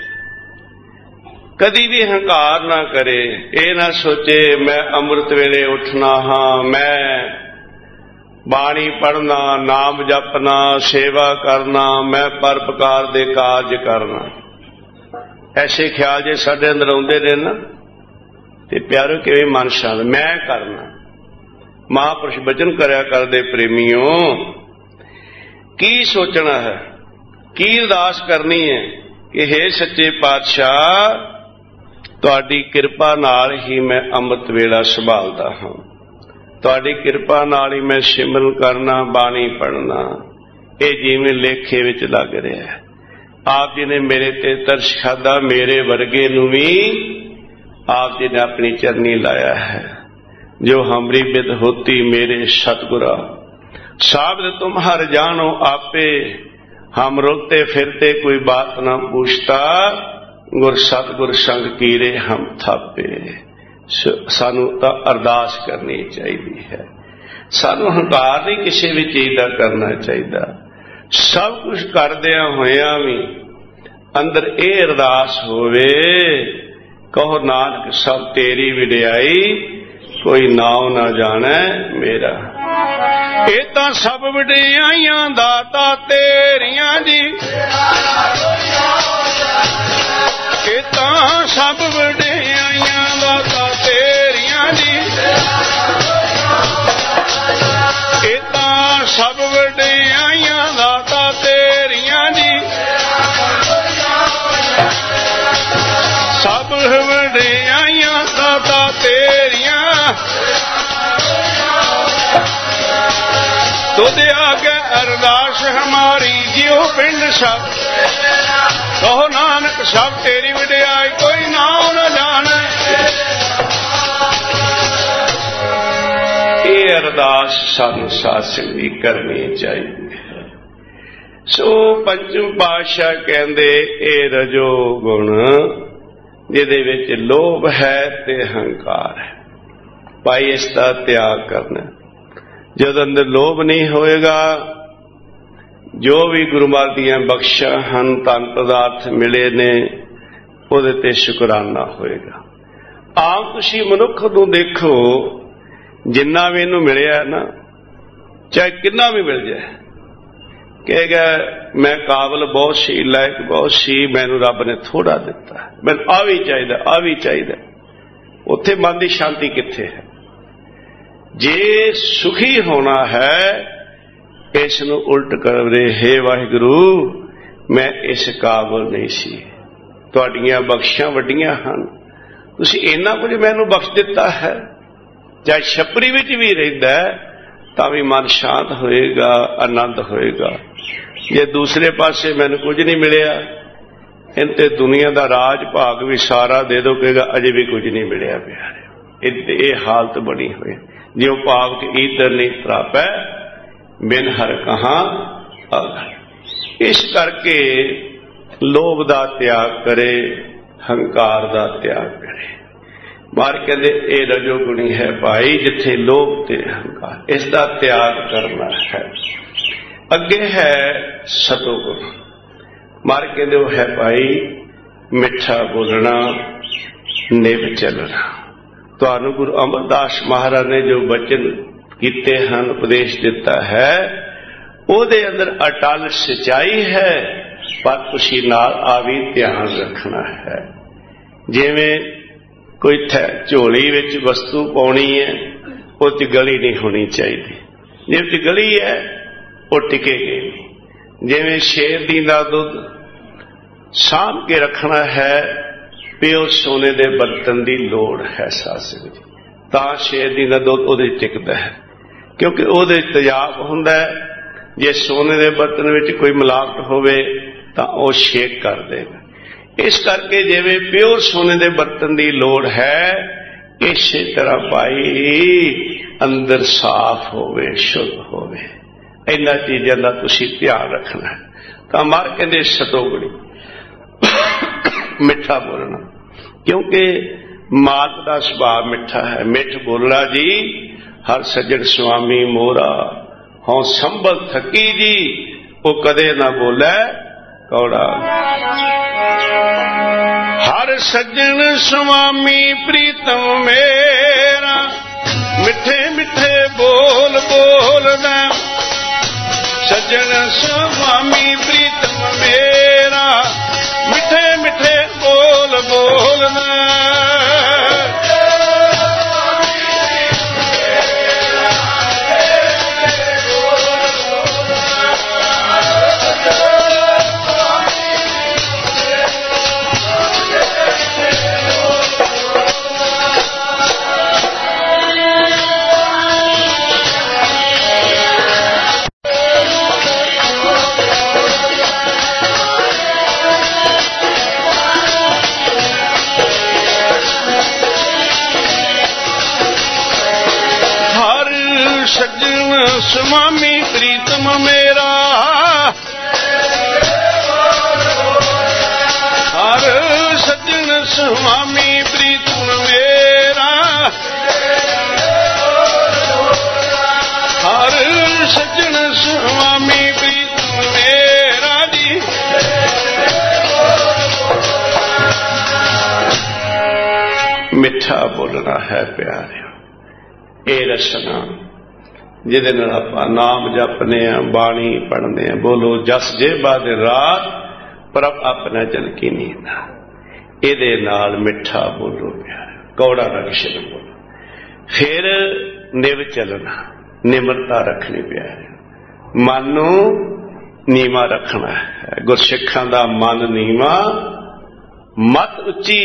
कदी भी हंकार ना करे, ये ना सोचे मैं अमृत वेले उठना हाँ, मैं बाणी पढ़ना, नाम जपना, सेवा करना, मैं पर प्रकार दे कार्य करना। ऐसे ख्याल जे साडे अंदर आउंदे ने ना ते प्यारो किवें मन शांत मैं करना। महापुरुष बचन करया करदे प्रेमियों, की सोचना है, की अरदास करनी है कि हे सच्चे पातशाह तुहाडी किरपा नाल ही मैं अमृत वेला संभालदा हां, तुहाडी किरपा नाल ही मैं सिमरन करना, बाणी पढ़ना। ये जिवें लेखे विच लग रहा है। आप जी ने मेरे ते तरस खादा, मेरे वर्गे नूं भी आप जी ने अपनी चरनी लाया है। जो हमरी बिद होती मेरे सतगुरा, साबित तुम हर जानो आपे, हम रोते फिरते कोई बात ना पूछता, गुर सतगुर संग कीरे हम थापे। सानू तां अरदास करनी चाहिए है, सानू हंकार नहीं किसी भी चीज का करना चाहिए। सब कुछ करदिया होया भी अंदर ये अरदास होवे, कहो नानक सब तेरी विड़ियाई, कोई नाव ना जाने मेरा। ये तां सब वडियाइयां दाता तेरियां जी, ये तां सब वडियाइयां दाता तेरियां जी, ये तां सब वडियाइयां दाता तेरियां जी, सब वडियाइयां दाता तेरियां। तुद आगे अरदास हमारी जियो पिंड सब, कहो नानक सब तेरी विड़ियाई, कोई नाम न जाने। ये अरदास सानू साध संगत करनी चाहिए। सो पंचम पातशाह कहंदे ए रजो गुण जिहदे विच लोभ है ते हंकार है, भाई इसका त्याग करना। जद अंदर लोभ नहीं होएगा, जो भी गुरु महाराज दियां बख्शां हन, धन पदार्थ मिले ने, उहदे ते शुकराना होएगा। आम तुसीं मनुख नूं देखो, जिन्ना भी इहनूं मिलिया ना, चाहे किन्ना भी मिल जाए, कहेगा मैं काबिल बहुत सी, लायक बहुत सी, मैनूं रब ने थोड़ा दिता, मैनूं आ भी चाहिए, आ भी चाहिए। उत्थे मन की शांति कित्थे है? जे सुखी होना है इस नूं उल्ट करे, हे वाहिगुरू मैं इस काबिल नहीं सी, तुहाडीआं बख्शां वड्डियां हन, तुसीं इन्ना कुछ मैनूं बख्श दिता है। चाहे छपरी विच भी रहिंदा तां भी मन शांत होएगा, आनंद होएगा। जे दूसरे पासे मैनूं कुछ नहीं मिलिया, इन ते दुनिया दा राज भाग भी सारा दे दो, कहेगा अजे भी कुछ नहीं मिलिया प्यारे। ये हालत बनी हुई, जो भाव के ईदर नहीं प्रापै, बिन हर कहां अगर। इस करके लोभ दा त्याग करे, हंकार दा त्याग करे। मार कहते ये रजोगुणी है भाई, जिथे लोभ ते हंकार, इसका त्याग करना है। अगे है सतोगुण, मार कहते वो है भाई मिठा बोलना, निभ चलना। तुहानू गुरु अमरदास महाराज ने जो बचन कीते हन, उपदेश दिता है, ਉਹਦੇ अंदर अटल सच्चाई है, पर तुसीं नाल आ भी ध्यान रखना है। जिवें कोई झोली विच वस्तु पाउणी है, उस च गली नहीं होनी चाहिए, जिस गली है वो टिकेगी नहीं। जिवें शेर दी दा दुध साम के रखना है, प्योर सोने दे बर्तन की लोड़ है सासंग जी, तां शेर दी दा दुध उहदे टिकदा है, क्योंकि उहदे तेजाब हुंदा है। जे सोने दे बर्तन विच कोई मिलावट होवे तां ओह शेक कर देगा। इस करके जिवें प्योर सोने दे बर्तन की लोड़ है, इस तरह भाई अंदर साफ होवे, शुद्ध होवे। इन्हां चीज़ां दा तुसीं ध्यान रखना। तां महाराज कहंदे सतोगुणी मिठा बोलना, क्योंकि मात का सुभाव मिठा है। मिठ बोलना जी, हर सज्जण स्वामी मोरा हों संभल थकी जी, वो कदे ना बोले कौड़ा। हर सज्जण स्वामी प्रीतम मेरा, मिठे मिठे बोल बोलना। सज्जन स्वामी प्रीतम मेरा, मिठे मिठे बोल बोलना। स्वामी प्रीतम मेरा, हर सज्जन स्वामी प्रीतम मेरा, हर सज्जन स्वामी प्रीतम मेरा जी। मिठा बोलना है प्यारे, ए रसना जिहदे नाल आपां नाम जपने आ, बाणी पढ़ने आ। बोलो जस जेबा दे रात, प्रभ अपना जन की नींद। इहदे नाल मिठा बोलो प्यार, कौड़ा ना किसी नूं बोलो। फिर निव चलना, निमरता रखनी प्यार, मन नूं नीवा रखना है। गुरसिखां दा मन नीवा, मत उच्ची।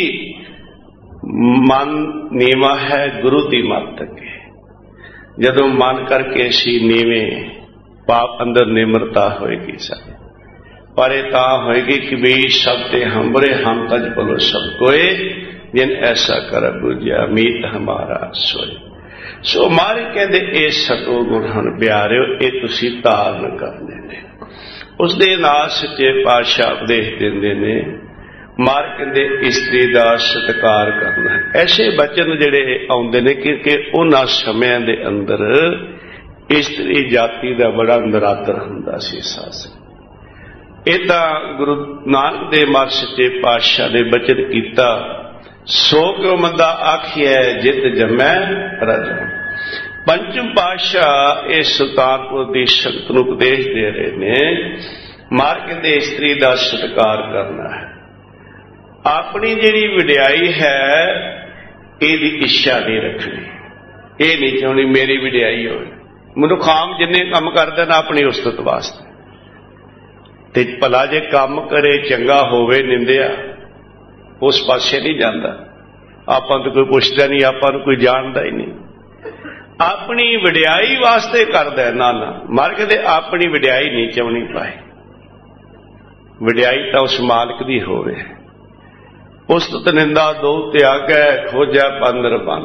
मन नीवा है गुरु दी मत अगे। जदों मन करके असी नीवें, पाप अंदर निमरता होएगी सारी। पर यह तां होएगी कि भी सब ते हंबड़े हम तज बोलो सब कोए, जिन ऐसा कर बुझिया मीत हमारा सोए। सो मारे कहते ये सतो गुण हन प्यारे, ये तुसी धारण करने ने। उस दे नाल सच्चे पातशाह उपदेश देंदे ने। मार कहते इस्त्री का सत्कार करना। ऐसे बचन जिहड़े आउंदे ने क्योंकि उन्हां समयां दे अंदर इस्त्री जाति का बड़ा नरादर हुंदा सी शासन। इह तां गुरु नानक देव महाराज सच्चे पातशाह ने बचन कीता, सो क्यों मंदा आखिए जित जमै रज। पंचम पातशाह इस सुल्तानपुर दी संगत नूं उपदेश दे रहे ने। मार कहते इस्त्री का सत्कार करना है। अपनी जिहड़ी वडियाई है इहदी इच्छा नहीं रखनी, ये नहीं चाहनी मेरी वडियाई होवे। मनुख आम जिन्ने काम करदा ना अपनी उस्तत वास्ते, ते भला जे काम करे चंगा होवे निंदिया उस पासे नहीं जाता। आपां तो कोई पुछदा नहीं, आपां नूं कोई जानदा ही नहीं। अपनी वडियाई वास्ते करदा ना ना। मर के अपनी वडियाई नहीं चाहनी पाए। वडियाई तो उस मालिक दी होवे। उस्तत निंदा दो त्यागै खोजै पंदर बन।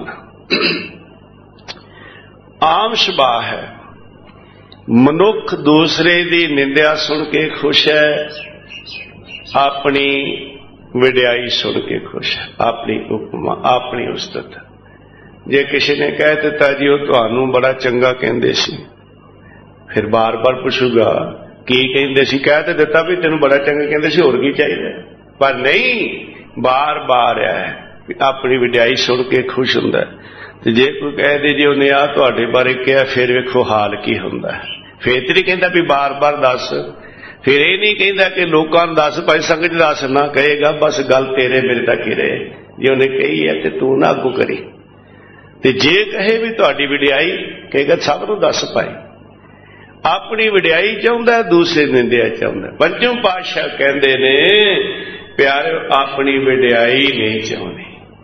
आम सुभाव है मनुख दूसरे दी निंदा सुन के खुश है, अपनी वडियाई सुन के खुश है। अपनी उपमा, अपनी उस्तत। जे किसी ने कह दिता जी वो तुहानू बड़ा चंगा कहंदे सी, फिर बार बार पुछूगा की कहंदे सी। कह तो दिता भी तेनू बड़ा चंगा कहंदे सी, होर की चाहिए। पर नहीं, बार बार है अपनी वडियाई सुन के खुश हुंदा है। जे कोई कह दे जी उन्हें आ तुहाडे बारे कहा, फिर वेखो हाल की हुंदा है। फिर तो नहीं कहता भी बार बार दस। फिर यह नहीं कहता कि लोगों को दस, भाई संगत दस ना कहेगा, बस गल तेरे मेरे तक ही रहे। जे उन्हें कही है तो तू ना अगू करी। ते जे कहे भी तुहाडी वडियाई, कहेगा सब नूं दस पाए। अपनी वडियाई चाहुंदा है, दूसरे निंदिया चाहुंदा है। पंचम पातशाह कहंदे ने प्यारे अपनी वडियाई नहीं चाहनी।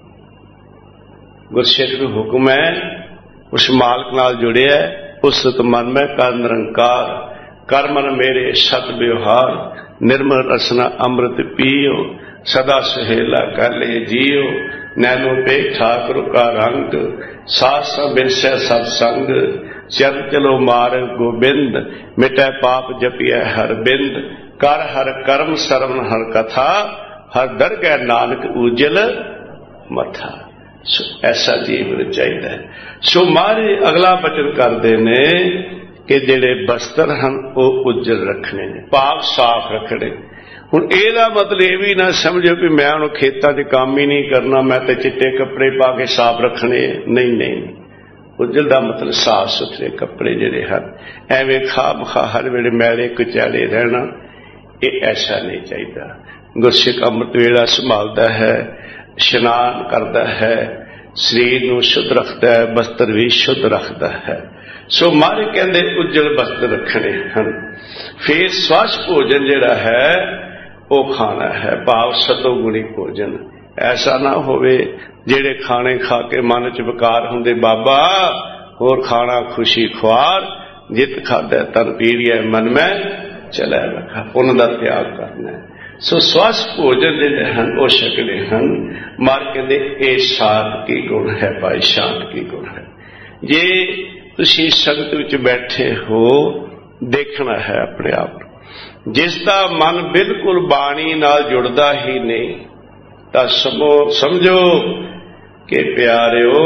गुरसिख नूं हुक्म है, उस मालक नाल जुड़िया, उस मन में कर निरंकार, कर मन मेरे सत व्यवहार, निर्मल रसना अमृत पियो, सदा सहेला कर ले जियो, नैनो पे ठाकुर का रंग, सास बिरसै सत्संग, चल चलो मार्ग गोबिंद, मिटै पाप जपिय हर बिंद, कर हर कर्म सरवन हर कथा, हर दरगह नानक उजल मथा। सो ऐसा जीवन चाहिए। सो मारे अगला बचन करते ने कि जिहड़े बस्तर हैं वो उजल रखने ने, पाप साफ रखने। हुण इहदा मतलब ये भी ना समझो कि मैं हुण खेतां 'च काम ही नहीं करना, मैं तो चिट्टे कपड़े पा के साफ रखने। नहीं नहीं, उजल का मतलब साफ सुथरे कपड़े जिहड़े हैं, एवें खा बखा हर वेले मैले कुचैले रहना, ये ऐसा नहीं चाहिए। गुरसिख अमृत वेला संभालता है, इशनान करता है, शरीर नूं शुद्ध रखता है, बस्तर भी शुद्ध रखता है। सो मारे कहते उजल बस्तर रखने हैं। फिर स्वच्छ भोजन जिहड़ा है वो खाना है, भाव सतोगुणी भोजन। ऐसा ना होवे जेड़े खाने खा के मन च विकार हुंदे, बाबा होर खाना खुशी खुआर, जित खादा तन पीड़िया मन में चलै रखा, उन्हां दा त्याग करना है। सो स्वच्छ भोजन जिहड़े हैं वो छकने हैं। मार कहते ये सादगी गुण है, भाई शांति गुण है। जे तुसीं संगत विच बैठे हो, देखना है अपने आप, जिसका मन बिल्कुल बाणी नाल जुड़दा ही नहीं, तो समझो कि प्यारिओ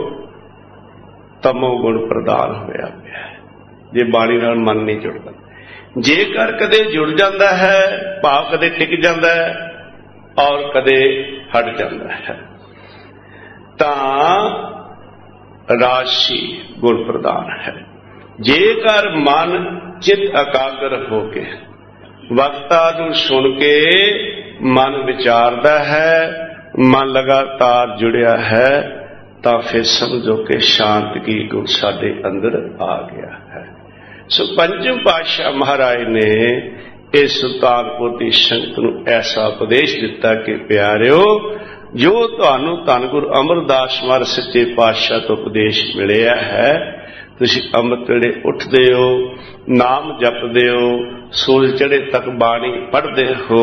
तमो गुण प्रदान होया पिया है, जे बाणी नाल मन नहीं जुड़दा। जेकर कदे जुड़ जाता है, भाव कदे टिक जाता है और कदे हट जाता है, तां राशि गुण प्रदान है। जेकर मन चित एकाग्र होके वक्ता नूं सुन के मन विचारदा है, मन लगातार जुड़िया है, तो फिर समझो कि शांति गुण साडे अंदर आ गया है। सो पंचम पातशाह महाराज ने इस सुल्तानपुर की संगत नूं ऐसा उपदेश दिता कि प्यारिओ, जो तुहानूं धन गुरु अमरदास महाराज सच्चे पातशाह तो उपदेश मिलिया है, तुसीं अमृत वेले उठदे हो, नाम जपदे हो, सूरज चढ़े तक बाणी पढ़दे हो,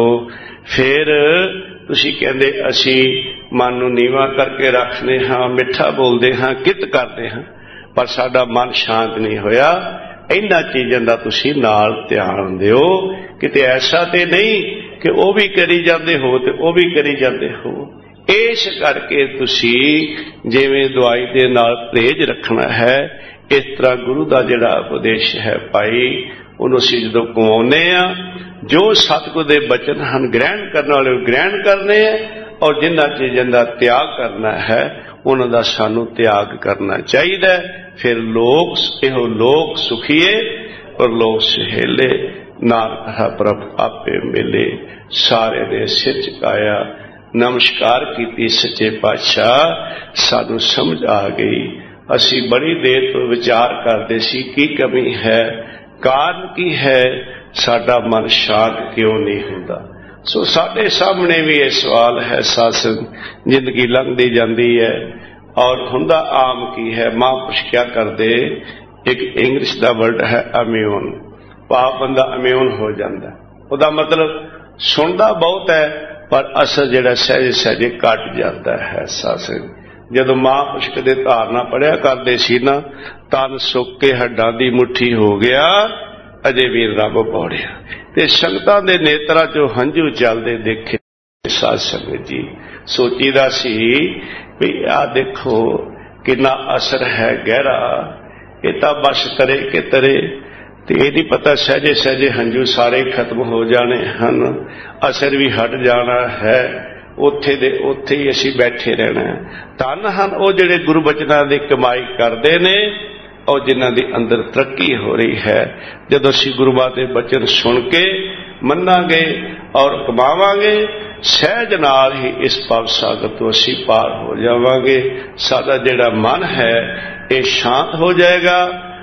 फिर तुसीं कहंदे असीं मन नूं नीवां करके रखने हाँ, मिठा बोलदे हाँ, कित करदे हाँ, पर साडा मन शांत नहीं होया। इन्हां चीज़ां दा तुसीं नाल ध्यान दिओ, किते ऐसा ते नहीं कि वो भी करी जांदे हो ते वो भी करी जांदे हो। इस करके तुसीं जिवें दवाई दे नाल परहेज रखना है, इस तरह गुरु का जिहड़ा उपदेश है भाई, उहनूं असीं जदों कमाउने आ, जो सतगुर दे बचन हन ग्रहण करने वाले ग्रहण करने हैं, और जिन्हां चीज़ां दा त्याग करना है उन्हां दा सानूं त्याग करना चाहिए। फिर लोग इहो लोग सुखीए और लोग सहेले, नानक कहा प्रभ आपे मिले, सारे दे सिर झुकाया, नमस्कार की सच्चे पातशाह, सानू समझ आ गई। असी बड़ी देर तो विचार करते सी की कमी है, कारण की है, साडा मन शांत क्यों नहीं हुंदा। सो साडे सामने भी यह सवाल है। सासन जिंदगी लंघदी जाती है और हुंदा आम की है। महापुरुष क्या करते, एक इंग्लिश का वर्ड है अम्यून, पाप बंदा अम्यून हो जाता। उसका मतलब सुनता बहुत है पर असर जिहड़ा सहजे सहजे घट जाता है। सासन जदों महापुरुष कदे धारना पढ़िया करते सी ना, तन सुक के हड्डां दी मुट्ठी हो गया, अजे भी रब पौड़िया, ते संगतां दे नेत्रां चों हंझू चलदे देखे। साध संगत जी सोचीदा सी भी आ देखो कितना असर है गहरा, ये तो बस करे कि तरे, तो ये नहीं पता सहजे सहजे हंझू सारे खत्म हो जाने हैं, असर भी हट जाना है, उत्थे दे उत्थे ही असीं बैठे रहना। धन हन वो जिहड़े गुरु बचनां दी कमाई करते ने और जिन्हां दी अंदर तरक्की हो रही है। जदों असीं गुरुआं दे बचन सुन के मन्नांगे और कमावांगे, सहज नाल ही इस पाप सागर तो असीं पार हो जावांगे। साडा जिहड़ा मन है ये शांत हो जाएगा।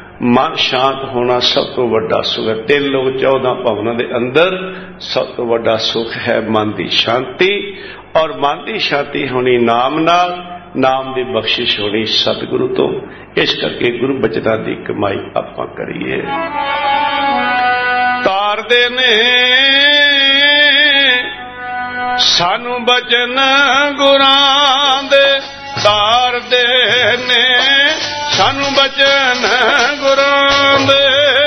मन शांत होना सब तो वड्डा सुख है। तीन लोग चौदह भवनों के अंदर सब तो वड्डा सुख है मन की शांति, और मन की शांति होनी नाम नाल, नाम की बख्शिश होनी सतगुरु तो। इस करके गुरु बचना की कमाई आपां करिए। तारदे ने सानू बचन गुरां दे, सानू बचन गुरां दे।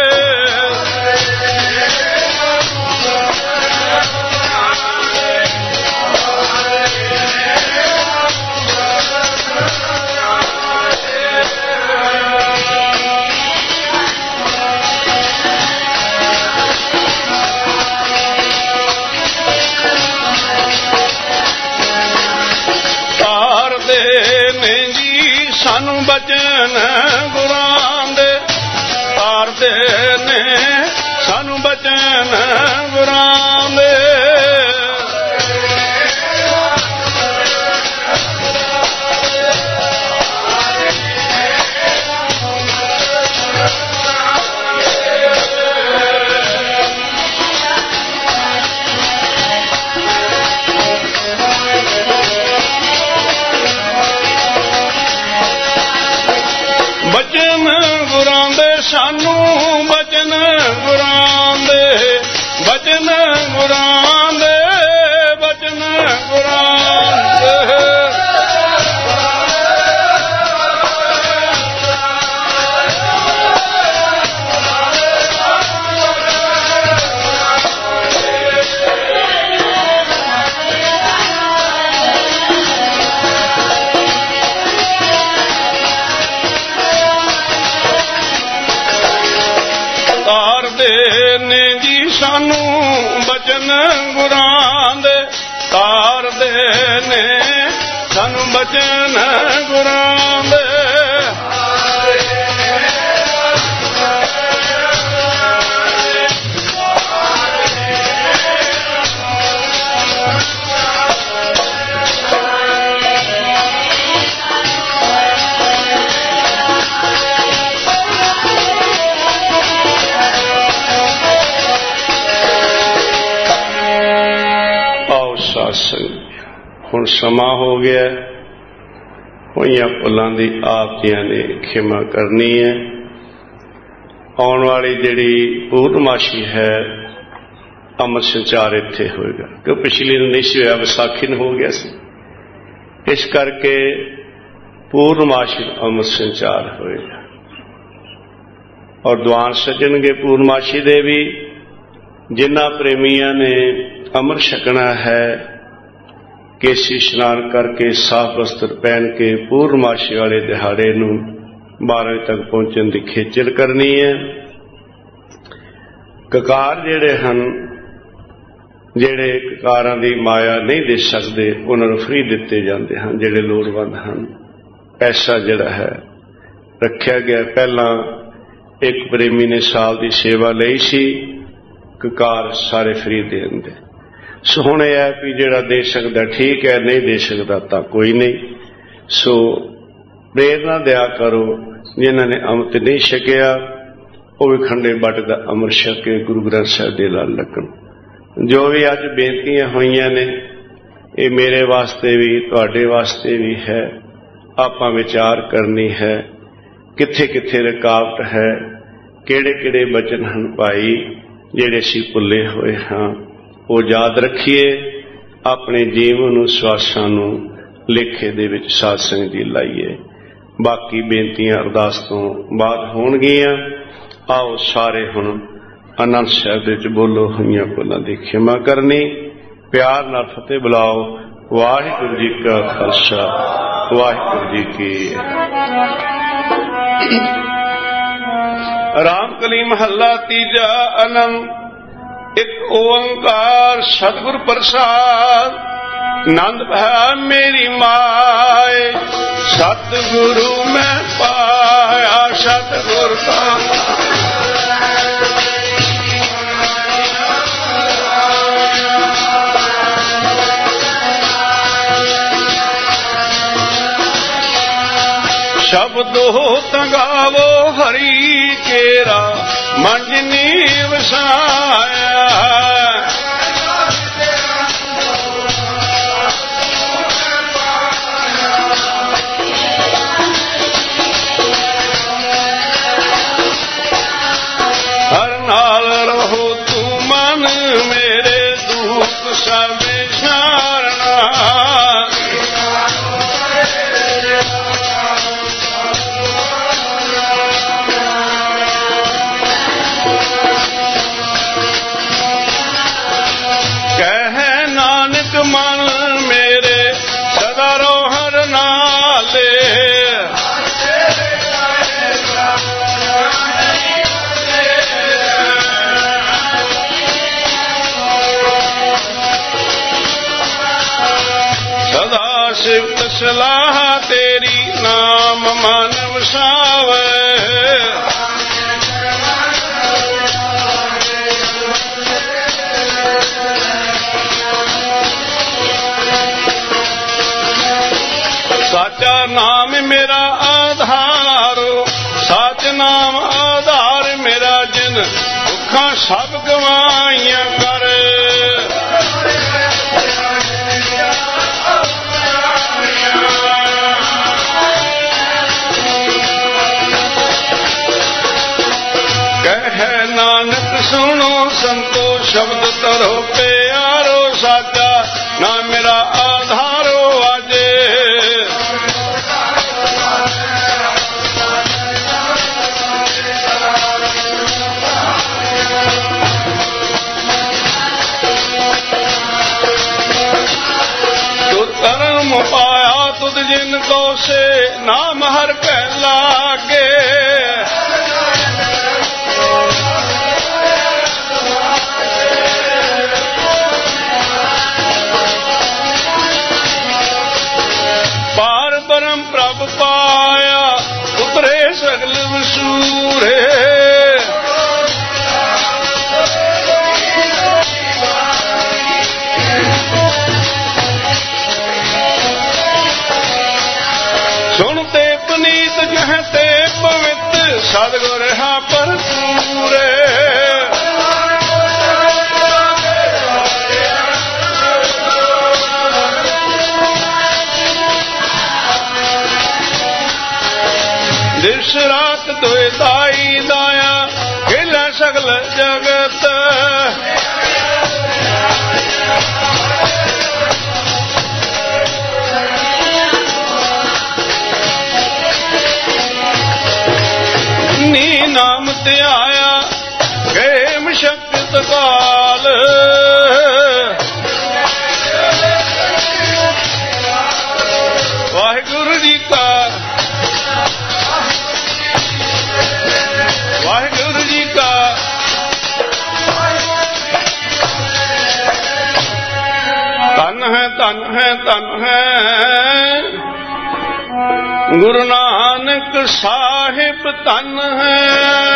सानू बचन गुरां दे तारदे ने, सानू बचन गुरां दे। बचन गुरां दे सानू बचन गुरां दे, बचन गुरां दे, बचन गुरां दे। ने जी सानू बचन गुरां दे तार दे ने, सानू बचन गुरां दे। हुण समा हो गया, होइयां भुलां दी आप जियां ने खिमा करनी है। आउण वाली जिहड़ी पूर्णमाशी है अमृत संचार इत्थे होएगा, क्यों पिछली नहीं सी होया, विसाखी ਨੂੰ हो गया सी, इस करके पूर्णमाशी अमृत संचार होएगा। और द्वान सजणगे पूर्णमाशी दे भी, जिन्हां प्रेमियां ने अमृत छकना है केसी स्नान करके साफ वस्त्र पहन के पूर्णमाशी वाले दिहाड़े नूं बारह तक पहुंचण की खेचल करनी है। ककार जिहड़े हन, जिहड़े ककारां दी माया नहीं दे सकते, उन्हां नूं फ्री दिते जाते हैं। जिहड़े लोड़वंद हन, पैसा जिहड़ा है रखिया गया। पहला एक प्रेमी ने साल की सेवा लई सी, ककार सारे फ्री देण दे। सो हुण यह है कि जिहड़ा दे सकदा ठीक है, नहीं दे सकदा तां कोई नहीं। सो प्रेरणा दिया करो, जिन्हां ने अमृत नहीं छकिया वो भी खंडे बट दा अमृत छक के गुरु ग्रंथ साहिब दे लड़ लगन। जो भी अज बेनतियां होईयां ने, ये मेरे वास्ते भी तुहाडे वास्ते भी है। आपां विचार करनी है कित्थे कित्थे रुकावट है, किहड़े किहड़े बचन हन भाई जिहड़े असीं भुल्ले होए हां, वो याद रखिए। अपने जीवन नूं स्वासां नूं लेखे दे विच साध संगत दी लाइए। बाकी बेनतियां अरदास तो बाद होणगियां। आओ सारे हुण आनंद साहिब दे विच बोलो होईयां भुलां दी खिमा करनी। प्यार नाल फतेह बुलाओ। वाहिगुरू जी का खालसा, वाहिगुरू जी की। राम कली महला तीजा आनंद। एक ओंकार सतगुर प्रसाद, नंद भया मेरी माए। सतगुरु मैं पाया सतगुर का। शब्दो तंगावो हरि केरा, मंजनी वसाया। हर नाल रहो तू मन मेरे, दुख सब सारना। ਸਿਫਤ ਸਲਾਹ ਤੇਰੀ ਨਾਮ ਮਨ ਵਸਾਵੇ। ਸਾਚਾ ਨਾਮ ਮੇਰਾ ਆਧਾਰੋ, ਸਾਚ ਨਾਮ ਆਧਾਰ ਮੇਰਾ ਜਿਨ ਦੁੱਖਾਂ ਸਭ ਗਵਾਈਆਂ ਕਰ। ਕਹਿ ਨਾਨਕ ਸੁਣੋ ਸੰਤੋ ਸ਼ਬਦ ਤਰੋ ਪਿਆਰੋ, ਸਾਚਾ ਨਾਮ ਮੇਰਾ ਆਧਾਰੋ ਆਜੇ। ਧਰਮ ਪਾਇਆ ਤੁਧ ਜਿਨ ਕੋ ਸੇ ਨਾਮ ਹਰ ਕੈ ਲਾਗੇ। ਪਾਰ ਬ੍ਰਹਮ ਪ੍ਰਭ ਪਾਇਆ ਉਤਰੇ ਸਗਲ ਵਸੂਰੇ। ਸੁਣ ਤੇ ਪੁਨੀਤ ਜਹ ਤੇ ਪਵਿੱਤ ਸਤਿਗੁਰ ਹਾ ਭਰਪੂਰੇ। ਦਿਸ ਰਾਤ ਦੋਇ ਦਾਈ ਦਾਇਆ ਖੇਲਾ ਸਗਲ ਜਗਤ। ਨੀ ਨਾਮ ਧਿਆਇਆ ਗਏ ਮਸ਼ਕਤ ਕਾਲ। ਵਾਹਿਗੁਰੂ ਜੀ ਕਾ ਵਾਹਿਗੁਰੂ ਜੀ ਕਾ ਧੰਨ ਹੈ ਧੰਨ ਹੈ ਧੰਨ ਹੈ ਗੁਰੂ ਨਾਨਕ ਸਾਹਿਬ ਧੰਨ ਹੈ।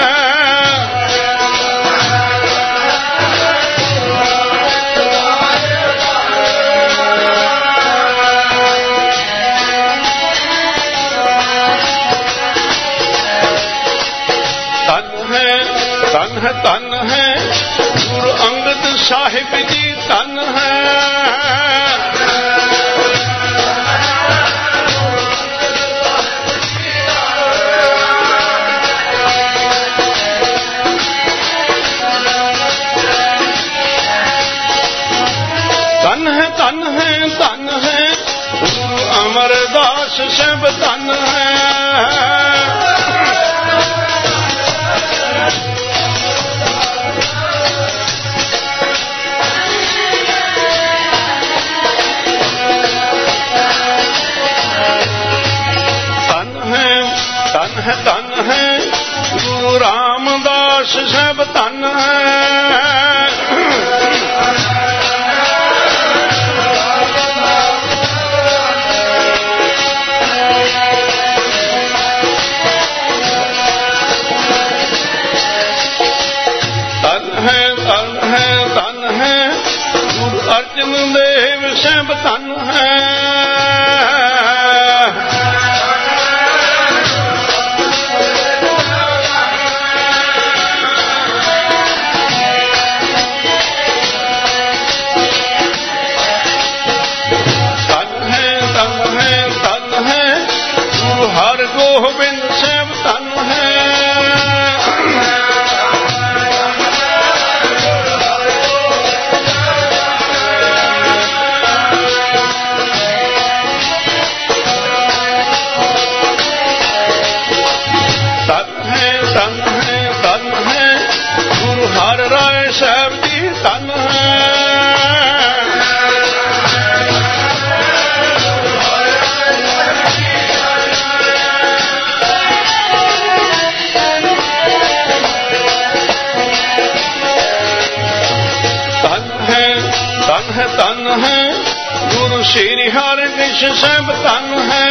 ਧੰਨ ਹੈ ਧੰਨ ਹੈ ਧੰਨ ਹੈ ਗੁਰੂ ਅੰਗਦ ਸਾਹਿਬ ਜੀ ਧੰਨ ਹੈ। ਧੰਨ ਹੈ ਧੰਨ ਹੈ ਧੰਨ ਹੈ ਗੁਰੂ ਅਮਰਦਾਸ ਸਭ ਧੰਨ ਹੈ। ਧੰਨ ਹੈ ਧੰਨ ਹੈ ਗੁਰੂ ਰਾਮਦਾਸ ਸਭ ਧੰਨ ਹੈ। ਧੰਨ ਹੈ ਧੰਨ ਹੈ ਧੰਨ ਹੈ ਗੁਰੂ ਅਰਜਨ ਦੇਵ ਸਭ ਧੰਨ ਹੈ। ਹਰ ਗੋਬਿੰਦ ਸਾਹਿਬ ਧੰਨ ਹੈ। ਧੰਨ ਹੈ ਧੰਨ ਹੈ ਧੰਨ ਹੈ ਗੁਰੂ ਹਰਿ ਰਾਏ ਸਾਹਿਬ ਜੀ ਧੰਨ ਹੈ। ਧੰਨ ਹੈ ਧੰਨ ਹੈ ਗੁਰੂ ਸ਼੍ਰੀ ਹਰਿ ਕ੍ਰਿਸ਼ਨ ਸਾਹਿਬ ਧਨ ਹੈ।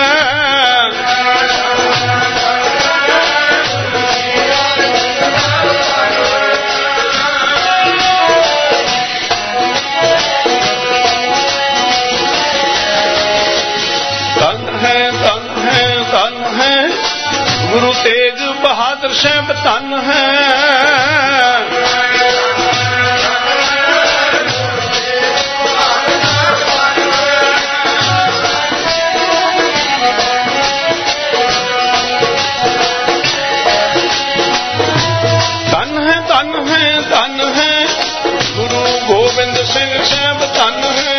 ਗੁਰੂ ਤੇਗ ਬਹਾਦਰ ਸਾਹਿਬ ਧਨ ਹੈ। ਧਨ ਹੈ ਧਨ ਹੈ ਧਨ ਹੈ ਗੁਰੂ ਗੋਬਿੰਦ ਸਿੰਘ ਸਾਹਿਬ ਧਨ ਹੈ।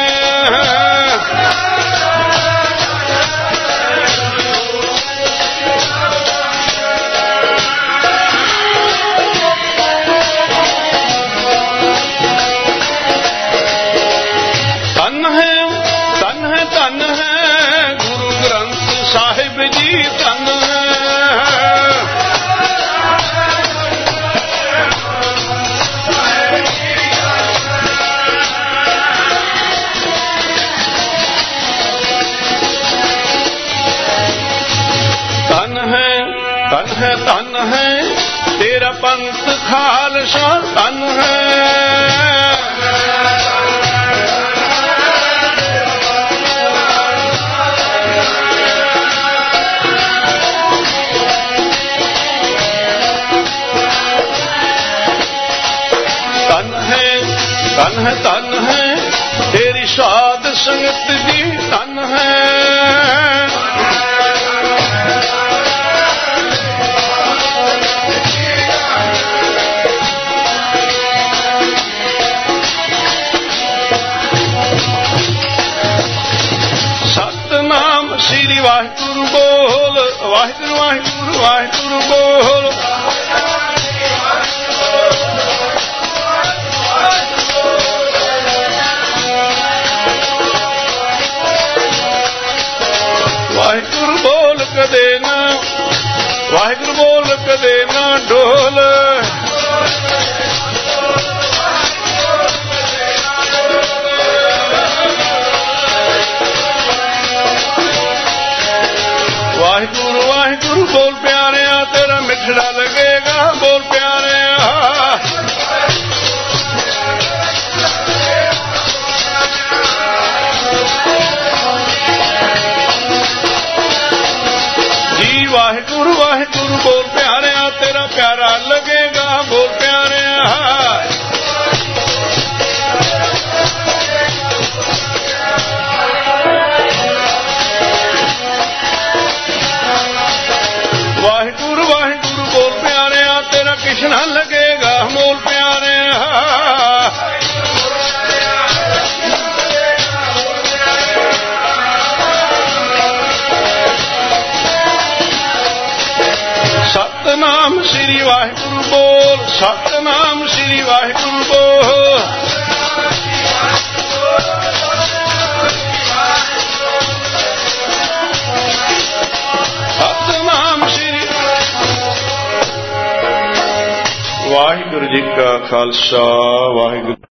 ਧਨ ਹੈ ਤੇਰਾ ਪੰਥ ਖਾਲਸਾ ਧਨ ਹੈ। ਧਨ ਹੈ ਧਨ ਹੈ ਧਨ ਹੈ ਤੇਰੀ ਸਾਧ ਸੰਗਤ ਦੀ ਧਨ ਹੈ। ਸ੍ਰੀ ਵਾਹਿਗੁਰੂ ਬੋਲ ਵਾਹਿਗੁਰੂ ਵਾਹਿਗੁਰੂ ਵਾਹਿਗੁਰੂ ਬੋਲ। ਵਾਹਿਗੁਰੂ ਬੋਲ ਕਦੇ ਨਾ ਵਾਹਿਗੁਰੂ ਬੋਲ ਕਦੇ ਨਾ ਡੋਲ। ਵਾਹਿਗੁਰੂ ਵਾਹਿਗੁਰੂ ਬੋਲ ਪਿਆਰਿਆ ਤੇਰਾ ਮਿੱਠੜਾ ਲੱਗੇਗਾ ਬੋਲ ਪਿਆਰਿਆ। ਜੀ ਵਾਹਿਗੁਰੂ ਵਾਹਿਗੁਰੂ ਬੋਲ ਪਿਆਰਿਆ ਤੇਰਾ ਪਿਆਰਾ ਲੱਗੇਗਾ ਬੋਲ ਪਿਆਰਿਆ। ਵਾਹਿਗੁਰੂ ਵਾਹਿਗੁਰੂ ਬੋਲ ਪਿਆਰਿਆ ਤੇਰਾ ਕ੍ਰਿਸ਼ਨ ਲੱਗੇਗਾ ਮੋਲ ਪਿਆਰਿਆ। ਸਤਨਾਮ ਸ੍ਰੀ ਵਾਹਿਗੁਰੂ ਬੋਲ ਸਤਨਾਮ ਸ੍ਰੀ ਵਾਹਿਗੁਰੂ ਬੋਲ। ਸਤਨਾਮ ਸ੍ਰੀ ਵਾਹਿਗੁਰੂ ਜੀ ਕਾ ਖਾਲਸਾ ਵਾਹਿਗੁਰੂ।